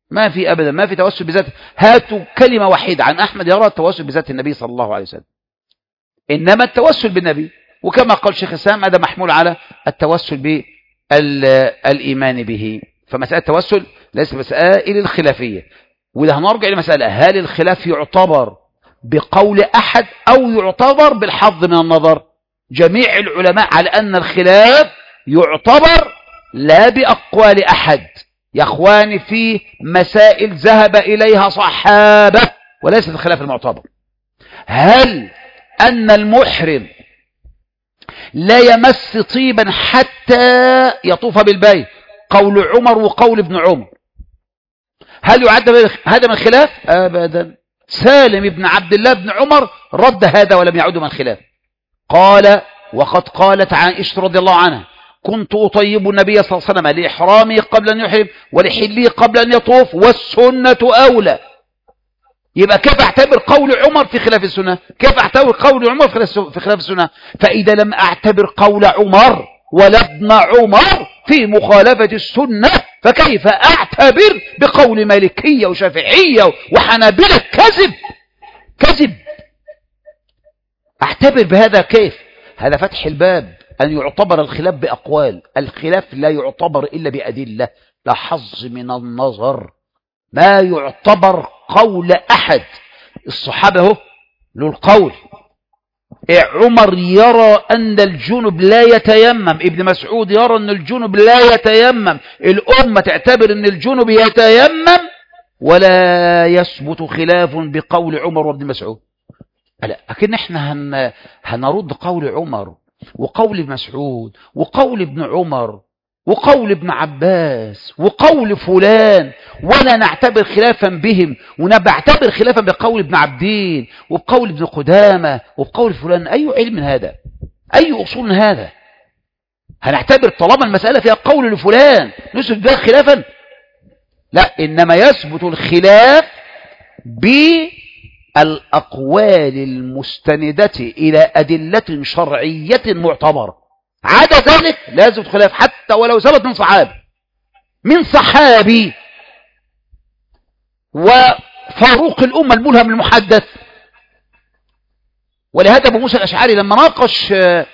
ما في أبدا، ما في توسل بذات. هاتوا كلمة واحدة عن أحمد يرى التوسل بذات النبي صلى الله عليه وسلم، إنما التوسل بالنبي، وكما قال شيخ الإسلام هذا محمول على التوسل بالإيمان به. فمسألة التوسل ليست مسائل الخلافية، وده هنرجع لمسألة: هل الخلاف يعتبر بقول أحد أو يعتبر بالحظ من النظر؟ جميع العلماء على أن الخلاف يعتبر لا بأقوال أحد. يا أخواني في مسائل ذهب إليها صحابة وليست الخلاف المعتبر. هل أن المحرم لا يمس طيبا حتى يطوف بالبيت؟ قول عمر وقول ابن عمر. هل يعد هذا من الخلاف؟ أبدا. سالم بن عبد الله بن عمر رد هذا ولم يعد من الخلاف. قال: وقد قالت عائشة رضي الله عنها: كنت أطيب النبي صلى الله عليه وسلم لإحرامه قبل أن يحرم ولحله قبل أن يطوف، والسنة أولى. يبقى كيف أعتبر قول عمر في خلاف السنة؟ كيف أعتبر قول عمر في خلاف السنة؟ فإذا لم أعتبر قول عمر ولا ابن عمر في مخالفة السنة، فكيف أعتبر بقول مالكية وشافعية وحنابلة؟ كذب. أعتبر بهذا كيف؟ هذا فتح الباب أن يعتبر الخلاف بأقوال. الخلاف لا يعتبر إلا بأدلة، لا حظ من النظر. ما يعتبر قول أحد. الصحابة هو له القول. عمر يرى أن الجنب لا يتيمم، ابن مسعود يرى أن الجنب لا يتيمم، الأمة تعتبر أن الجنب يتيمم، ولا يثبت خلاف بقول عمر وابن مسعود. لا، لكن احنا هنرد قول عمر وقول ابن مسعود وقول ابن عمر وقول ابن عباس وقول فلان، ولا نعتبر خلافا بهم، ونعتبر خلافا بقول ابن عبدين وبقول ابن قدامة وبقول فلان. أي علم هذا؟ أي أصول هذا؟ هنعتبر طالما المسألة فيها قول لفلان نثبت بها خلافا؟ لا، إنما يثبت الخلاف بالأقوال المستندة إلى أدلة شرعية معتبرة. عدا ذلك لا يثبت خلاف حتى ولو ثبت من صحابي وفاروق الأمة الملهم المحدث. ولهذا أبو موسى الأشعري لما ناقش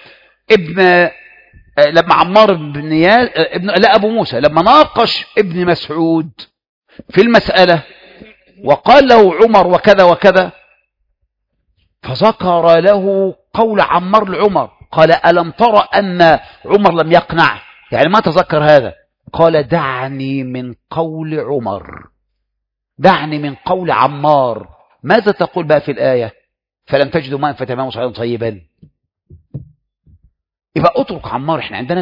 لما عمار بن أبو موسى لما ناقش ابن مسعود في المسألة وقال له عمر وكذا وكذا، فذكر له قول عمار لعمر، قال: ألم ترى أن عمر لم يقنع؟ يعني ما تذكر هذا. قال: دعني من قول عمر، دعني من قول عمار. ماذا تقول بقى في الآية؟ فلم تجدوا ماء فتيمموا صعيدا طيبا. يبقى اترك عمار، احنا عندنا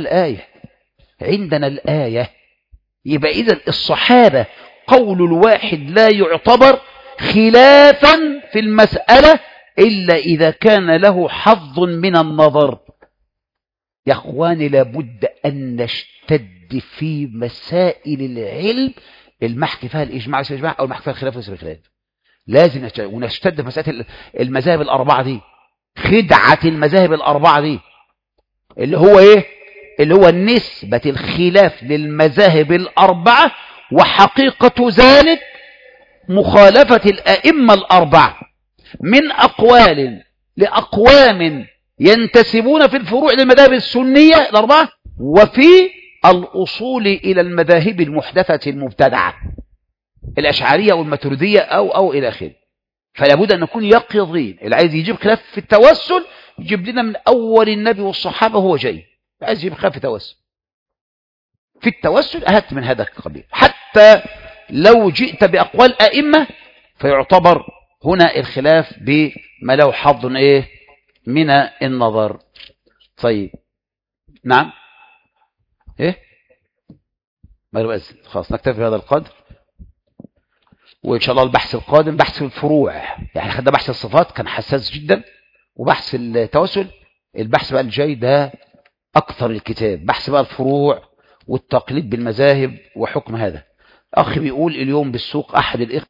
الآية. يبقى إذا الصحابة قول الواحد لا يعتبر خلافا في المسألة إلا إذا كان له حظ من النظر. يا أخواني، لابد أن نشتد في مسائل العلم المحكي فيها الإجماع أو المحكي فيها الخلاف وليس بالخلاف. لازم ونشتد في مسائل المذاهب الأربعة دي. خدعة المذاهب الأربعة دي اللي هو إيه؟ اللي هو نسبة الخلاف للمذاهب الأربعة، وحقيقة ذلك مخالفة الأئمة الأربعة من أقوال لأقوام ينتسبون في الفروع للمذاهب السنية الأربعة، وفي الأصول إلى المذاهب المحدثة المبتدعة، الأشعرية والماتريدية أو إلى آخره. فلا بد أن نكون يقظين. اللي عايز يجيب خلاف في التوسل يجيب لنا من أول النبي والصحابة هو جاي. عايز يجيب خلاف في التوسل أهت من هذا القبيل. حتى لو جئت بأقوال أئمة فيعتبر هنا الخلاف بما له حظ من النظر. طيب، نعم، ما خلاص نكتفي بهذا القدر، وإن شاء الله البحث القادم بحث الفروع. يعني خدنا بحث الصفات كان حساس جدا، وبحث التوسل البحث بقى الجاي ده أكثر الكتاب، بحث بقى الفروع والتقليد بالمذاهب وحكم هذا. أخي بيقول اليوم بالسوق أحد الإخوة